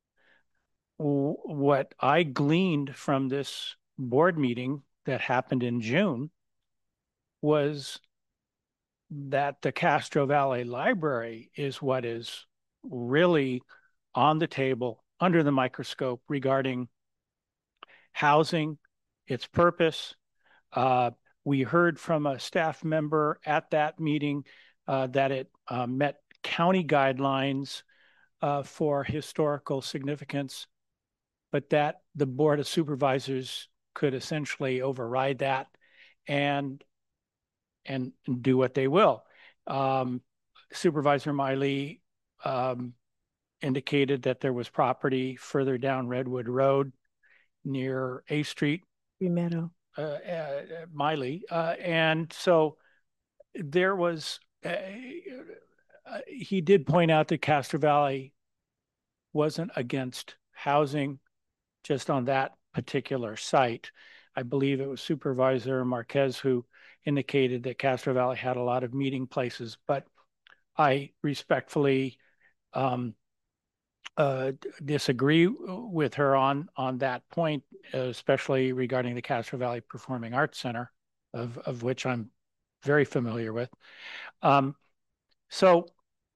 Speaker 1: what I gleaned from this board meeting that happened in June was that the Castro Valley Library is what is really on the table under the microscope regarding housing, its purpose. Uh, we heard from a staff member at that meeting uh, that it uh, met county guidelines uh, for historical significance, but that the Board of Supervisors could essentially override that and and do what they will. Um, Supervisor Miley um, indicated that there was property further down Redwood Road near A Street.
Speaker 6: Meadow.
Speaker 1: Uh, uh, Miley. Uh, and so there was, uh, uh, he did point out that Castro Valley wasn't against housing just on that particular site. I believe it was Supervisor Marquez who indicated that Castro Valley had a lot of meeting places, but I respectfully um, uh, disagree with her on on that point, especially regarding the Castro Valley Performing Arts Center, of, of which I'm very familiar with. Um, so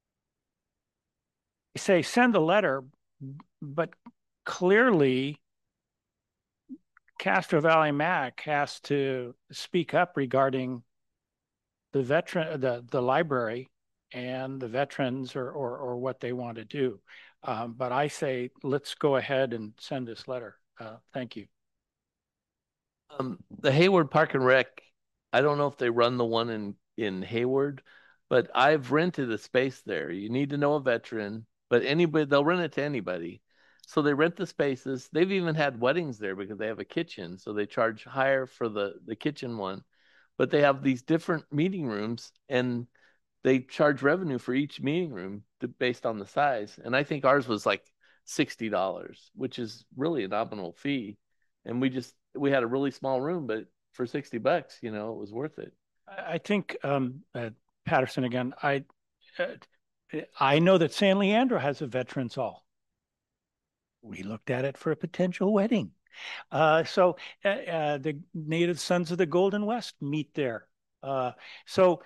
Speaker 1: I say send a letter, but clearly Castro Valley Mac has to speak up regarding the veteran, the, the library and the veterans, or, or, or what they want to do. Um, but I say, let's go ahead and send this letter. Uh, thank you.
Speaker 3: Um, the Hayward Park and Rec, I don't know if they run the one in, in Hayward, but I've rented a space there. You need to know a veteran, but anybody, they'll rent it to anybody. So they rent the spaces. They've even had weddings there because they have a kitchen. So they charge higher for the, the kitchen one. But they have these different meeting rooms and they charge revenue for each meeting room to, based on the size. And I think ours was like sixty dollars, which is really a nominal fee. And we just, we had a really small room, but for sixty bucks, you know, it was worth it.
Speaker 1: I think, um, uh, Patterson again, I, uh, I know that San Leandro has a veterans hall. We looked at it for a potential wedding. Uh, so uh, uh, the Native Sons of the Golden West meet there. Uh, so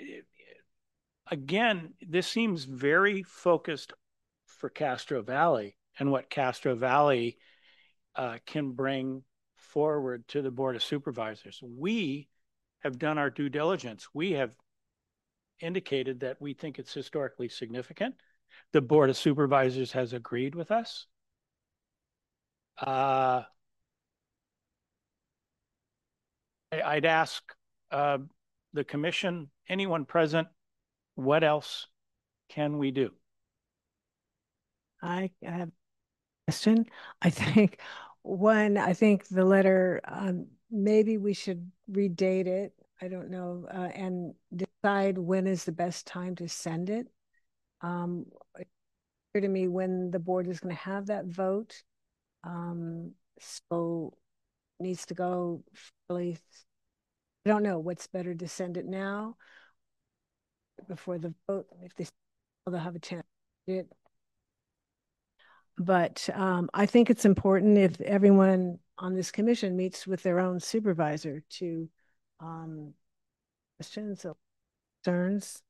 Speaker 1: again, this seems very focused for Castro Valley and what Castro Valley uh, can bring forward to the Board of Supervisors. We have done our due diligence. We have indicated that we think it's historically significant. The Board of Supervisors has agreed with us. Uh, I'd ask uh, the commission, anyone present, what else can we do?
Speaker 6: I, I have a question. I think one, I think the letter, um, maybe we should redate it. I don't know, uh, and decide when is the best time to send it. Um, clear to me when the board is going to have that vote. Um, so needs to go really, I don't know what's better to send it now before the vote. If they, they'll have a chance to do it. But um, I think it's important if everyone on this commission meets with their own supervisor to um, questions or concerns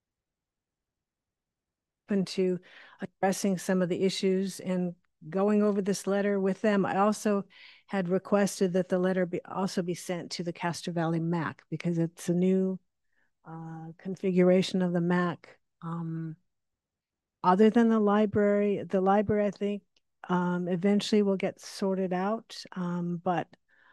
Speaker 6: open to addressing some of the issues and going over this letter with them. I also had requested that the letter be also be sent to the Castro Valley M A C because it's a new uh, configuration of the M A C. Um, other than the library, the library, I think, um, eventually will get sorted out. Um, but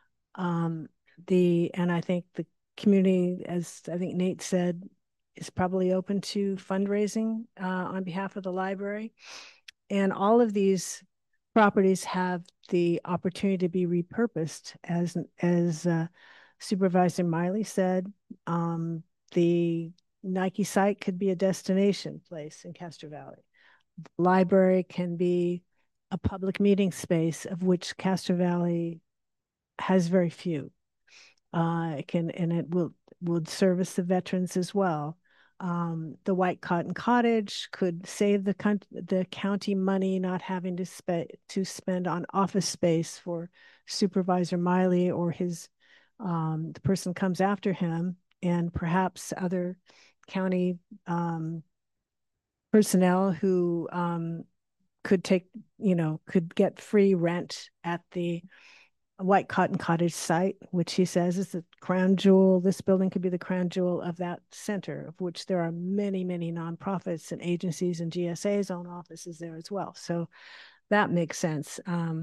Speaker 6: um, the, and I think the community, as I think Nate said, is probably open to fundraising uh, on behalf of the library. And all of these properties have the opportunity to be repurposed. As, as uh, Supervisor Miley said, um, the Nike site could be a destination place in Castro Valley. The library can be a public meeting space, of which Castro Valley has very few. Uh, it can, and it will will service the veterans as well. Um, the White Cotton Cottage could save the the county money not having to spend to spend on office space for Supervisor Miley or his um, the person comes after him, and perhaps other county um, personnel who um, could take, you know, could get free rent at the White Cotton Cottage site, which he says is the crown jewel. This building could be the crown jewel of that center, of which there are many, many nonprofits and agencies, and G S A's own offices there as well. So that makes sense. Um,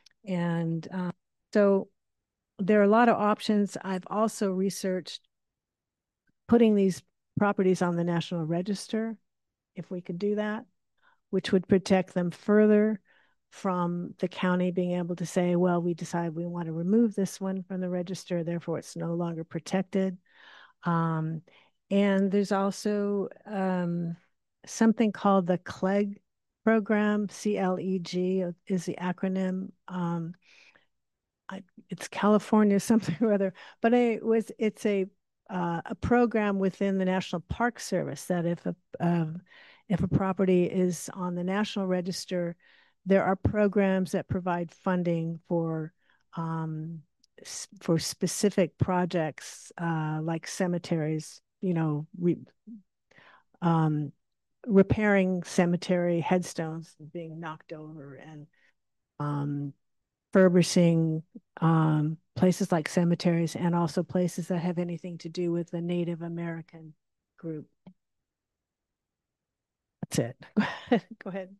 Speaker 6: and um, so there are a lot of options. I've also researched putting these properties on the National Register, if we could do that, which would protect them further from the county being able to say, well, we decide we want to remove this one from the register, therefore it's no longer protected. Um, and there's also um, something called the C L E G program, C L E G is the acronym. Um, I, it's California something or other, but it was, it's a, uh, a program within the National Park Service that if a, um, if a property is on the National Register, there are programs that provide funding for um, for specific projects uh, like cemeteries, you know, re, um, repairing cemetery headstones being knocked over and um, refurbishing um, places like cemeteries and also places that have anything to do with the Native American group. That's it. Go ahead.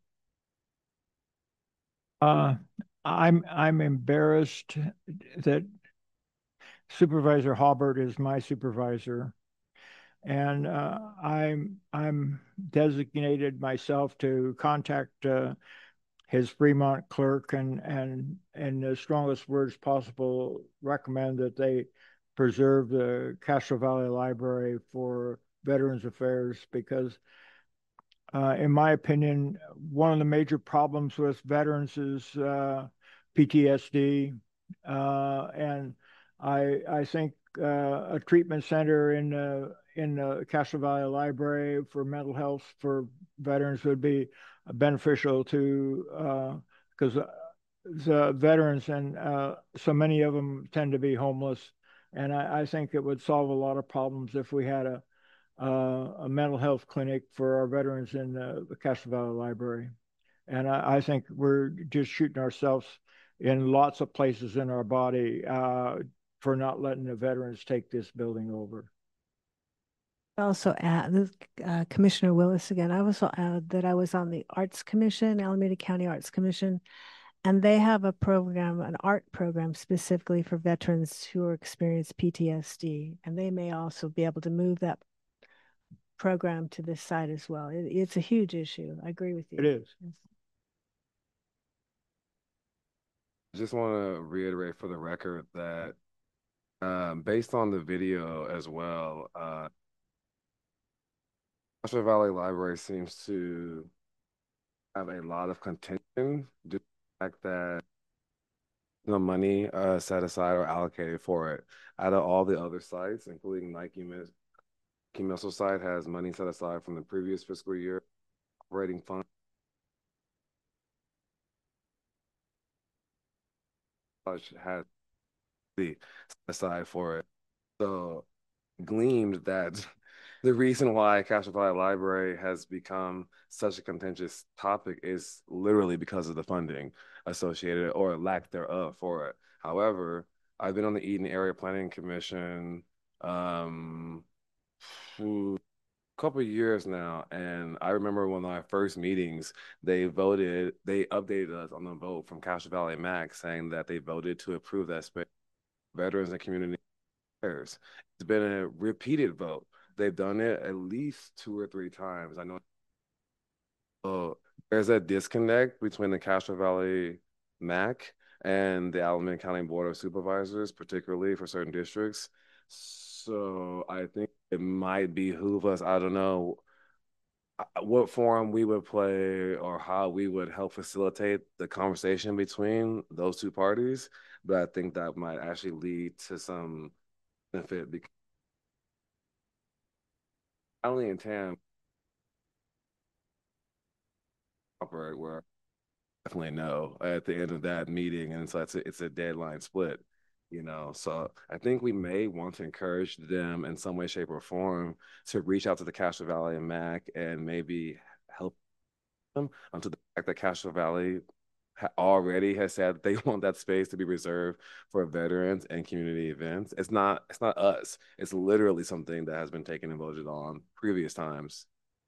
Speaker 4: Uh, I'm I'm embarrassed that Supervisor Halbert is my supervisor, and uh, I'm I'm designated myself to contact uh, his Fremont clerk and and in the strongest words possible recommend that they preserve the Castro Valley Library for Veterans Affairs because. Uh, in my opinion, one of the major problems with veterans is uh, P T S D, uh, and I I think uh, a treatment center in the in the Castro Valley Library for mental health for veterans would be beneficial to because uh, the veterans and uh, so many of them tend to be homeless, and I, I think it would solve a lot of problems if we had a uh, a mental health clinic for our veterans in uh, the Castro Valley Library. And I, I think we're just shooting ourselves in lots of places in our body uh, for not letting the veterans take this building over.
Speaker 6: Also add, this, uh, Commissioner Willis again, I also add that I was on the Arts Commission, Alameda County Arts Commission, and they have a program, an art program specifically for veterans who are experiencing P T S D, and they may also be able to move that program to this side as well. It, it's a huge issue. I agree with you.
Speaker 4: It is.
Speaker 6: Yes.
Speaker 5: I just want to reiterate for the record that um, based on the video as well, uh, Castro Valley Library seems to have a lot of contention due to the fact that the money uh, set aside or allocated for it. Out of all the other sites, including Nike, Nike Missile Site has money set aside from the previous fiscal year operating fund. Had the aside for it. So gleamed that the reason why Castro Valley Library has become such a contentious topic is literally because of the funding associated or lack thereof for it. However, I've been on the Eden Area Planning Commission um, a couple of years now, and I remember one of my first meetings, they voted, they updated us on the vote from Castro Valley MAC saying that they voted to approve that space. Veterans and community affairs. It's been a repeated vote. They've done it at least two or three times. I know uh, there's a disconnect between the Castro Valley MAC and the Alameda County Board of Supervisors, particularly for certain districts. So I think it might behoove us, I don't know what forum we would play or how we would help facilitate the conversation between those two parties. But I think that might actually lead to some benefit because not only in Tam operate where I definitely know at the end of that meeting, and so it's a, it's a deadline split, you know. So I think we may want to encourage them in some way, shape, or form to reach out to the Castro Valley and MAC and maybe help them onto the fact that Castro Valley already has said they want that space to be reserved for veterans and community events. It's not it's not us. It's literally something that has been taken and voted on previous times.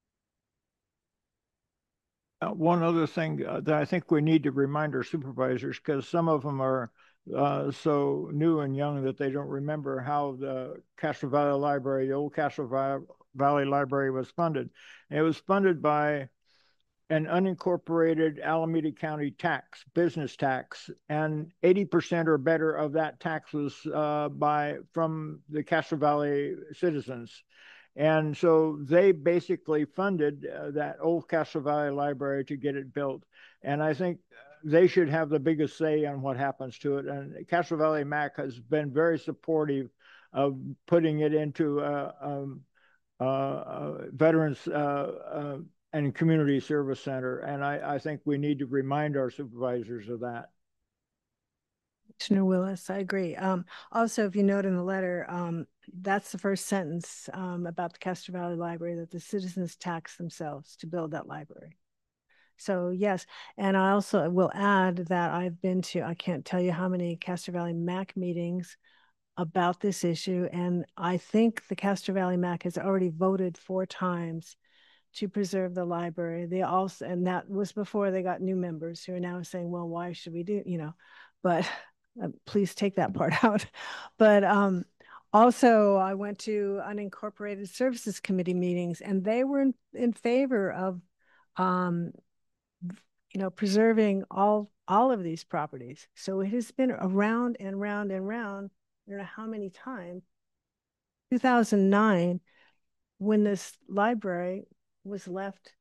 Speaker 4: Uh, one other thing uh, that I think we need to remind our supervisors, because some of them are uh, so new and young that they don't remember how the Castro Valley Library, the old Castro Valley Library was funded. And it was funded by an unincorporated Alameda County tax, business tax, and eighty percent or better of that tax was uh, by from the Castro Valley citizens. And so they basically funded uh, that old Castro Valley Library to get it built. And I think they should have the biggest say on what happens to it. And Castro Valley MAC has been very supportive of putting it into uh, um, uh, uh, veterans uh, uh, and community service center. And I, I think we need to remind our supervisors of that.
Speaker 6: Commissioner Willis, I agree. Um, also, if you note in the letter, um, that's the first sentence um, about the Castro Valley Library, that the citizens tax themselves to build that library. So yes, and I also will add that I've been to, I can't tell you how many Castro Valley MAC meetings about this issue. And I think the Castro Valley MAC has already voted four times to preserve the library. They also, and that was before they got new members who are now saying, well, why should we do, you know, but uh, please take that part out. But um, also I went to unincorporated services committee meetings, and they were in, in favor of, um, you know, preserving all, all of these properties. So it has been around and round and round, I don't know how many times. two thousand nine, when this library was left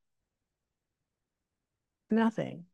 Speaker 6: nothing.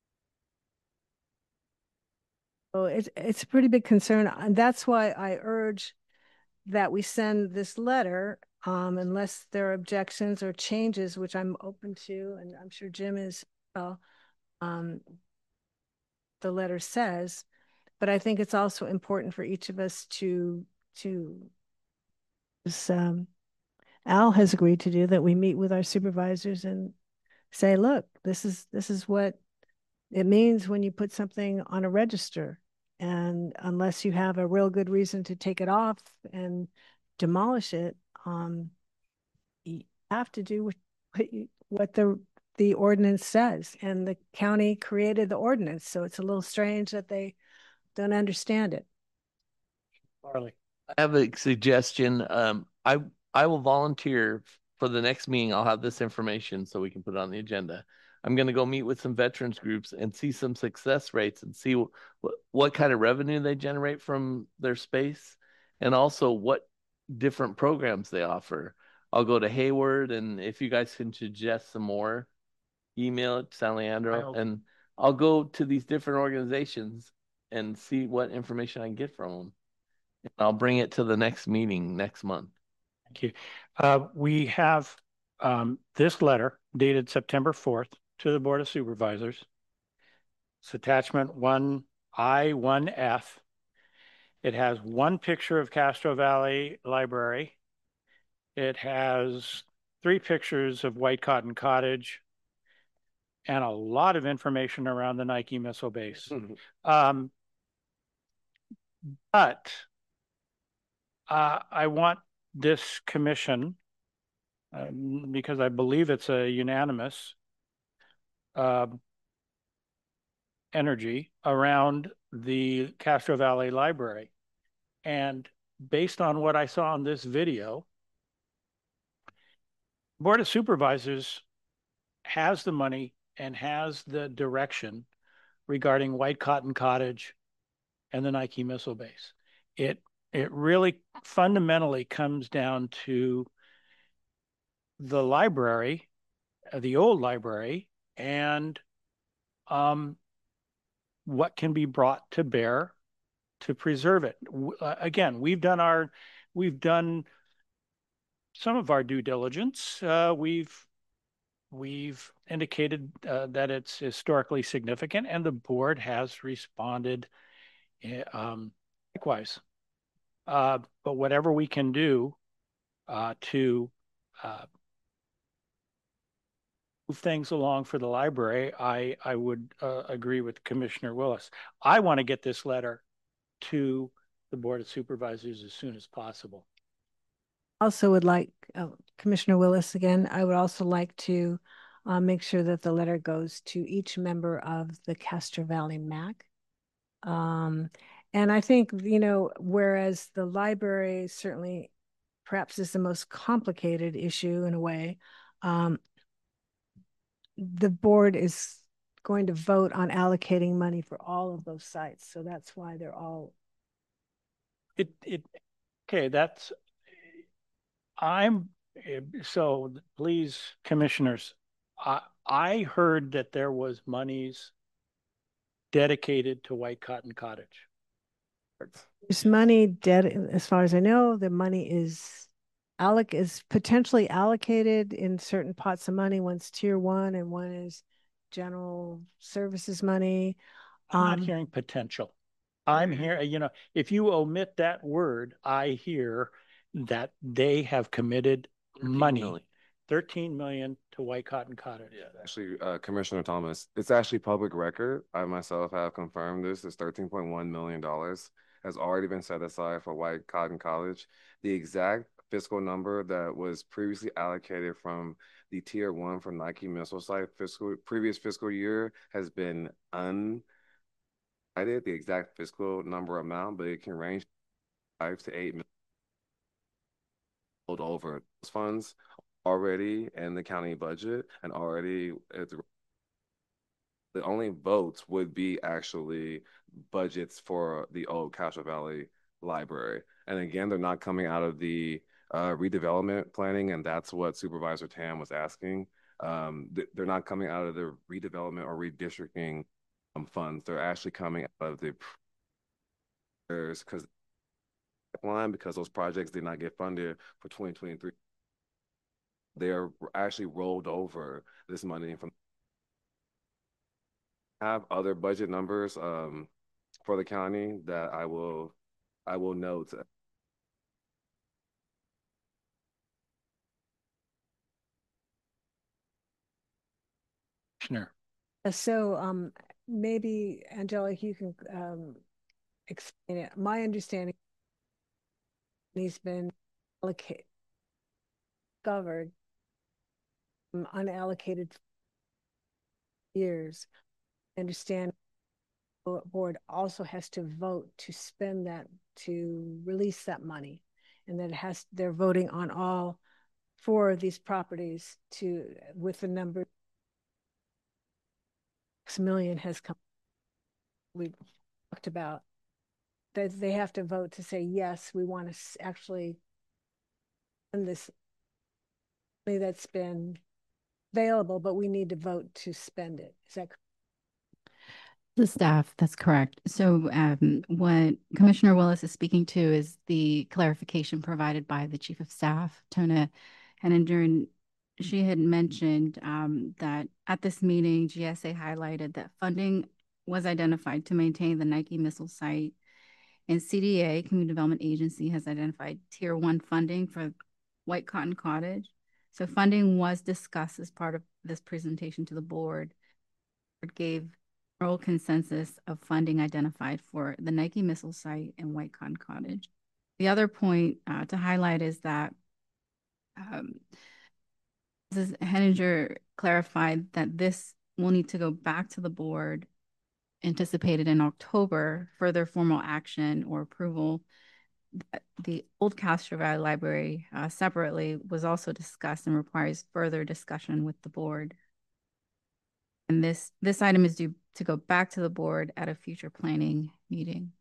Speaker 6: So it's, it's a pretty big concern. And that's why I urge that we send this letter, um, unless there are objections or changes, which I'm open to, and I'm sure Jim is, uh, um, the letter says. But I think it's also important for each of us to, to, as, um, Al has agreed to do, that we meet with our supervisors and say, look, this is this is what it means when you put something on a register. And unless you have a real good reason to take it off and demolish it, um, you have to do what, what, you, what the the ordinance says. And the county created the ordinance, so it's a little strange that they don't understand it.
Speaker 3: Farley, I have a suggestion. Um, I I will volunteer for the next meeting. I'll have this information so we can put it on the agenda. I'm going to go meet with some veterans groups and see some success rates and see what, what kind of revenue they generate from their space, and also what different programs they offer. I'll go to Hayward, and if you guys can suggest some more email it to San
Speaker 1: I
Speaker 3: Leandro,
Speaker 1: hope-
Speaker 3: and I'll go to these different organizations and see what information I can get from them. And I'll bring it to the next meeting next month.
Speaker 1: Thank you. Uh, we have um, this letter dated September fourth to the Board of Supervisors. It's attachment one I one F. It has one picture of Castro Valley Library. It has three pictures of White Cotton Cottage and a lot of information around the Nike missile base.
Speaker 3: Mm-hmm.
Speaker 1: Um, but uh, I want this commission, um, because I believe it's a unanimous uh, energy around the Castro Valley Library. And based on what I saw in this video, Board of Supervisors has the money and has the direction regarding White Cotton Cottage and the Nike missile base. It it really fundamentally comes down to the library, uh, the old library, and um, what can be brought to bear to preserve it. Uh, again, we've done our, we've done some of our due diligence. Uh, we've we've indicated uh, that it's historically significant, and the board has responded um, likewise. Uh, but whatever we can do uh, to uh, move things along for the library, I I would uh, agree with Commissioner Willis. I want to get this letter to the Board of Supervisors as soon as possible.
Speaker 6: Also would like, uh, Commissioner Willis again, I would also like to uh, make sure that the letter goes to each member of the Castro Valley M A C. Um, and I think, you know, whereas the library certainly perhaps is the most complicated issue in a way, um, the board is going to vote on allocating money for all of those sites. So that's why they're all.
Speaker 1: It, it, okay, that's, I'm, so please, commissioners, I, I heard that there was monies dedicated to White Cotton Cottage.
Speaker 6: There's money dead, as far as I know, the money is alloc is potentially allocated in certain pots of money. One's tier one and one is general services money.
Speaker 1: I'm
Speaker 6: um,
Speaker 1: not hearing potential. I'm here, you know, if you omit that word, I hear that they have committed money,
Speaker 3: million.
Speaker 1: thirteen million to White Cotton Cottage.
Speaker 5: Yeah, actually, uh, Commissioner Thomas, it's actually public record. I myself have confirmed this. It's thirteen point one million dollars has already been set aside for White Cotton College. The exact fiscal number that was previously allocated from the tier one for Nike missile site fiscal previous fiscal year has been un. I did the exact fiscal number amount, but it can range five to eight million over those funds already in the county budget, and already at the, the only votes would be actually budgets for the old Castro Valley Library. And again, they're not coming out of the uh, redevelopment planning, and that's what Supervisor Tam was asking. Um, th they're not coming out of the redevelopment or redistricting um, funds. They're actually coming out of the because line because those projects did not get funded for twenty twenty-three. They're actually rolled over this money from have other budget numbers um, for the county that I will I will note.
Speaker 1: Commissioner.
Speaker 6: So um, maybe, Angelica, you can um, explain it. My understanding, he's been allocated, discovered um, unallocated years. I understand the board also has to vote to spend that, to release that money, and that it has, they're voting on all four of these properties to, with the number six million has come. We talked about that they have to vote to say, yes, we want to actually spend this money that's been available, but we need to vote to spend it. Is that correct?
Speaker 2: The staff, that's correct. So um, what Commissioner Willis is speaking to is the clarification provided by the Chief of Staff, Tona Henninger. She had mentioned um, that at this meeting, G S A highlighted that funding was identified to maintain the Nike missile site, and C D A, Community Development Agency, has identified tier one funding for White Cotton Cottage. So funding was discussed as part of this presentation to the board. It gave general consensus of funding identified for the Nike missile site and White Cotton Cottage. The other point uh, to highlight is that um, Missus Henninger clarified that this will need to go back to the board, anticipated in October, further formal action or approval. The old Castro Valley Library uh, separately was also discussed and requires further discussion with the board. And this, this item is due to go back to the board at a future planning meeting.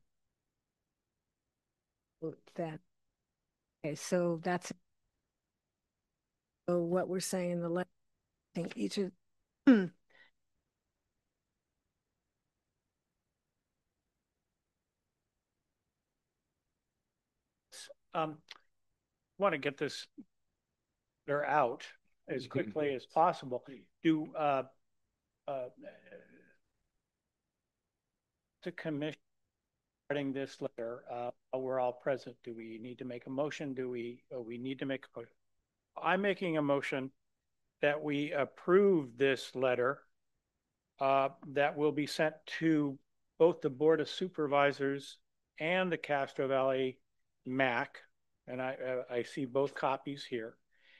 Speaker 6: That, okay, so that's so what we're saying in the letter. I think each of
Speaker 1: um, want to get this letter out as quickly as possible. Do uh, uh, the commission regarding this letter, uh, we're all present. Do we need to make a motion? Do we? Uh, we need to make a motion. I'm making a motion that we approve this letter uh, that will be sent to both the Board of Supervisors and the Castro Valley M A C. And I, uh, I see both copies here.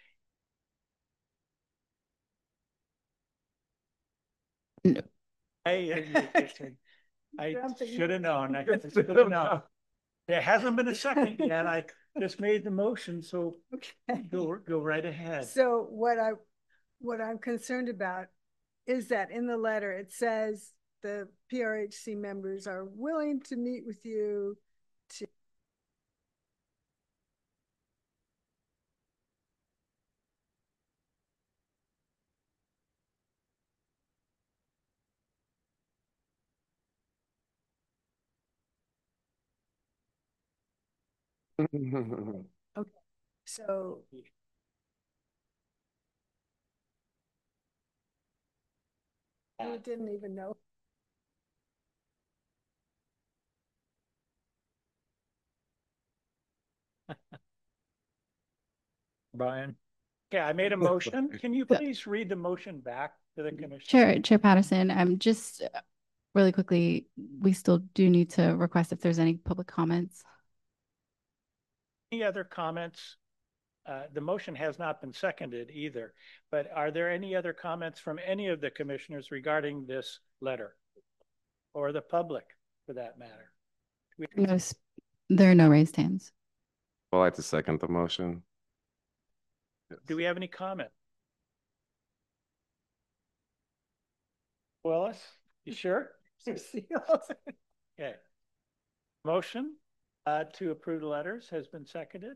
Speaker 2: No.
Speaker 1: I, I should have known. I should have known. There hasn't been a second yet. I just made the motion, so
Speaker 6: okay.
Speaker 1: go go right ahead.
Speaker 6: So what I what I'm concerned about is that in the letter it says the P R H C members are willing to meet with you to okay. So I didn't even know.
Speaker 4: Brian?
Speaker 1: Okay, I made a motion. Can you please read the motion back to the commission?
Speaker 2: Chair, Chair Patterson, I'm just uh, really quickly, we still do need to request if there's any public comments.
Speaker 1: Any other comments? Uh, the motion has not been seconded either, but are there any other comments from any of the commissioners regarding this letter or the public for that matter? We
Speaker 2: no, there are no raised hands.
Speaker 5: I'd like to second the motion.
Speaker 1: Do we have any comment? Willis, you sure? Okay. Motion uh, to approve the letters has been seconded.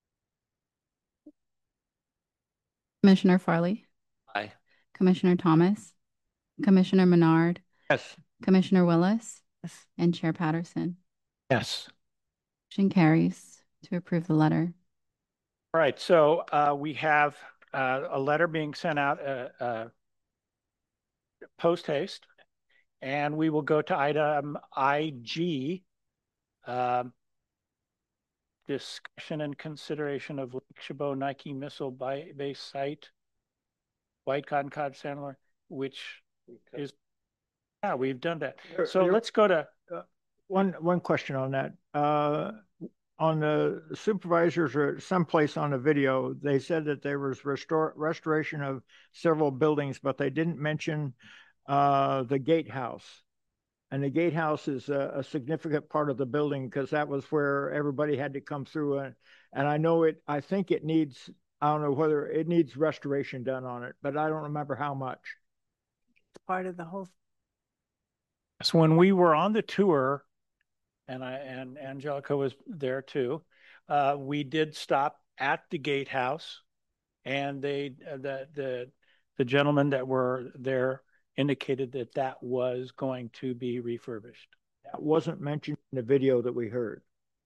Speaker 2: Commissioner Farley?
Speaker 3: Aye.
Speaker 2: Commissioner Thomas? Commissioner Menard?
Speaker 4: Yes.
Speaker 2: Commissioner Willis? Yes. And Chair Patterson?
Speaker 1: Yes.
Speaker 2: Motion carries to approve the letter.
Speaker 1: All right, so uh, we have uh, a letter being sent out uh, uh, post haste, and we will go to item I G, um, discussion and consideration of Lake Chabot Nike missile base site, White Cotton Cottage Sandler, which is, yeah, we've done that. So
Speaker 4: There-
Speaker 1: let's go to
Speaker 4: Uh, one one question on that. Uh, on the supervisors or someplace on the video, they said that there was restore restoration of several buildings, but they didn't mention uh, the gatehouse. And the gatehouse is a, a significant part of the building because that was where everybody had to come through. And, and I know it, I think it needs, I don't know whether it needs restoration done on it, but I don't remember how much.
Speaker 6: It's part of the whole.
Speaker 1: So when we were on the tour, and I and Angelica was there too, uh, we did stop at the gatehouse, and they uh, the the the gentlemen that were there indicated that that was going to be refurbished.
Speaker 4: That wasn't mentioned in the video that we heard.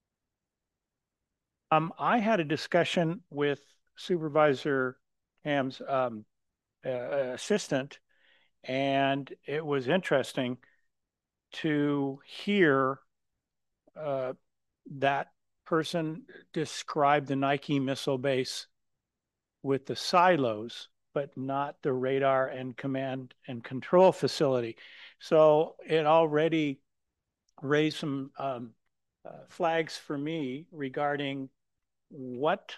Speaker 1: Um, I had a discussion with Supervisor Ham's um, uh, assistant, and it was interesting to hear uh, that person describe the Nike missile base with the silos, but not the radar and command and control facility. So it already raised some um, uh, flags for me regarding what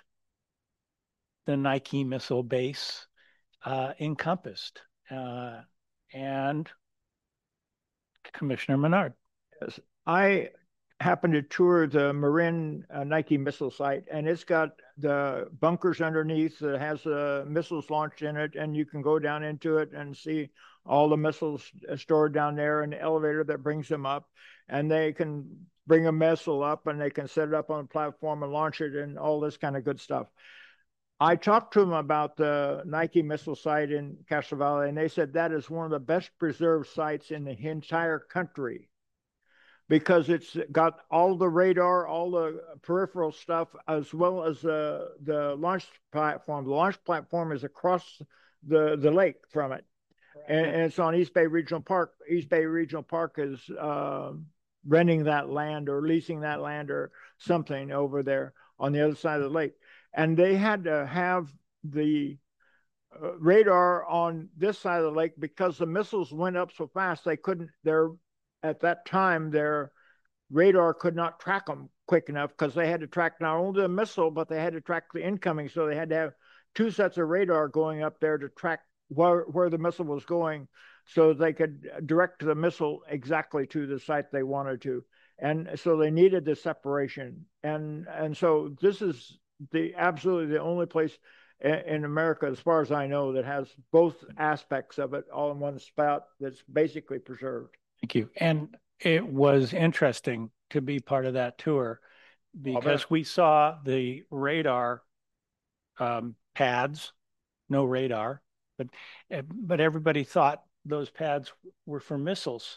Speaker 1: the Nike missile base uh, encompassed. Uh, and Commissioner Menard.
Speaker 4: Yes. I happened to tour the Marin uh, Nike missile site, and it's got the bunkers underneath that has uh, missiles launched in it, and you can go down into it and see all the missiles stored down there, and the elevator that brings them up, and they can bring a missile up and they can set it up on a platform and launch it and all this kind of good stuff. I talked to them about the Nike missile site in Castro Valley, and they said that is one of the best preserved sites in the entire country because it's got all the radar, all the peripheral stuff, as well as the, the launch platform. The launch platform is across the, the lake from it, and, and it's on East Bay Regional Park. East Bay Regional Park is uh, renting that land or leasing that land or something over there on the other side of the lake. And they had to have the uh, radar on this side of the lake because the missiles went up so fast they couldn't, their, at that time, their radar could not track them quick enough because they had to track not only the missile, but they had to track the incoming. So they had to have two sets of radar going up there to track where, where the missile was going so they could direct the missile exactly to the site they wanted to. And so they needed the separation. And, and so this is the absolutely the only place in America, as far as I know, that has both aspects of it all in one spout that's basically preserved.
Speaker 1: Thank you. And it was interesting to be part of that tour because we saw the radar um, pads, no radar, but but everybody thought those pads were for missiles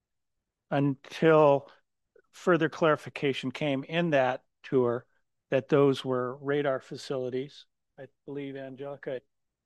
Speaker 1: until further clarification came in that tour that those were radar facilities. I believe Angelica.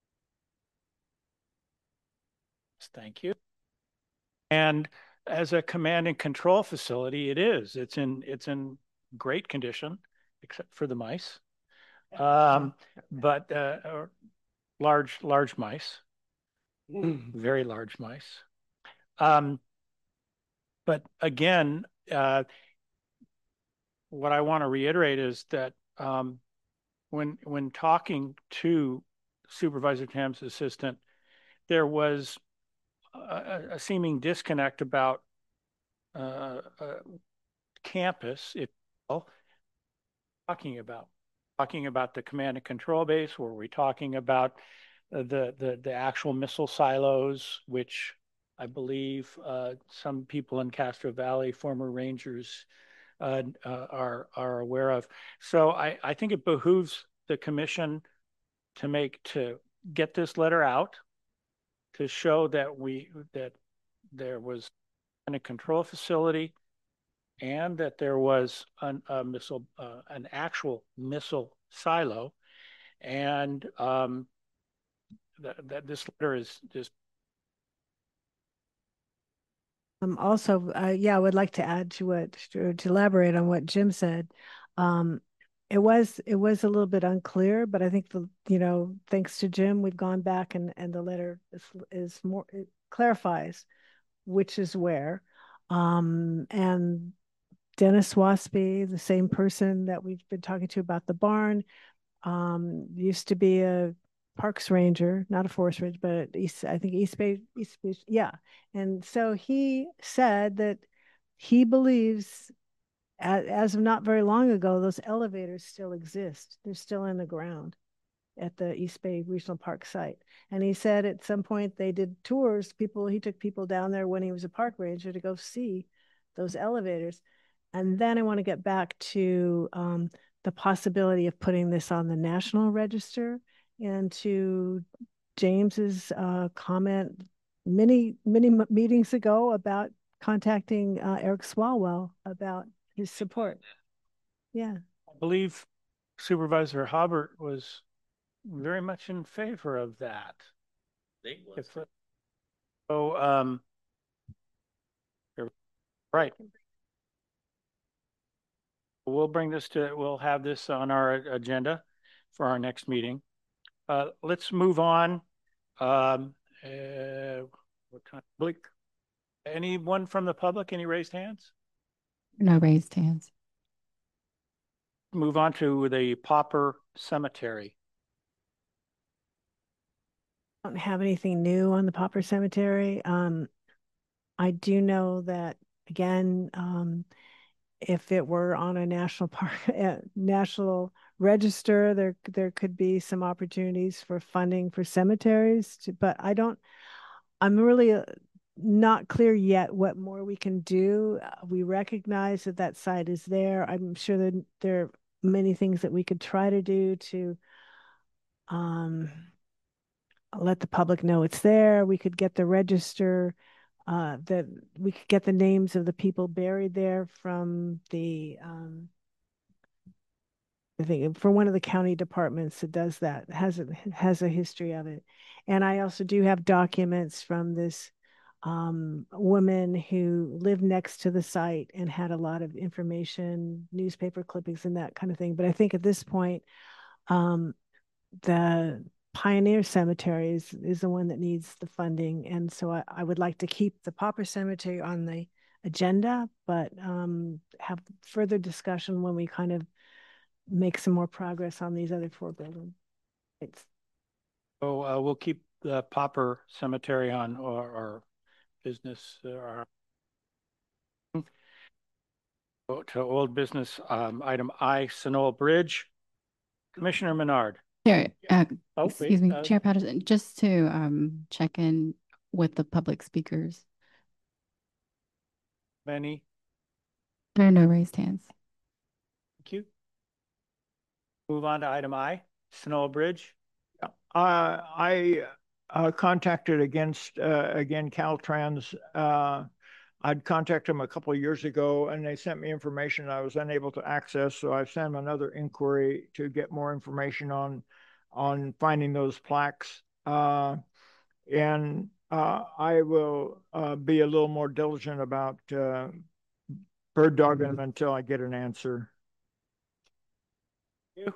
Speaker 1: Thank you. And as a command and control facility, it is. It's in it's in great condition, except for the mice. Um, but uh, large large mice, very large mice. Um, but again, uh, what I want to reiterate is that um, when when talking to Supervisor Tam's assistant, there was a, a seeming disconnect about uh, uh, campus, if you will, talking about talking about the command and control base. Were we talking about uh, the the the actual missile silos, which I believe uh, some people in Castro Valley, former Rangers, uh, uh, are are aware of. So I, I think it behooves the commission to make to get this letter out to show that we that there was a control facility and that there was an, a missile, uh, an actual missile silo, and um, that, that this letter is just.
Speaker 6: Um, also, uh, yeah, I would like to add to what, to, to elaborate on what Jim said. Um, it was, it was a little bit unclear, but I think the, you know, thanks to Jim, we've gone back and, and the letter is, is more, it clarifies which is where. Um, and Dennis Waspy, the same person that we've been talking to about the barn, um, used to be a Parks Ranger, not a Forest Ranger, but East, I think East Bay, East Bay, yeah. And so he said that he believes, as, as of not very long ago, those elevators still exist. They're still in the ground at the East Bay Regional Park site. And he said at some point they did tours, people, he took people down there when he was a park ranger to go see those elevators. And then I want to get back to um, the possibility of putting this on the National Register and to James's uh, comment many, many m- meetings ago about contacting uh, Eric Swalwell about his support. Yeah.
Speaker 1: I believe Supervisor Hobart was very much in favor of that. If, so, um, you're right. We'll bring this to, we'll have this on our agenda for our next meeting. Uh, let's move on. Um, uh, what kind, Blake, anyone from the public, any raised hands?
Speaker 2: No raised hands.
Speaker 1: Move on to the Pauper Cemetery.
Speaker 6: I don't have anything new on the Pauper Cemetery. Um, I do know that, again, um, if it were on a national park, national register, there there could be some opportunities for funding for cemeteries. To, but I don't. I'm really uh, not clear yet what more we can do. Uh, we recognize that that site is there. I'm sure that there are many things that we could try to do to um, let the public know it's there. We could get the register. Uh, that we could get the names of the people buried there from the, um, I think for one of the county departments that does that, has a, has a history of it. And I also do have documents from this um, woman who lived next to the site and had a lot of information, newspaper clippings and that kind of thing. But I think at this point, um, the Pioneer Cemetery is, is the one that needs the funding. And so I, I would like to keep the Pauper Cemetery on the agenda, but um, have further discussion when we kind of make some more progress on these other four buildings. It's
Speaker 1: So uh, we'll keep the Pauper Cemetery on our, our business, uh, our to old business. Um, item I, Sunol Bridge. Commissioner Menard.
Speaker 2: Chair, uh,
Speaker 1: Oh,
Speaker 2: excuse
Speaker 1: wait,
Speaker 2: me,
Speaker 1: uh,
Speaker 2: Chair Patterson, just to um, check in with the public speakers.
Speaker 1: Many.
Speaker 2: There are no raised hands.
Speaker 1: Thank you. Move on to item I, Sunol Bridge.
Speaker 4: Uh, I uh, contacted against uh, again Caltrans. Uh, I'd contacted them a couple of years ago, and they sent me information I was unable to access. So I've sent them another inquiry to get more information on on finding those plaques. Uh, and uh, I will uh, be a little more diligent about uh, bird dogging them until I get an answer.
Speaker 1: Thank you.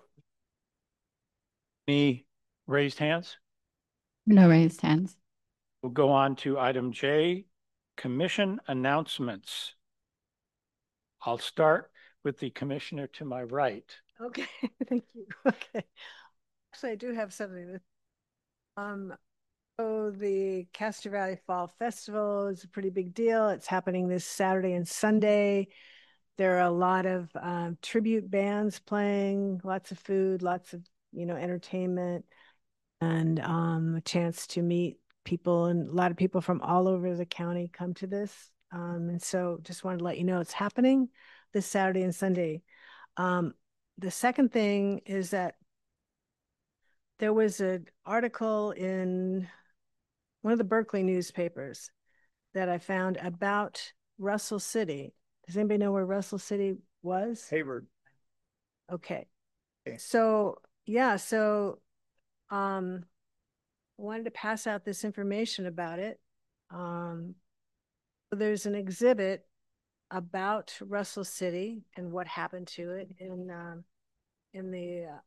Speaker 1: Any raised hands?
Speaker 2: No raised hands.
Speaker 1: We'll go on to item J, commission announcements. I'll start with the commissioner to my right.
Speaker 6: okay. Thank you. Okay. Actually, I do have something that, um, so the Castro Valley Fall Festival is a pretty big deal. It's happening this Saturday and Sunday. There are a lot of um, tribute bands playing, lots of food, lots of, you know, entertainment, and um, a chance to meet people. And a lot of people from all over the county come to this. Um, and so just wanted to let you know it's happening this Saturday and Sunday. Um, the second thing is that there was an article in one of the Berkeley newspapers that I found about Russell City. Does anybody know where Russell City was?
Speaker 4: Hayward.
Speaker 6: Okay. Okay. So, yeah, so um, I wanted to pass out this information about it. Um, there's an exhibit about Russell City and what happened to it in um, in the uh,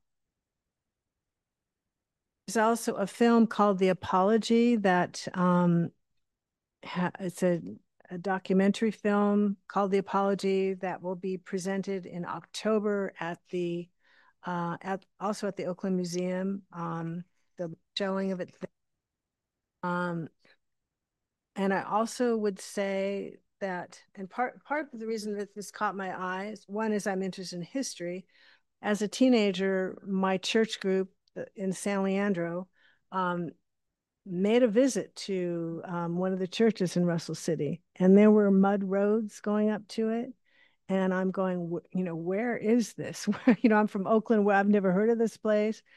Speaker 6: there's also a film called The Apology that um, it's a, a documentary film called The Apology that will be presented in October at the uh, at also at the Oakland Museum. Um, the showing of it. Um, and I also would say that, and part part of the reason that this caught my eye is, one is I'm interested in history. As a teenager, my church group in San Leandro um, made a visit to um, one of the churches in Russell City, and there were mud roads going up to it. And I'm going, you know, where is this? you know, I'm from Oakland, where I've never heard of this place.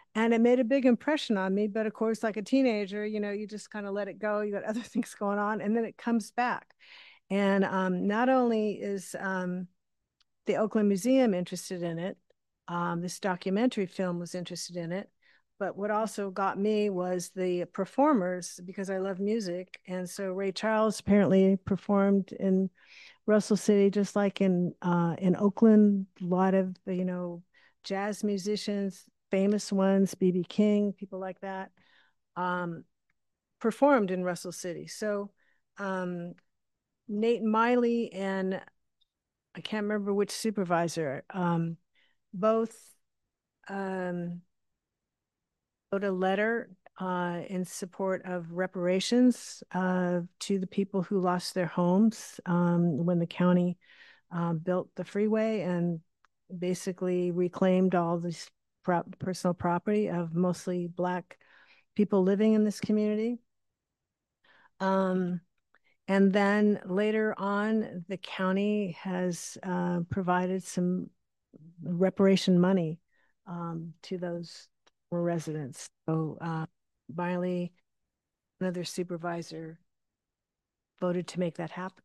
Speaker 6: And it made a big impression on me. But of course, like a teenager, you know, you just kind of let it go. You got other things going on, and then it comes back. And um, not only is um, the Oakland Museum interested in it, um, this documentary film was interested in it, but what also got me was the performers, because I love music. And so Ray Charles apparently performed in Russell City, just like in uh, in Oakland. A lot of, you know, jazz musicians, famous ones, B B King, people like that, um, performed in Russell City. So um, Nate Miley and I can't remember which supervisor, um, both um, wrote a letter uh, in support of reparations uh, to the people who lost their homes um, when the county um, built the freeway and basically reclaimed all this pro personal property of mostly Black people living in this community. Um, and then later on, the county has uh, provided some reparation money um, to those residents. So uh, Miley, another supervisor, voted to make that happen.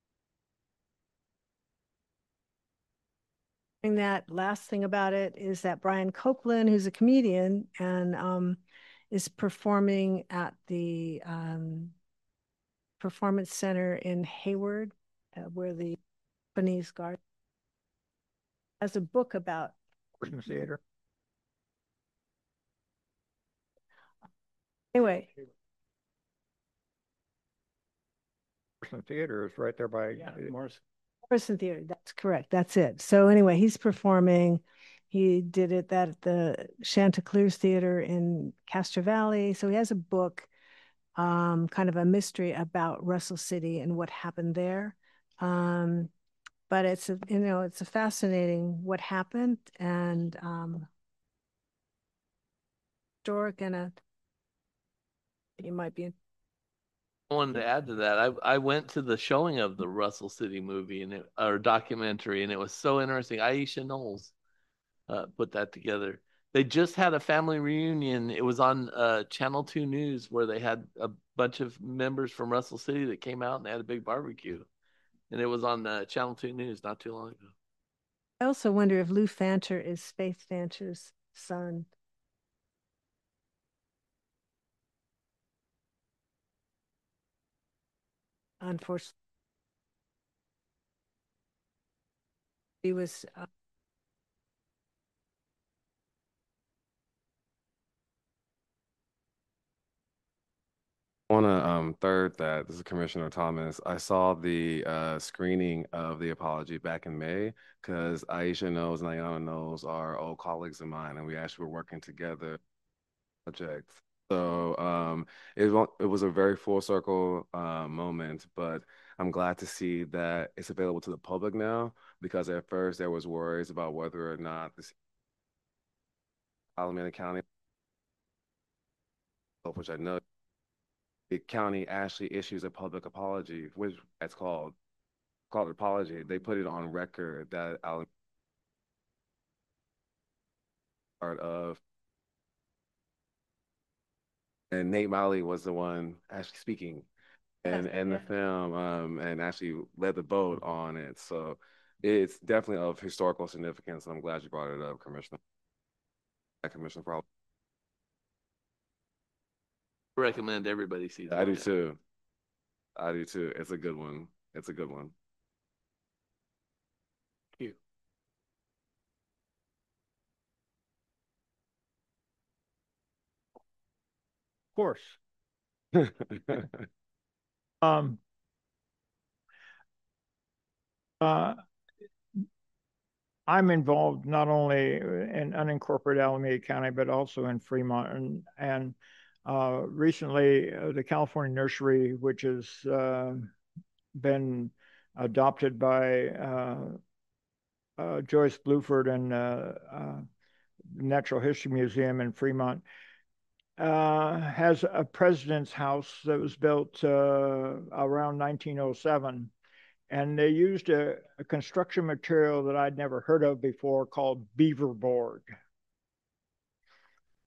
Speaker 6: And that last thing about it is that Brian Copeland, who's a comedian and um, is performing at the um, Performance Center in Hayward, uh, where the Japanese Garden has a book about
Speaker 4: Christmas theater.
Speaker 6: Anyway.
Speaker 4: Morrison Theater is right there by
Speaker 1: yeah, Morrison.
Speaker 6: Morrison Theater, that's correct. That's it. So anyway, he's performing. He did it that at the Chanticleers Theater in Castro Valley. So he has a book, um, kind of a mystery about Russell City and what happened there. Um, but it's a, you know, it's a fascinating what happened and um, historic and a you might be.
Speaker 3: I wanted to add to that. I I went to the showing of the Russell City movie and it, or documentary, and it was so interesting. Aisha Knowles uh, put that together. They just had a family reunion. It was on uh, Channel Two News where they had a bunch of members from Russell City that came out and they had a big barbecue, and it was on uh, Channel Two News not too long ago.
Speaker 6: I also wonder if Lou Fancher is Faith Fancher's son. Unfortunately, he was. Uh,
Speaker 5: I want to um, third that this is Commissioner Thomas. I saw the uh, screening of the apology back in May because Aisha knows and Ayana knows are old colleagues of mine, and we actually were working together project. So um, it, it was a very full circle uh, moment, but I'm glad to see that it's available to the public now because at first there was worries about whether or not this Alameda County, which I know the county actually issues a public apology, which that's called called an apology. They put it on record that Alameda part of. And Nate Miley was the one actually speaking and and yeah. the film um and actually led the vote on it. So it's definitely of historical significance. I'm glad you brought it up, Commissioner. Commissioner probably
Speaker 3: recommend everybody see that.
Speaker 5: I do too. I do too. It's a good one. It's a good one.
Speaker 1: Thank you.
Speaker 4: Of course. um, uh, I'm involved not only in unincorporated Alameda County, but also in Fremont. And, and uh, recently, uh, the California Nursery, which has uh, been adopted by uh, uh, Joyce Bluford and uh, uh, Natural History Museum in Fremont, uh, has a president's house that was built uh, around nineteen oh seven. And they used a, a construction material that I'd never heard of before called beaver board.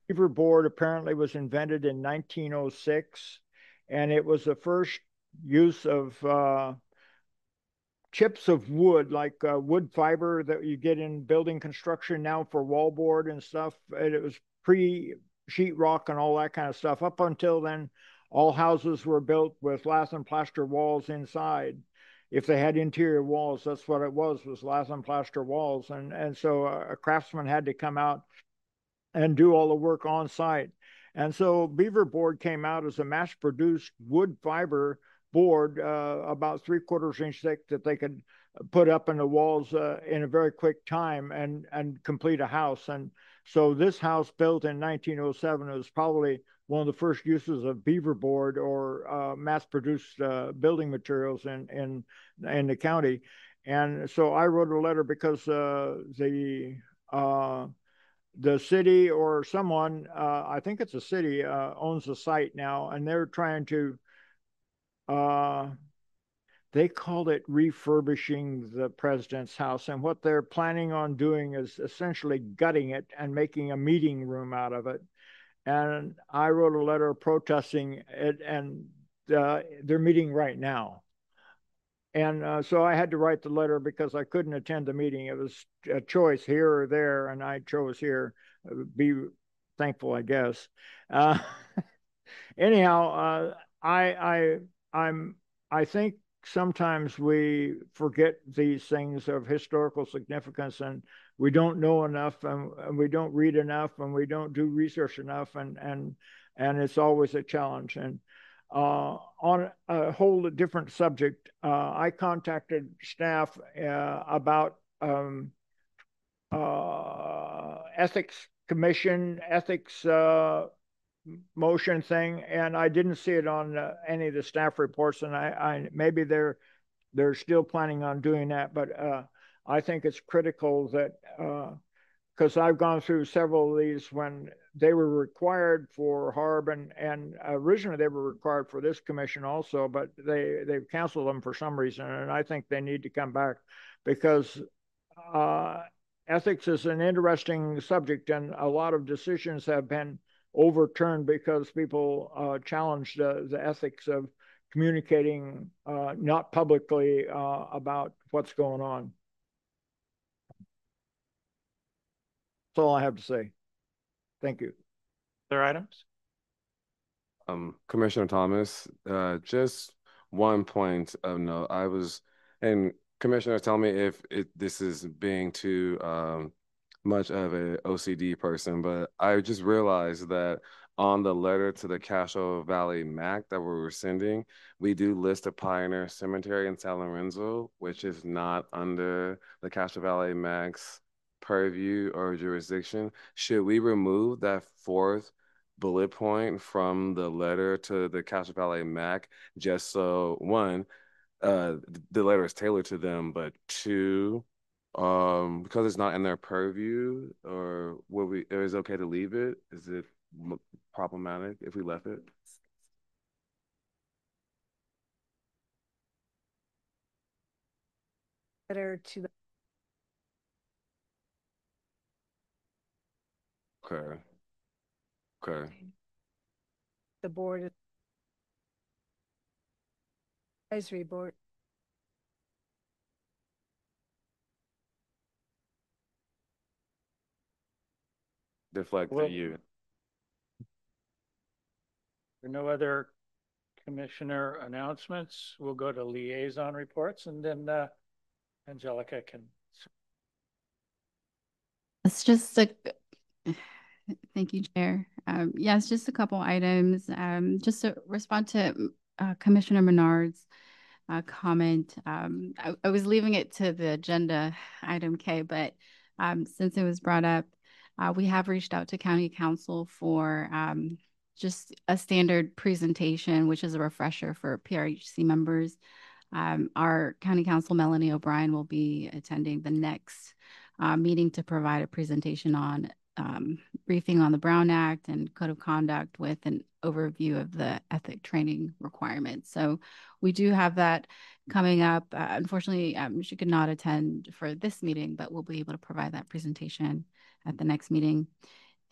Speaker 4: Beaver board apparently was invented in nineteen oh six, and it was the first use of uh, chips of wood, like uh, wood fiber that you get in building construction now for wallboard and stuff. And it was pre sheetrock and all that kind of stuff. Up until then, all houses were built with lath and plaster walls inside. If they had interior walls, that's what it was, was lath and plaster walls. And, and so a craftsman had to come out and do all the work on site. And so Beaver board came out as a mass-produced wood fiber board, uh, about three quarters inch thick, that they could put up in the walls uh, in a very quick time and, and complete a house. And so this house, built in nineteen oh seven, was probably one of the first uses of Beaver board or uh, mass-produced uh, building materials in, in, in the county. And so I wrote a letter because uh, the uh, the city or someone, uh, I think it's a city, uh, owns the site now, and they're trying to, uh, they called it refurbishing the president's house. And what they're planning on doing is essentially gutting it and making a meeting room out of it. And I wrote a letter protesting it, and uh, they're meeting right now. And uh, so I had to write the letter because I couldn't attend the meeting. It was a choice here or there, and I chose here. Be thankful, I guess. Uh, anyhow, uh, I I I'm I think sometimes we forget these things of historical significance, and we don't know enough, and, and we don't read enough, and we don't do research enough, and and and it's always a challenge. And Uh, on a whole different subject, uh, I contacted staff uh, about um, uh, ethics commission, ethics uh, motion thing, and I didn't see it on uh, any of the staff reports. And I, I maybe they're they're still planning on doing that, but uh, I think it's critical that because uh, I've gone through several of these when they were required for Harb, and, and originally they were required for this commission also, but they, they've canceled them for some reason. And I think they need to come back because uh, ethics is an interesting subject, and a lot of decisions have been overturned because people uh, challenged uh, the ethics of communicating uh, not publicly uh, about what's going on. That's all I have to say. Thank you.
Speaker 1: Other items?
Speaker 5: Um, Commissioner Thomas, uh, just one point of note. I was, and Commissioner, tell me if it, this is being too um, much of a O C D person, but I just realized that on the letter to the Castro Valley M A C that we were sending, we do list a Pioneer Cemetery in San Lorenzo, which is not under the Castro Valley M A C's purview or jurisdiction. Should we remove that fourth bullet point from the letter to the Castro Valley M A C, just so one, uh, the letter is tailored to them, but two, um, because it's not in their purview, or will we? Is it okay to leave it? Is it problematic if we left it?
Speaker 6: Letter to the
Speaker 5: Okay. Okay.
Speaker 6: the board advisory board.
Speaker 5: Deflect
Speaker 1: Well,
Speaker 5: to you.
Speaker 1: For no other commissioner announcements, we'll go to liaison reports, and then uh, Angelica can.
Speaker 2: It's just a, thank you, Chair. Um, yes, just a couple items. Um, just to respond to uh, Commissioner Menard's uh, comment. Um, I, I was leaving it to the agenda item K, but um, since it was brought up, uh, we have reached out to County Council for um, just a standard presentation, which is a refresher for P R H C members. Um, our County Council, Melanie O'Brien, will be attending the next uh, meeting to provide a presentation on um, briefing on the Brown Act and Code of Conduct with an overview of the ethic training requirements. So we do have that coming up. Uh, unfortunately, um, she could not attend for this meeting, but we'll be able to provide that presentation at the next meeting.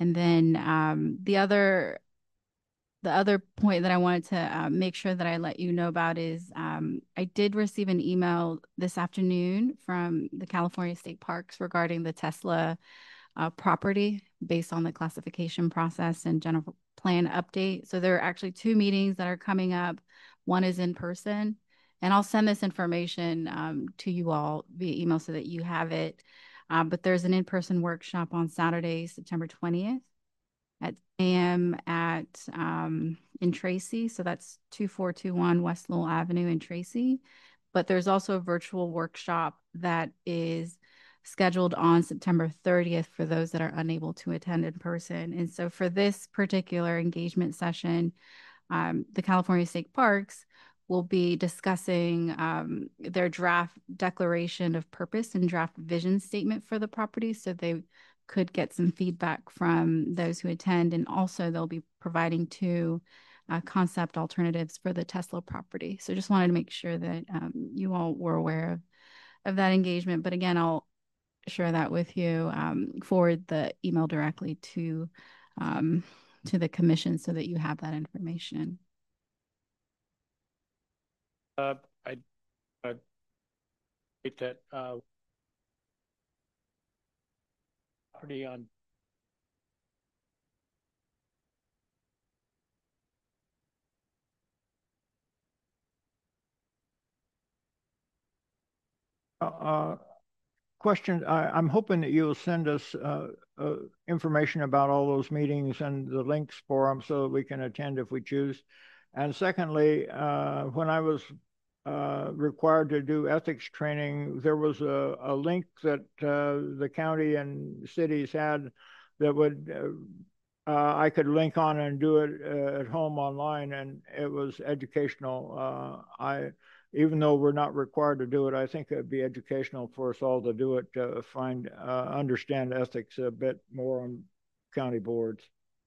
Speaker 2: And then um, the other the other point that I wanted to uh, make sure that I let you know about is um, I did receive an email this afternoon from the California State Parks regarding the Tesla uh, property based on the classification process and general plan update. So there are actually two meetings that are coming up. One is in person, and I'll send this information um, to you all via email so that you have it. Uh, but there's an in-person workshop on Saturday, September twentieth at ten a m at um, in Tracy. So that's two four two one West Lowell Avenue in Tracy. But there's also a virtual workshop that is scheduled on September thirtieth for those that are unable to attend in person. And so for this particular engagement session, um, the California State Parks will be discussing um, their draft declaration of purpose and draft vision statement for the property. So they could get some feedback from those who attend. And also they'll be providing two uh, concept alternatives for the Tesla property. So just wanted to make sure that um, you all were aware of, of that engagement. But again, I'll share that with you, um, forward the email directly to um, to the commission so that you have that information.
Speaker 1: Uh, I uh, that uh, property on
Speaker 4: Uh, uh, question, I, I'm hoping that you'll send us uh, uh, information about all those meetings and the links for them so that we can attend if we choose. And secondly, uh, when I was uh, required to do ethics training, there was a, a link that uh, the county and cities had that would uh, uh, I could link on and do it uh, at home online, and it was educational. Uh, I even though we're not required to do it, I think it'd be educational for us all to do it to find uh, understand ethics a bit more on county boards.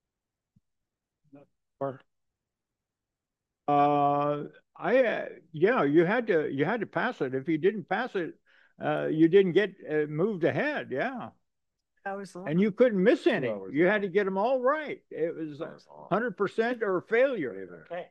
Speaker 4: Or uh, I uh, yeah, you had to you had to pass it. If you didn't pass it, uh, you didn't get uh, moved ahead. Yeah.
Speaker 6: Hours long.
Speaker 4: And you couldn't miss any. You had to get them all right. It was one hundred percent or failure.
Speaker 1: Okay.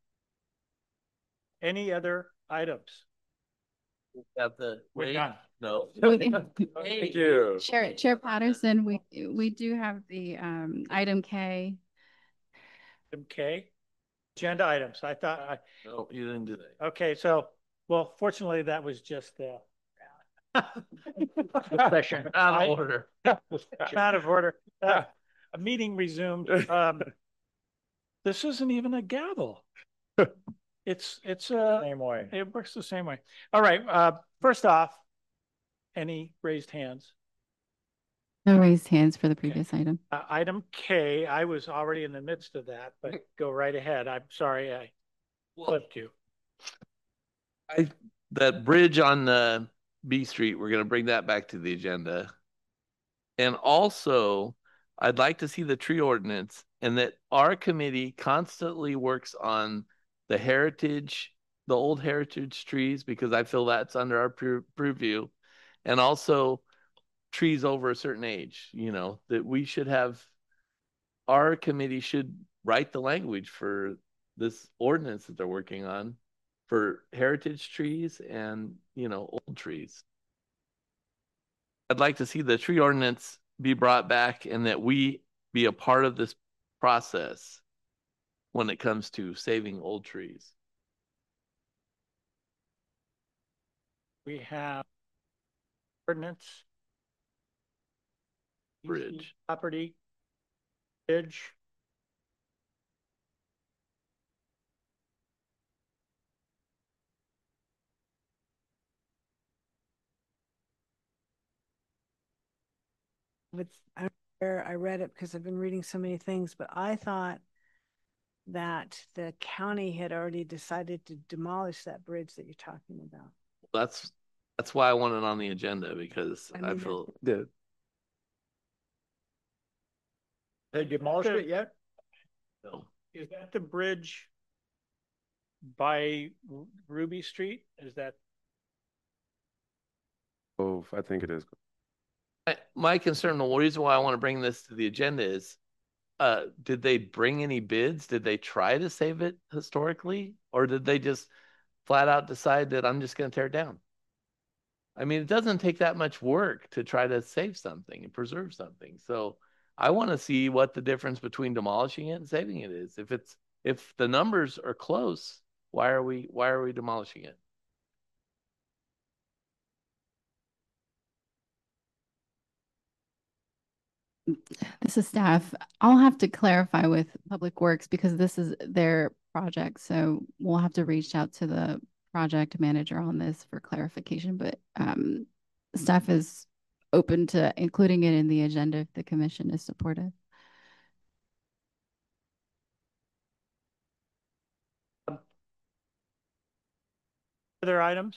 Speaker 1: Any other items?
Speaker 3: Got the
Speaker 1: We're
Speaker 3: wait.
Speaker 1: done.
Speaker 3: No.
Speaker 1: Thank you.
Speaker 2: Chair, Chair Patterson, we we do have the um, item K.
Speaker 1: Item K, agenda items. I thought I.
Speaker 3: No, you didn't do that.
Speaker 1: Okay, so well, fortunately, that was just uh,
Speaker 4: the session
Speaker 3: out of order.
Speaker 1: out of order. Uh, a meeting resumed. Um, this isn't even a gavel. It's it's uh
Speaker 4: same way.
Speaker 1: It works the same way. All right. Uh, first off, any raised hands?
Speaker 2: No raised hands for the previous okay. item.
Speaker 1: Uh, item K. I was already in the midst of that, but go right ahead. I'm sorry I flipped you.
Speaker 3: I that bridge on uh, B Street. We're going to bring that back to the agenda, and also I'd like to see the tree ordinance, and that our committee constantly works on the heritage, the old heritage trees, because I feel that's under our pur purview, and also trees over a certain age, you know, that we should have, our committee should write the language for this ordinance that they're working on for heritage trees and, you know, old trees. I'd like to see the tree ordinance be brought back and that we be a part of this process when it comes to saving old trees.
Speaker 1: We have ordinance,
Speaker 3: bridge,
Speaker 1: property, bridge.
Speaker 6: It's, I, I read it because I've been reading so many things, but I thought that the county had already decided to demolish that bridge that you're talking about.
Speaker 3: That's that's why I want it on the agenda, because I, mean, I feel
Speaker 4: good. They demolished it yet?
Speaker 3: No.
Speaker 1: Is that the bridge by Ruby Street? Is that?
Speaker 5: Oh, I think it is.
Speaker 3: I, my concern, the reason why I want to bring this to the agenda is, uh, did they bring any bids? Did they try to save it historically? Or did they just flat out decide that I'm just going to tear it down? I mean, it doesn't take that much work to try to save something and preserve something. So I want to see what the difference between demolishing it and saving it is. If it's, if the numbers are close, why are we, why are we demolishing it?
Speaker 2: This is staff. I'll have to clarify with Public Works because this is their project. So we'll have to reach out to the project manager on this for clarification, but um, staff is open to including it in the agenda if the commission is supportive.
Speaker 1: Other items?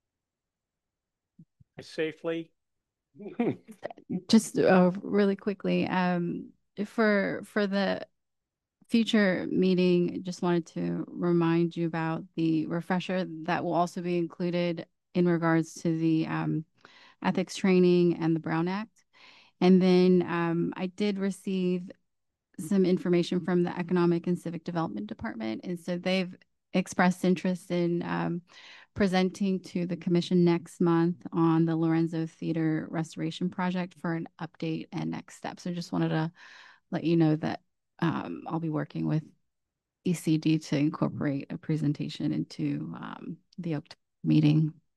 Speaker 1: Safely.
Speaker 2: Just uh, really quickly, um, for for the future meeting, just wanted to remind you about the refresher that will also be included in regards to the um, ethics training and the Brown Act. And then um, I did receive some information from the Economic and Civic Development Department. And so they've expressed interest in um, presenting to the commission next month on the Lorenzo Theater restoration project for an update and next steps. So just wanted to let you know that um, I'll be working with E C D to incorporate a presentation into um, the meeting.